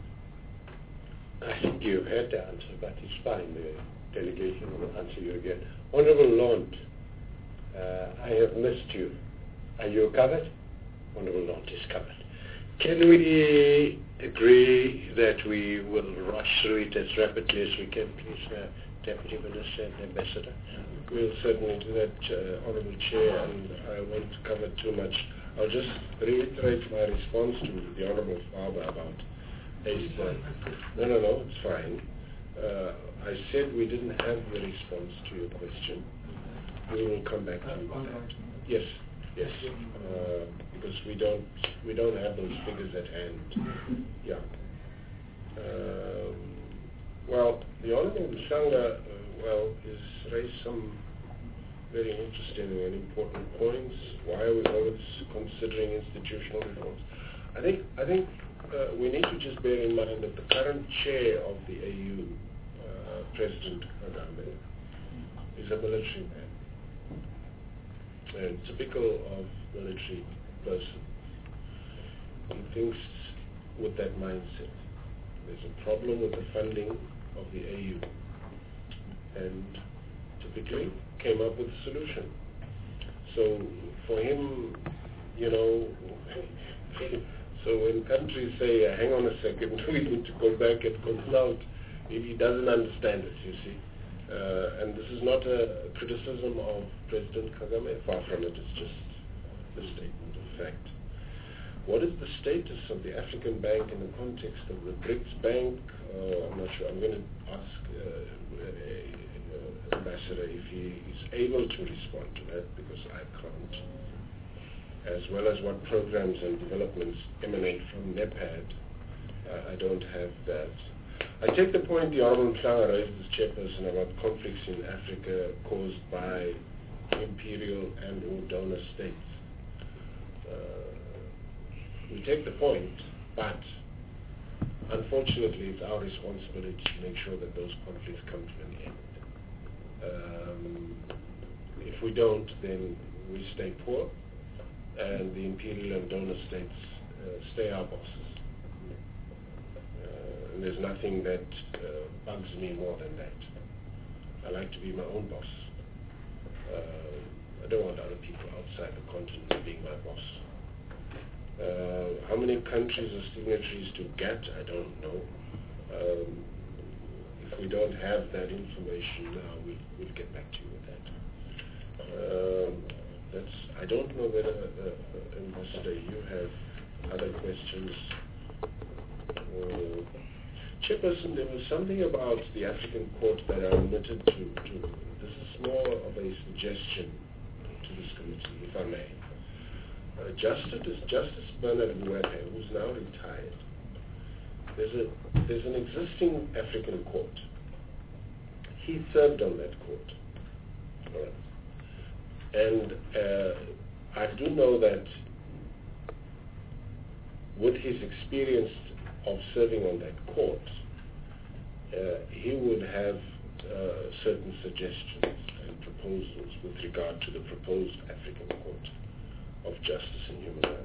A: I think you've had the answer, but it's fine. The delegation will answer you again. Honourable Lord, uh, I have missed you. Are you covered? Honourable Lord is covered. Can we agree that we will rush through it as rapidly as we can, please, uh, Deputy Minister and Ambassador? We'll certainly do that, uh, Honourable Chair, and I won't cover too much. I'll just reiterate my response to the Honourable Father about ASA. No, no, no, it's fine. Uh, I said we didn't have the response to your question. We will come back to you with that. Yes, yes, uh, because we don't we don't have those figures at hand. Yeah. Um, well, the Honourable Mhlanga, uh, well, has raised some very interesting and important points. Why are we always considering institutional reforms? I think I think uh, we need to just bear in mind that the current chair of the A U, uh, President Kagame, is a military man, and typical of military person. He thinks with that mindset. There's a problem with the funding of the A U, and typically came up with a solution. So for him, you know, so when countries say, uh, hang on a second, we need to go back and consult, he doesn't understand it, you see. Uh, and this is not a criticism of President Kagame, far from it, it's just a statement of fact. What is the status of the African Bank in the context of the BRICS Bank? Uh, I'm not sure. I'm going to ask uh, uh, Ambassador if he is able to respond to that, because I can't. As well as what programs and developments emanate from NEPAD. Uh, I don't have that. I take the point the Honourable Mhlanga raised as chairperson about conflicts in Africa caused by imperial and or donor states. Uh, we take the point, but unfortunately it's our responsibility to make sure that those conflicts come to an end. Um, if we don't, then we stay poor, and the imperial and donor states uh, stay our bosses. Uh, and there's nothing that uh, bugs me more than that. I like to be my own boss. Uh, I don't want other people outside the continent being my boss. Uh, how many countries are signatories to GATT? I don't know. Um, if we don't have that information now, we'll, we'll get back to you with that. Um, that's, I don't know whether, uh, uh, Ambassador, you have other questions. Uh, Chairperson, there was something about the African court that I omitted to, to. This is more of a suggestion to this committee, if I may. Uh, Justice, Justice Bernard Mwepe, who's now retired, there's, a, there's an existing African court. He served on that court. All right. And uh, I do know that with his experience of serving on that court, uh, he would have uh, certain suggestions and proposals with regard to the proposed African Court of Justice and Human Rights.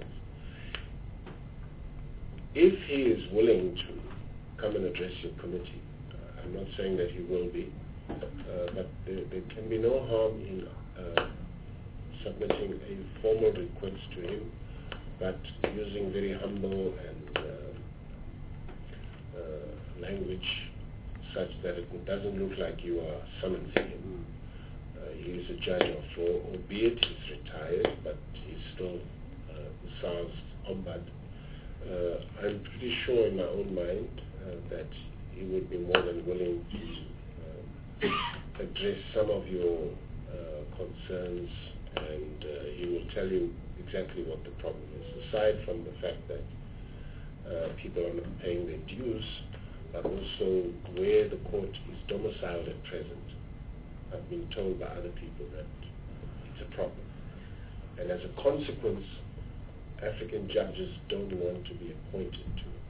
A: If he is willing to come and address your committee, uh, I'm not saying that he will be, uh, but there, there can be no harm in uh, submitting a formal request to him, but using very humble and uh, uh, language such that it doesn't look like you are summoning him. Uh, he's a judge of law, albeit he's retired, but he's still uh, the SARS Ombud. Uh, I'm pretty sure in my own mind uh, that he would be more than willing to uh, address some of your uh, concerns, and uh, he will tell you exactly what the problem is, aside from the fact that uh, people are not paying their dues, but also where the court is domiciled at present. I've been told by other people that it's a problem. And as a consequence, African judges don't want to be appointed to it.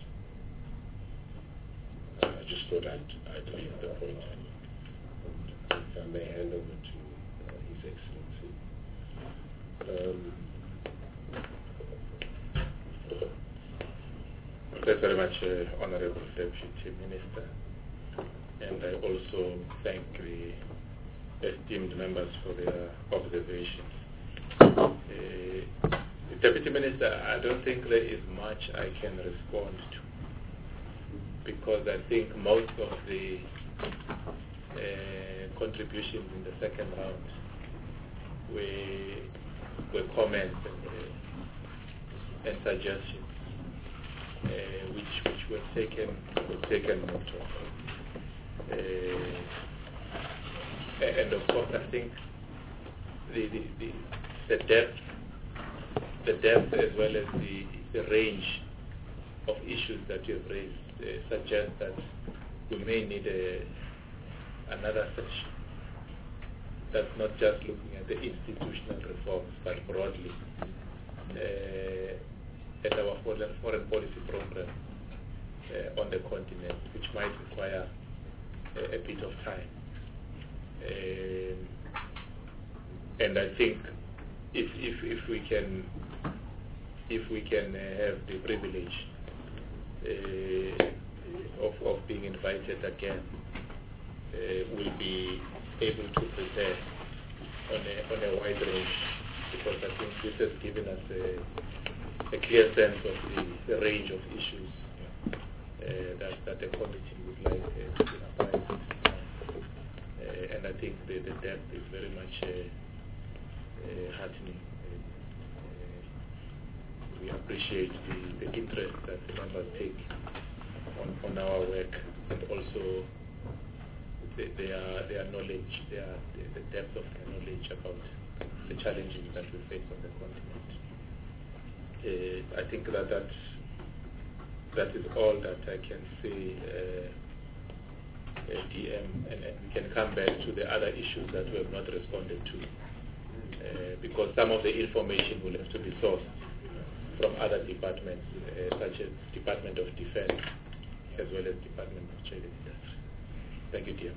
A: Uh, I just thought I'd, I'd leave the point. If I may hand over to uh, His Excellency. Um,
D: Thanks very much, uh, Honorable Deputy Minister. And I also thank the esteemed members for their observations. Uh, the Deputy Minister, I don't think there is much I can respond to, because I think most of the uh, contributions in the second round were, were comments and, uh, and suggestions. Uh, which which were taken were taken note of, uh, and of course I think the the, the the depth the depth as well as the the range of issues that you have raised uh, suggest that we may need a, another session that's not just looking at the institutional reforms but broadly. Uh, at our foreign, foreign policy program uh, on the continent, which might require a, a bit of time. Um, and I think if, if, if we can if we can uh, have the privilege uh, of, of being invited again, uh, we'll be able to prepare on a, on a wide range, because I think this has given us a a clear sense of the, the range of issues uh, that, that the committee would like uh, to be apprised of. Uh, and I think the, the depth is very much uh, uh, heartening. Uh, we appreciate the, the interest that the members take on, on our work, and also the, their, their knowledge, their, the, the depth of their knowledge about the challenges that we face on the continent. Uh, I think that that's, that is all that I can say, uh, uh, D M, and, and we can come back to the other issues that we have not responded to, uh, because some of the information will have to be sourced from other departments, uh, such as Department of Defense, as well as Department of Trade and Industry. Thank you, D M.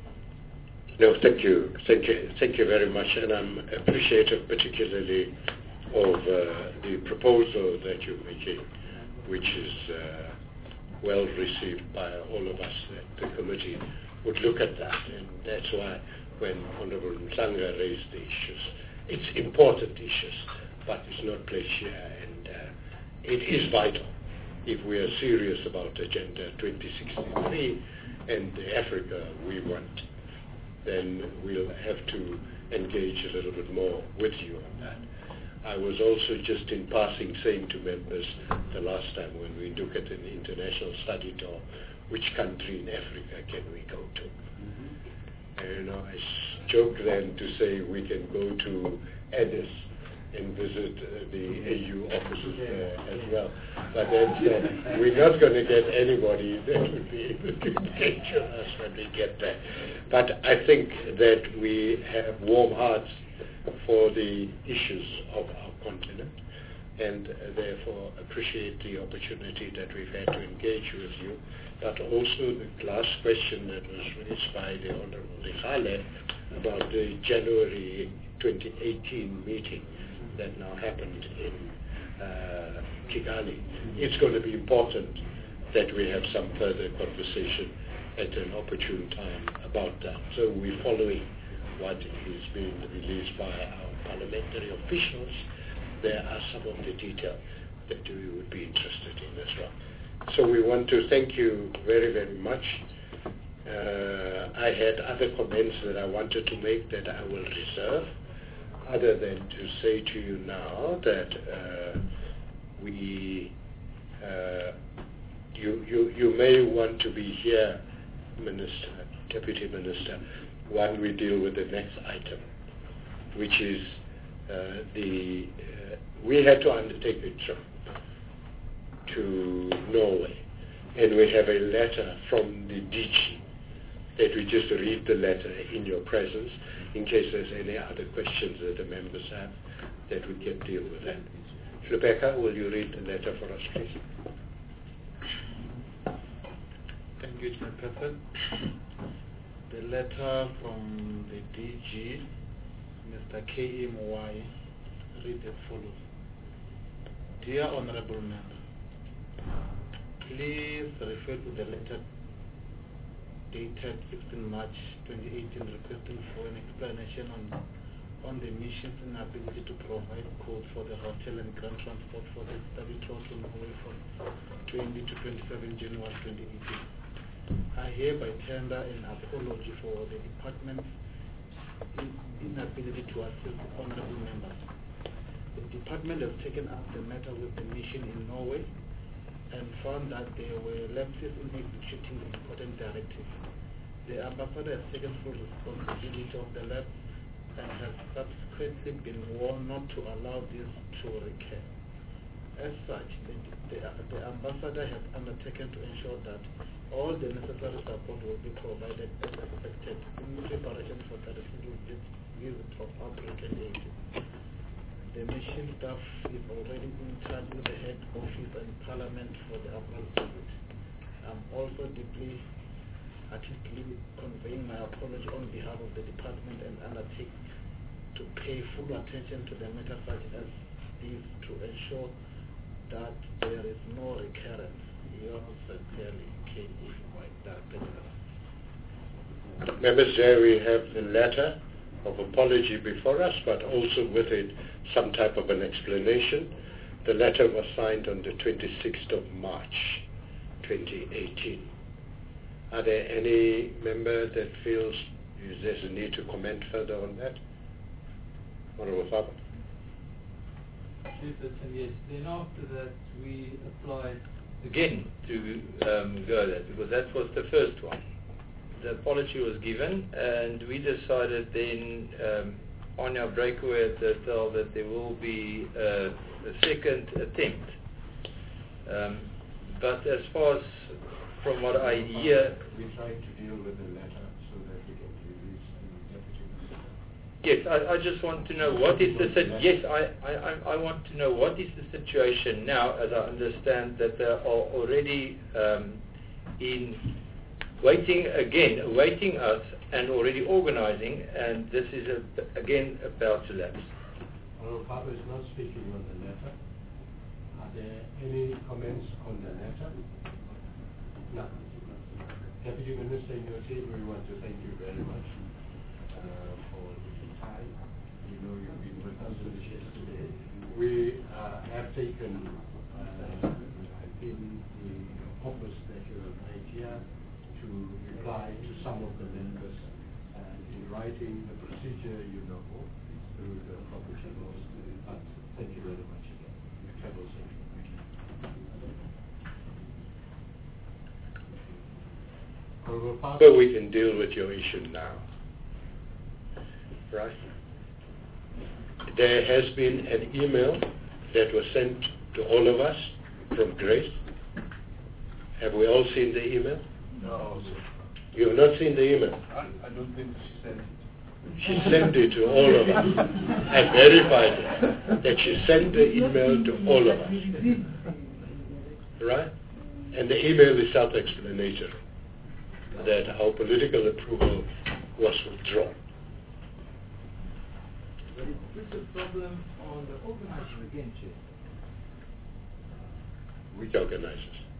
A: No, thank you. Thank you, thank you very much, and I'm appreciative particularly of uh, the proposal that you're making, which is uh, well received by all of us. That the committee would look at that, and that's why when Honorable Mhlanga raised the issues, it's important issues, but it's not placed here, and uh, it is vital if we are serious about Agenda twenty sixty-three and the Africa we want. Then we'll have to engage a little bit more with you on that. I was also just in passing saying to members the last time when we look at an international study tour, which country in Africa can we go to? Mm-hmm. And you know, I joke then to say we can go to Addis and visit uh, the A U offices there as well. But then uh, we're not going to get anybody that would be able to engage with us when we get there. But I think that we have warm hearts for the issues of our continent, and uh, therefore appreciate the opportunity that we've had to engage with you. But also the last question that was raised by the Honorable Likhale about the January twenty eighteen meeting that now happened in uh, Kigali. It's going to be important that we have some further conversation at an opportune time about that. So we're following what is being released by our parliamentary officials. There are some of the detail that we would be interested in as well. So we want to thank you very, very much. uh, I had other comments that I wanted to make that I will reserve, other than to say to you now that uh, we, uh, you, you, you may want to be here, Minister, Deputy Minister, while we deal with the next item, which is uh, the, uh, we had to undertake a trip to Norway, and we have a letter from the D G that we just read the letter in your presence in case there's any other questions that the members have, that we can deal with that. Rebecca, will you read the letter for us, please?
C: Thank you, Chairperson. The letter from the D G, Mister K M Y, read as follows. Dear Honorable Member, please refer to the letter dated sixteenth March twenty eighteen requesting for an explanation on on the mission's inability to provide code for the hotel and ground transport for the study tour to Norway from twenty to twenty-seven January twenty eighteen. I hereby tender an apology for the department's inability to assist honorable members. The department has taken up the matter with the mission in Norway and found that there were lapses in executing the important directive. The ambassador has taken full responsibility of the lapse and has subsequently been warned not to allow this to recur. As such, the, the, the ambassador has undertaken to ensure that all the necessary support will be provided as expected in preparation for the visit of African aid. The mission staff is already in touch with the head office and parliament for the April visit. I'm also deeply articulately conveying my apology on behalf of the department and undertake to pay full attention to the matter such as these to ensure that there is no recurrence. Yours sincerely, K E Y.
A: Members, there we have the letter of apology before us, but also with it some type of an explanation. The letter was signed on the twenty-sixth of March twenty eighteen. Are there any member that feels there's a need to comment further on that? Honorable Faber.
K: Yes, then after that we applied
B: again to um, go that, because that was the first one. The apology was given, and we decided then um, on our breakaway at the hotel that there will be uh, a second attempt. Um, but as far as from what I hear,
A: we tried to deal with the letter so that we can release the deputy minister.
B: Yes, I, I just want to know what is the si- yes, I, I, I want to know what is the situation now, as I understand that they are already um, in waiting again, awaiting us and already organizing, and this is a, again about to lapse.
A: Honorable Papa is not speaking on the letter. Are there any comments on the letter? No. Deputy Minister, in your team, we want to thank you very much uh, for the time. You know you've been with us since yesterday. We uh, have taken uh, in the office that you have made here to reply to some of the members uh, in writing the procedure, you know, through the property laws. But thank you very much again. Travel safe. So we can deal with your issue now. Right? There has been an email that was sent to all of us from Grace. Have we all seen the email?
C: No.
A: You have not seen the email?
C: I, I don't think she sent it.
A: She sent it to all of us. I verified it, that she sent the email to all of us. Right? And the email is self-explanatory, that our political approval was withdrawn.
K: But it puts a problem on the organizers again, Chair.
A: Which organizers?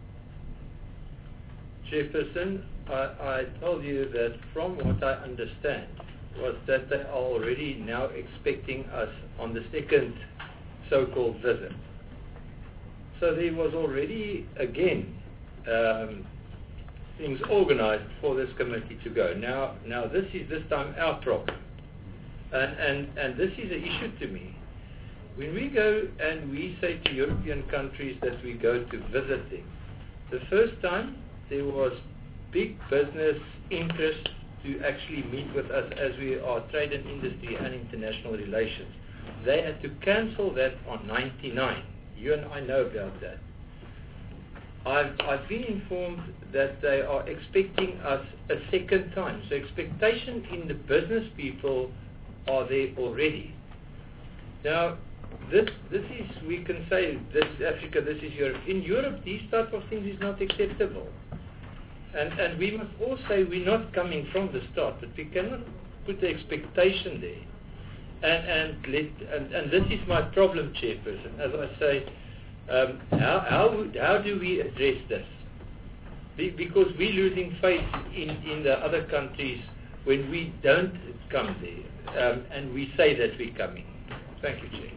B: Chairperson, I, I told you that from what I understand was that they are already now expecting us on the second so-called visit. So there was already, again, um, things organized for this committee to go. Now, now this is this time our problem. And, and, and this is an issue to me. When we go and we say to European countries that we go to visit them, the first time there was big business interest to actually meet with us as we are trade and industry and international relations. They had to cancel that on ninety-nine. You and I know about that. I've, I've been informed that they are expecting us a second time. So expectation in the business people are there already. Now, this this is, we can say, this is Africa, this is Europe. In Europe, these type of things is not acceptable. And and we must all say we're not coming from the start, but we cannot put the expectation there. And and let and, and this is my problem, Chairperson. As I say, um, how how would, how do we address this? Be, because we're losing faith in, in the other countries when we don't come there, um, and we say that we're coming. Thank you, Chair.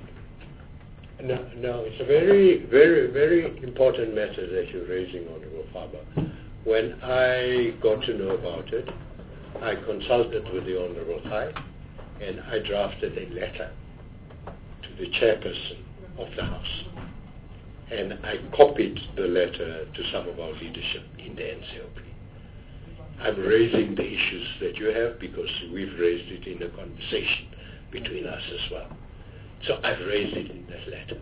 A: No, no, it's a very, very, very important matter that you're raising, Honorable Faber. When I got to know about it, I consulted with the Honorable High, and I drafted a letter to the chairperson of the House. And I copied the letter to some of our leadership in the N C O P. I'm raising the issues that you have because we've raised it in a conversation between us as well. So I've raised it in that letter.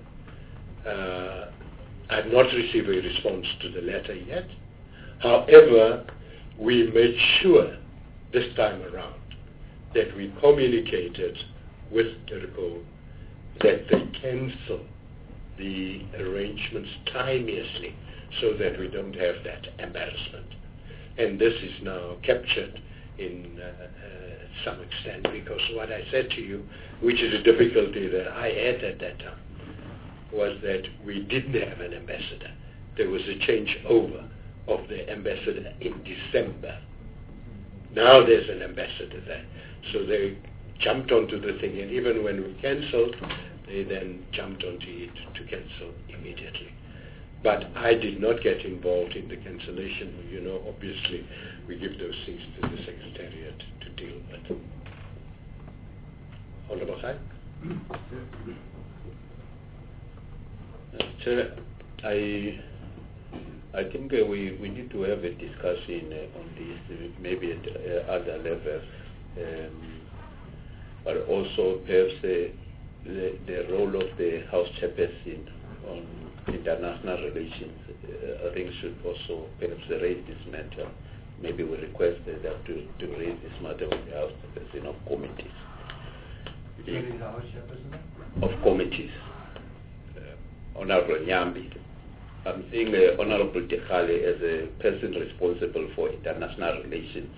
A: Uh, I've not received a response to the letter yet. However, we made sure this time around that we communicated with Turco that they cancel the arrangements timeously so that we don't have that embarrassment. And this is now captured in uh, uh, some extent, because what I said to you, which is a difficulty that I had at that time, was that we didn't have an ambassador. There was a changeover of the ambassador in December. Now there's an ambassador there. So they jumped onto the thing, and even when we cancelled, they then jumped onto it to cancel immediately. But I did not get involved in the cancellation. You know, obviously, we give those things to the Secretariat to deal with. Honorable Khan?
I: Chair, I, I think uh, we, we need to have a discussion uh, on this, uh, maybe at uh, other levels, um, but also perhaps uh, the, the role of the House Chairperson on international relations, uh, I think should also perhaps raise this matter. Maybe we request uh, that to, to raise this matter with the House Chairperson of committees.
K: Who is the House Chairperson?
I: Of committees. Uh, Honorable Nyambi. I'm seeing uh, Honorable Tekhale as a person responsible for international relations.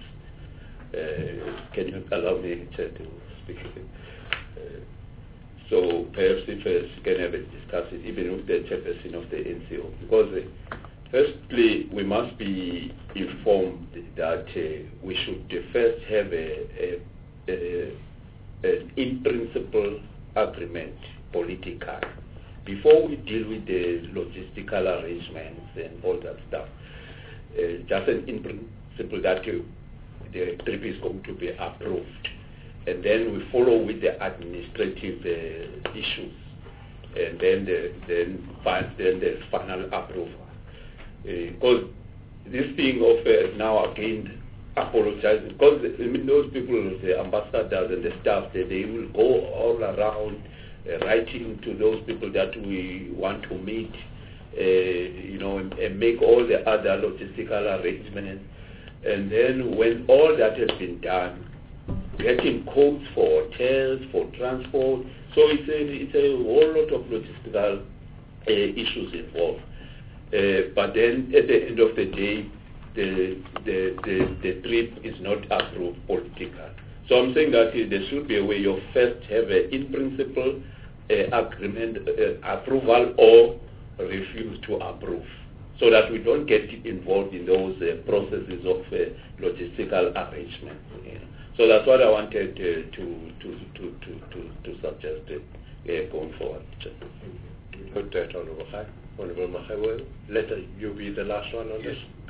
I: Uh, can you allow me, Chair, to speak with him? Uh, So perhaps if uh, you can have a discussion, even with the chairperson of the N C O, because uh, firstly we must be informed that uh, we should first have a, a, a, an in-principle agreement, political, before we deal with the logistical arrangements and all that stuff. Uh, just an in-principle that uh, the trip is going to be approved. And then we follow with the administrative uh, issues, and then the, then then the final approval. Because uh, this thing of uh, now again apologizing, because I mean, those people, the ambassadors and the staff, they, they will go all around uh, writing to those people that we want to meet, uh, you know, and, and make all the other logistical arrangements. And then when all that has been done, getting codes for hotels, for transport. So it's a, it's a whole lot of logistical uh, issues involved. Uh, but then at the end of the day, the, the, the, the trip is not approved political. So I'm saying that uh, there should be a way of first have an in-principle uh, agreement, uh, approval or refuse to approve, so that we don't get involved in those uh, processes of uh, logistical arrangement. You know. So that's what I wanted uh, to, to, to, to, to, to suggest uh, going forward.
A: Put that, Honorable High. Honorable Mahawel, let you be the last one on
B: yes.
A: this.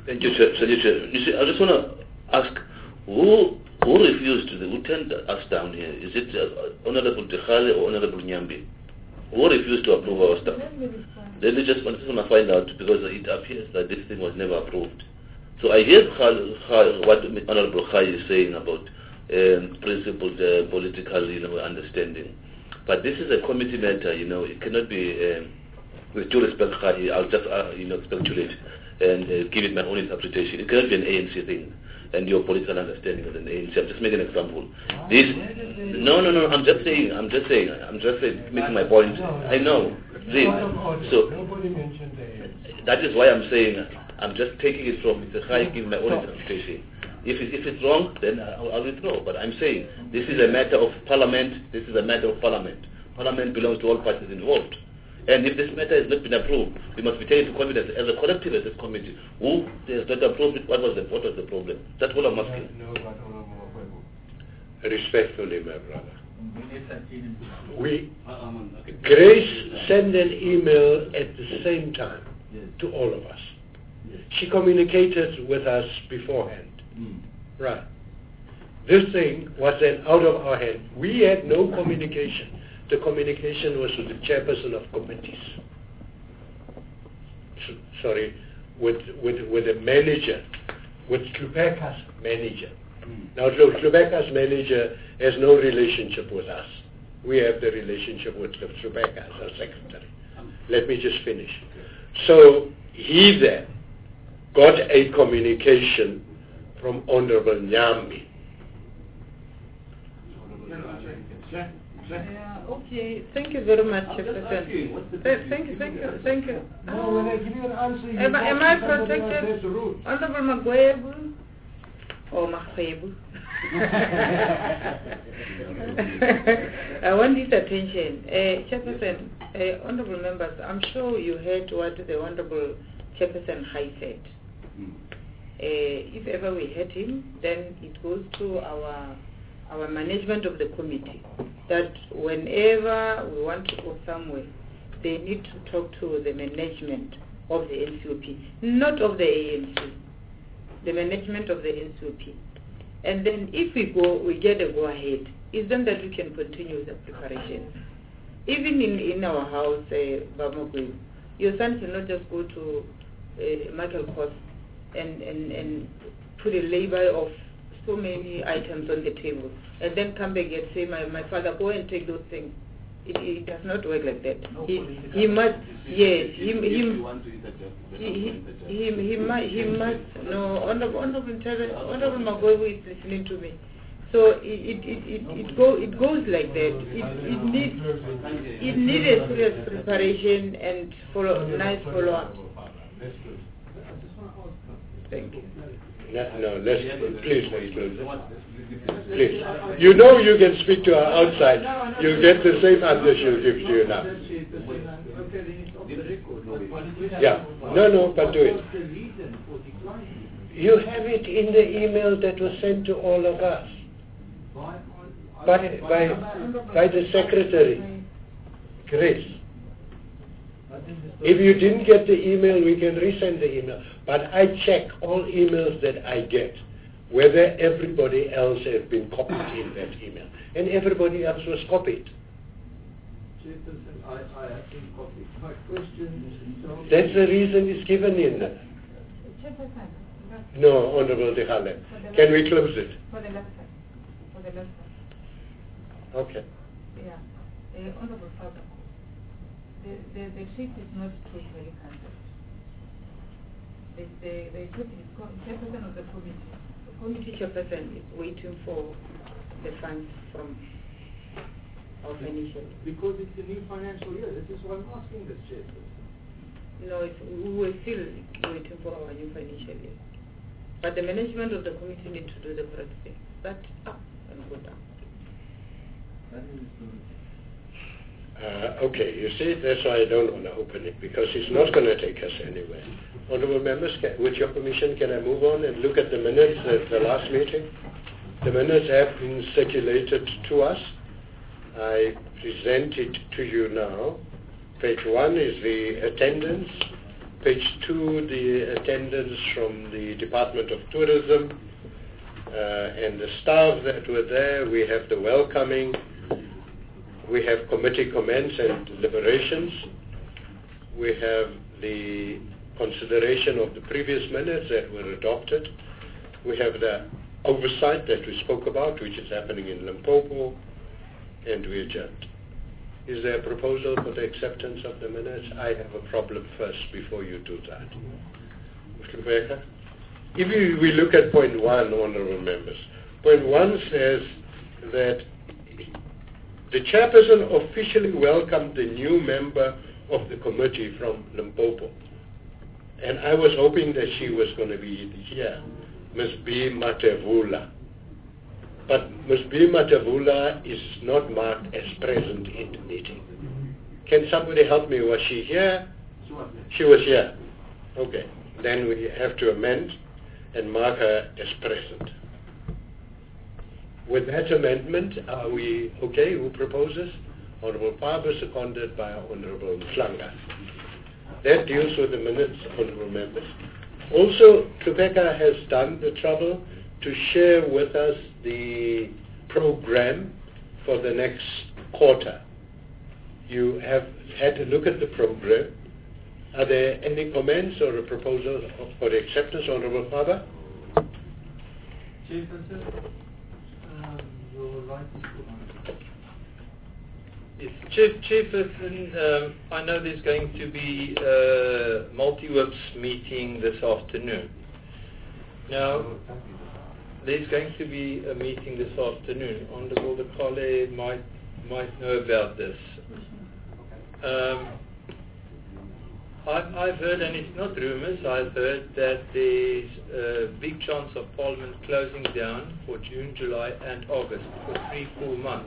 J: Thank you, Chair. Thank you, Chair. You see, I just want to ask, who who refused, to, who turned us down here? Is it uh, Honorable Dekhale or Honorable Nyambi? Who refused to approve our stuff? Then we just, I just want to find out, because it appears that this thing was never approved. So I hear Khal, Khal, what Honorable Khai is saying about um, principled uh, political, you know, understanding. But this is a committee matter, you know. It cannot be, um, with due respect, Khai, I'll just, uh, you know, speculate and uh, give it my own interpretation. It cannot be an A N C thing, and your political understanding of an A N C. I'm just making an example. This, no, no, no. I'm just saying. I'm just saying. I'm just saying, making my point. I know. See, so that is why I'm saying. I'm just taking it from Mister Khai, giving my own interpretation. If, it, if it's wrong, then I'll, I'll withdraw. But I'm saying this is a matter of parliament. This is a matter of parliament. Parliament belongs to all parties involved. And if this matter has not been approved, we must be taken to confidence as a collective, as a committee. Who has not approved it? What was the, what was the problem? That's what I'm asking.
A: Respectfully, my brother. We, Grace sent an email at the same time to all of us. She communicated with us beforehand. Mm. Right. This thing was then out of our hand. We had no communication. The communication was with the chairperson of committees. S- sorry, with with with the manager, with Tlubeka's manager. Mm. Now, Tlubeka's manager has no relationship with us. We have the relationship with Tlubeka as our secretary. Let me just finish. So he then got a communication from Honorable Nyambi.
E: Uh, okay, thank you very much, Chairperson. Th- thank you, thank you, thank you.
K: No, when I give you an answer, you
E: am, am I protected?
K: That's the rule.
E: Honorable Magwebu? Or Mahwebu? I want this attention. Uh, Chairperson, uh, honorable members, I'm sure you heard what the Honorable Chairperson Khai said. Mm. Uh, if ever we hurt him, then it goes to our our management of the committee, that whenever we want to go somewhere, they need to talk to the management of the N C O P, not of the A N C, the management of the N C O P. And then if we go, we get a go-ahead, it's then that we can continue the preparations. Even in, in our house, uh, Bamogwe, your son cannot just go to uh, Michael Kos and, and, and put a label of so many items on the table and then come back and say, my, my father, go and take those things. It, it does not work like that. No, he, he must, yes, he, he, he, he, he, he, must, he must, no, Honorable, Honorable, Honorable Magwebu is listening to me. So it, it, it, it, it, go, it goes like that. It, it needs it needs a serious preparation and follow, nice follow-up. Thank you.
A: No, no, let's, please, please, please. You know you can speak to her outside. You'll get the same answer she'll give to you now. Yeah, no, no, but do it. You have it in the email that was sent to all of us by, by, by the secretary, Grace. If you didn't get the email, we can resend the email. But I check all emails that I get, whether everybody else has been copied in that email. And everybody else was copied.
K: Chairperson, I, I have been copied. My question is...
A: That's the reason it's given in there.
E: Chairperson.
A: No, Honorable Dekhale. Can we close it?
E: For the left side. For the left side.
A: Okay.
E: Yeah. Uh, Honorable Father, the, the, the sheet is not totally cancelled. The, the, the chairperson of the committee, the committee chairperson is waiting for the funds from our financial year.
K: Because it's a new financial year. This is why I'm asking this, chairperson.
E: No, it's, we're still waiting for our new financial year. But the management of the committee need to do the correct thing. Start up and go down.
A: Uh, okay, you see, that's why I don't want to open it, because it's not going to take us anywhere. Honourable members, can, with your permission, can I move on and look at the minutes of the last meeting? The minutes have been circulated to us. I present it to you now. Page one is the attendance. Page two, the attendance from the Department of Tourism uh, and the staff that were there. We have the welcoming. We have committee comments and deliberations. We have the consideration of the previous minutes that were adopted. We have the oversight that we spoke about, which is happening in Limpopo, and we adjourned. Is there a proposal for the acceptance of the minutes? I have a problem first before you do that. Mister Becker? If you, we look at point one, honorable members, point one says that the chairperson officially welcomed the new member of the committee from Limpopo. And I was hoping that she was going to be here, Miz B. Matevula. But Miz B. Matevula is not marked as present in the meeting. Can somebody help me? Was she here?
K: She was here.
A: She was here. Okay. Then we have to amend and mark her as present. With that amendment, are we okay? Who proposes? Honorable Paba, seconded by Honorable Mhlanga. That deals with the minutes, honorable members. Also, Rebecca has done the trouble to share with us the program for the next quarter. You have had a look at the program. Are there any comments or a proposal for the acceptance, Honorable Paba?
K: Chairperson, um, your right is put on.
B: Yes, Chief, Chairperson, um, I know there's going to be a multi-works meeting this afternoon. Now, there's going to be a meeting this afternoon. Honorable the colleague might might know about this. Um, I've, I've heard, and it's not rumors, I've heard that there's a big chance of Parliament closing down for June, July and August for three, four months.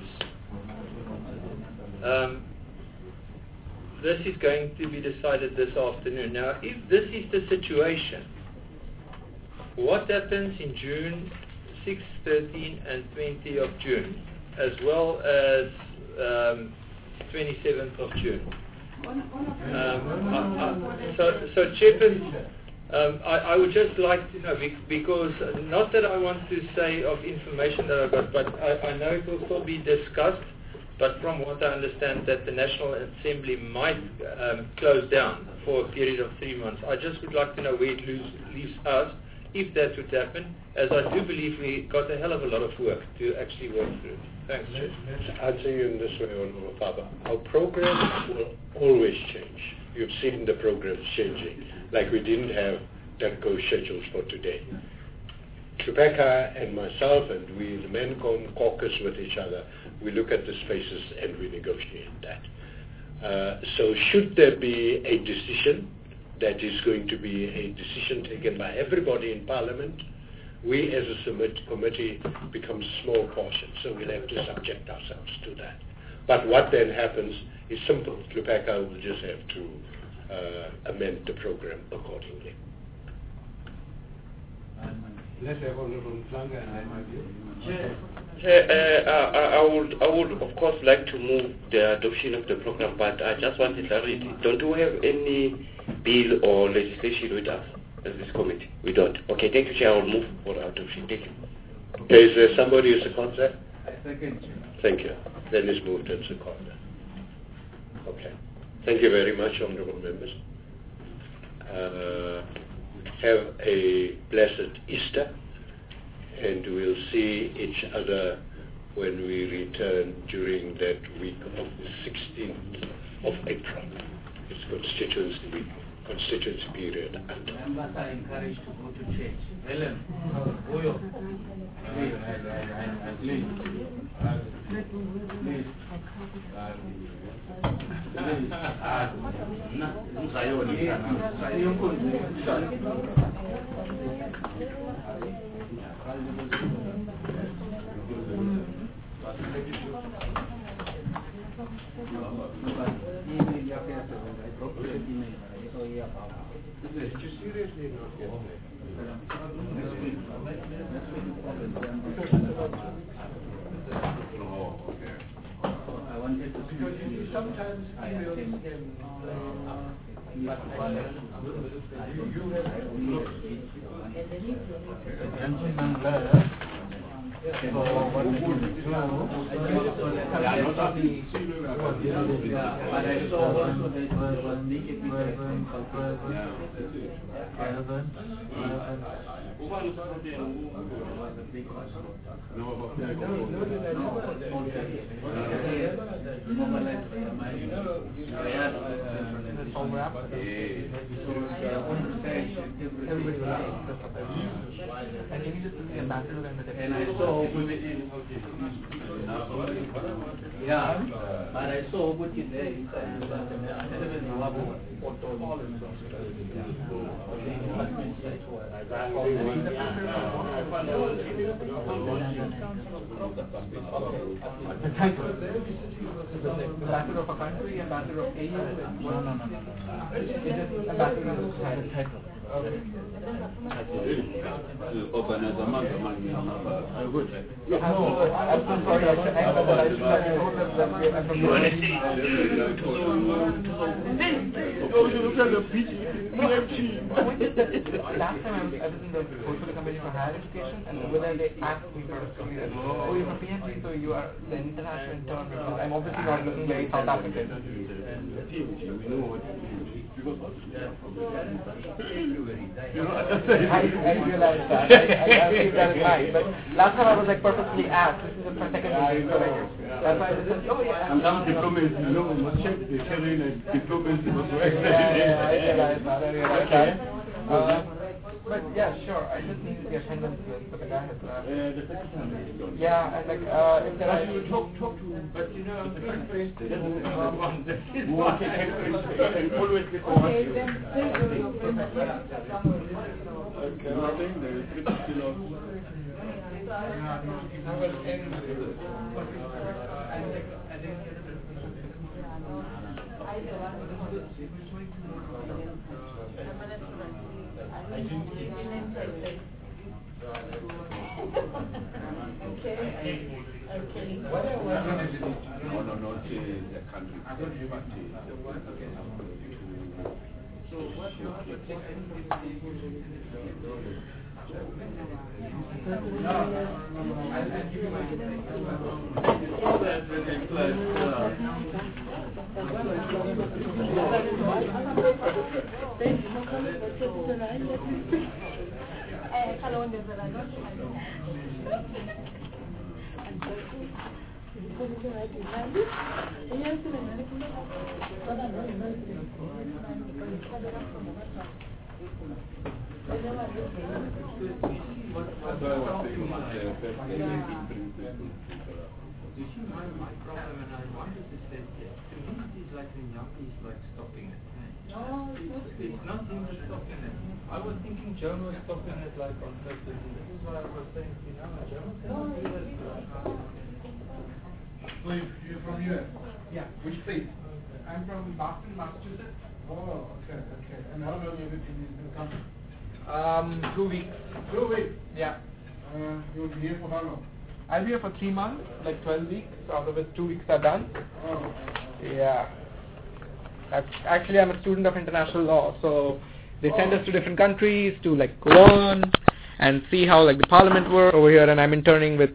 B: Um, this is going to be decided this afternoon. Now, if this is the situation, what happens in June sixth, thirteenth and twentieth of June, as well as um, twenty-seventh of June? Um, I, I, so, so Chairperson, um, I, I would just like to know, because not that I want to say of information that I got, but I, I know it will still be discussed. But from what I understand, that the National Assembly might um, close down for a period of three months. I just would like to know where it leaves, leaves us, if that would happen, as I do believe we got a hell of a lot of work to actually work through. Thanks, Chair.
A: Let's answer you in this way, Honorable Paba. Our programs will always change. You've seen the programs changing, like we didn't have DERCO schedules for today. Rebecca and myself and we, the MENCOM, caucus with each other. We look at the spaces and we negotiate that. Uh, so should there be a decision that is going to be a decision taken by everybody in Parliament, we as a submit committee become a small portion, so we'll have to subject ourselves to that. But what then happens is simple. Rebecca will just have to uh, amend the program accordingly.
K: Let's have Honorable Mhlanga and I might be.
H: Chair, uh, I, I would, I would of course like to move the adoption of the program, but I just wanted clarity. Don't we have any bill or legislation with us as this committee? We don't. Okay, thank you, Chair. I will move for adoption. Thank you.
A: Okay, is there somebody who's second that?
K: I second.
A: Thank you. Then it's moved and seconded. Okay. Thank you very much, honorable members. Uh, have a blessed Easter, and we'll see each other when we return during that week of the sixteenth of April. It's constituency week, constituency period.
F: Members are encouraged to go to church. Helen, Oyo, please, please,
K: Seriously, I wanted to because you see sometimes emails can uh, So what we can do, yeah, not of the but I saw also that was negative present, present, and can you just see the ambassador and the and I saw yeah, but I saw what you there inside ambassador of a country, ambassador of A U? No, no, no, no, no. It is ambassador of a title. Okay.
I: Organizer man, good.
K: No, I'm so sorry. I should have told them that we are from the last time I was, I was in the portfolio committee for higher education, and whether they asked me for a story that, oh, you're from P H D, so you are the international intern, because I'm obviously not looking very South African. I, I realize that. I, I, I keep that in mind. But last time I was like purposely asked. This is a second time. That's why I just said, oh yeah.
I: And some diplomacy, you know, we must check the sharing and diplomacy was right.
K: Yeah, yeah, I realize that. I realize that. Uh, but yeah, sure. I just needed the attendance list, but the guy has left.
I: Uh, the secretary.
K: Yeah, and like, uh, if there are...
I: You talk, talk to him, but you know, the first place is the one that is always the
E: Okay, then
I: okay, I think there is still on.
K: I will end
E: I didn't Okay. Okay.
I: No, no, not the country.
K: So what you have to take no, I'll give you my
B: You see, my, my problem, and I wanted to say, community is like in Yampi is like stopping it.
E: No,
B: it's, it's not even stopping it. I was thinking German was stopping it like on purpose, and this is what I was saying, you know, German cannot do this.
K: So you're from U S? Yeah. Which state? I'm from Boston, Massachusetts. Oh, okay, okay. And how long have you been in the country? Um, two weeks. Two weeks? Yeah. Uh, you'll be here for how long? I'll be here for three months, like twelve weeks, out of which two weeks are done. Oh. Yeah. Actually, I'm a student of international law, so they send oh. us to different countries to like learn and see how like the parliament works over here, and I'm interning with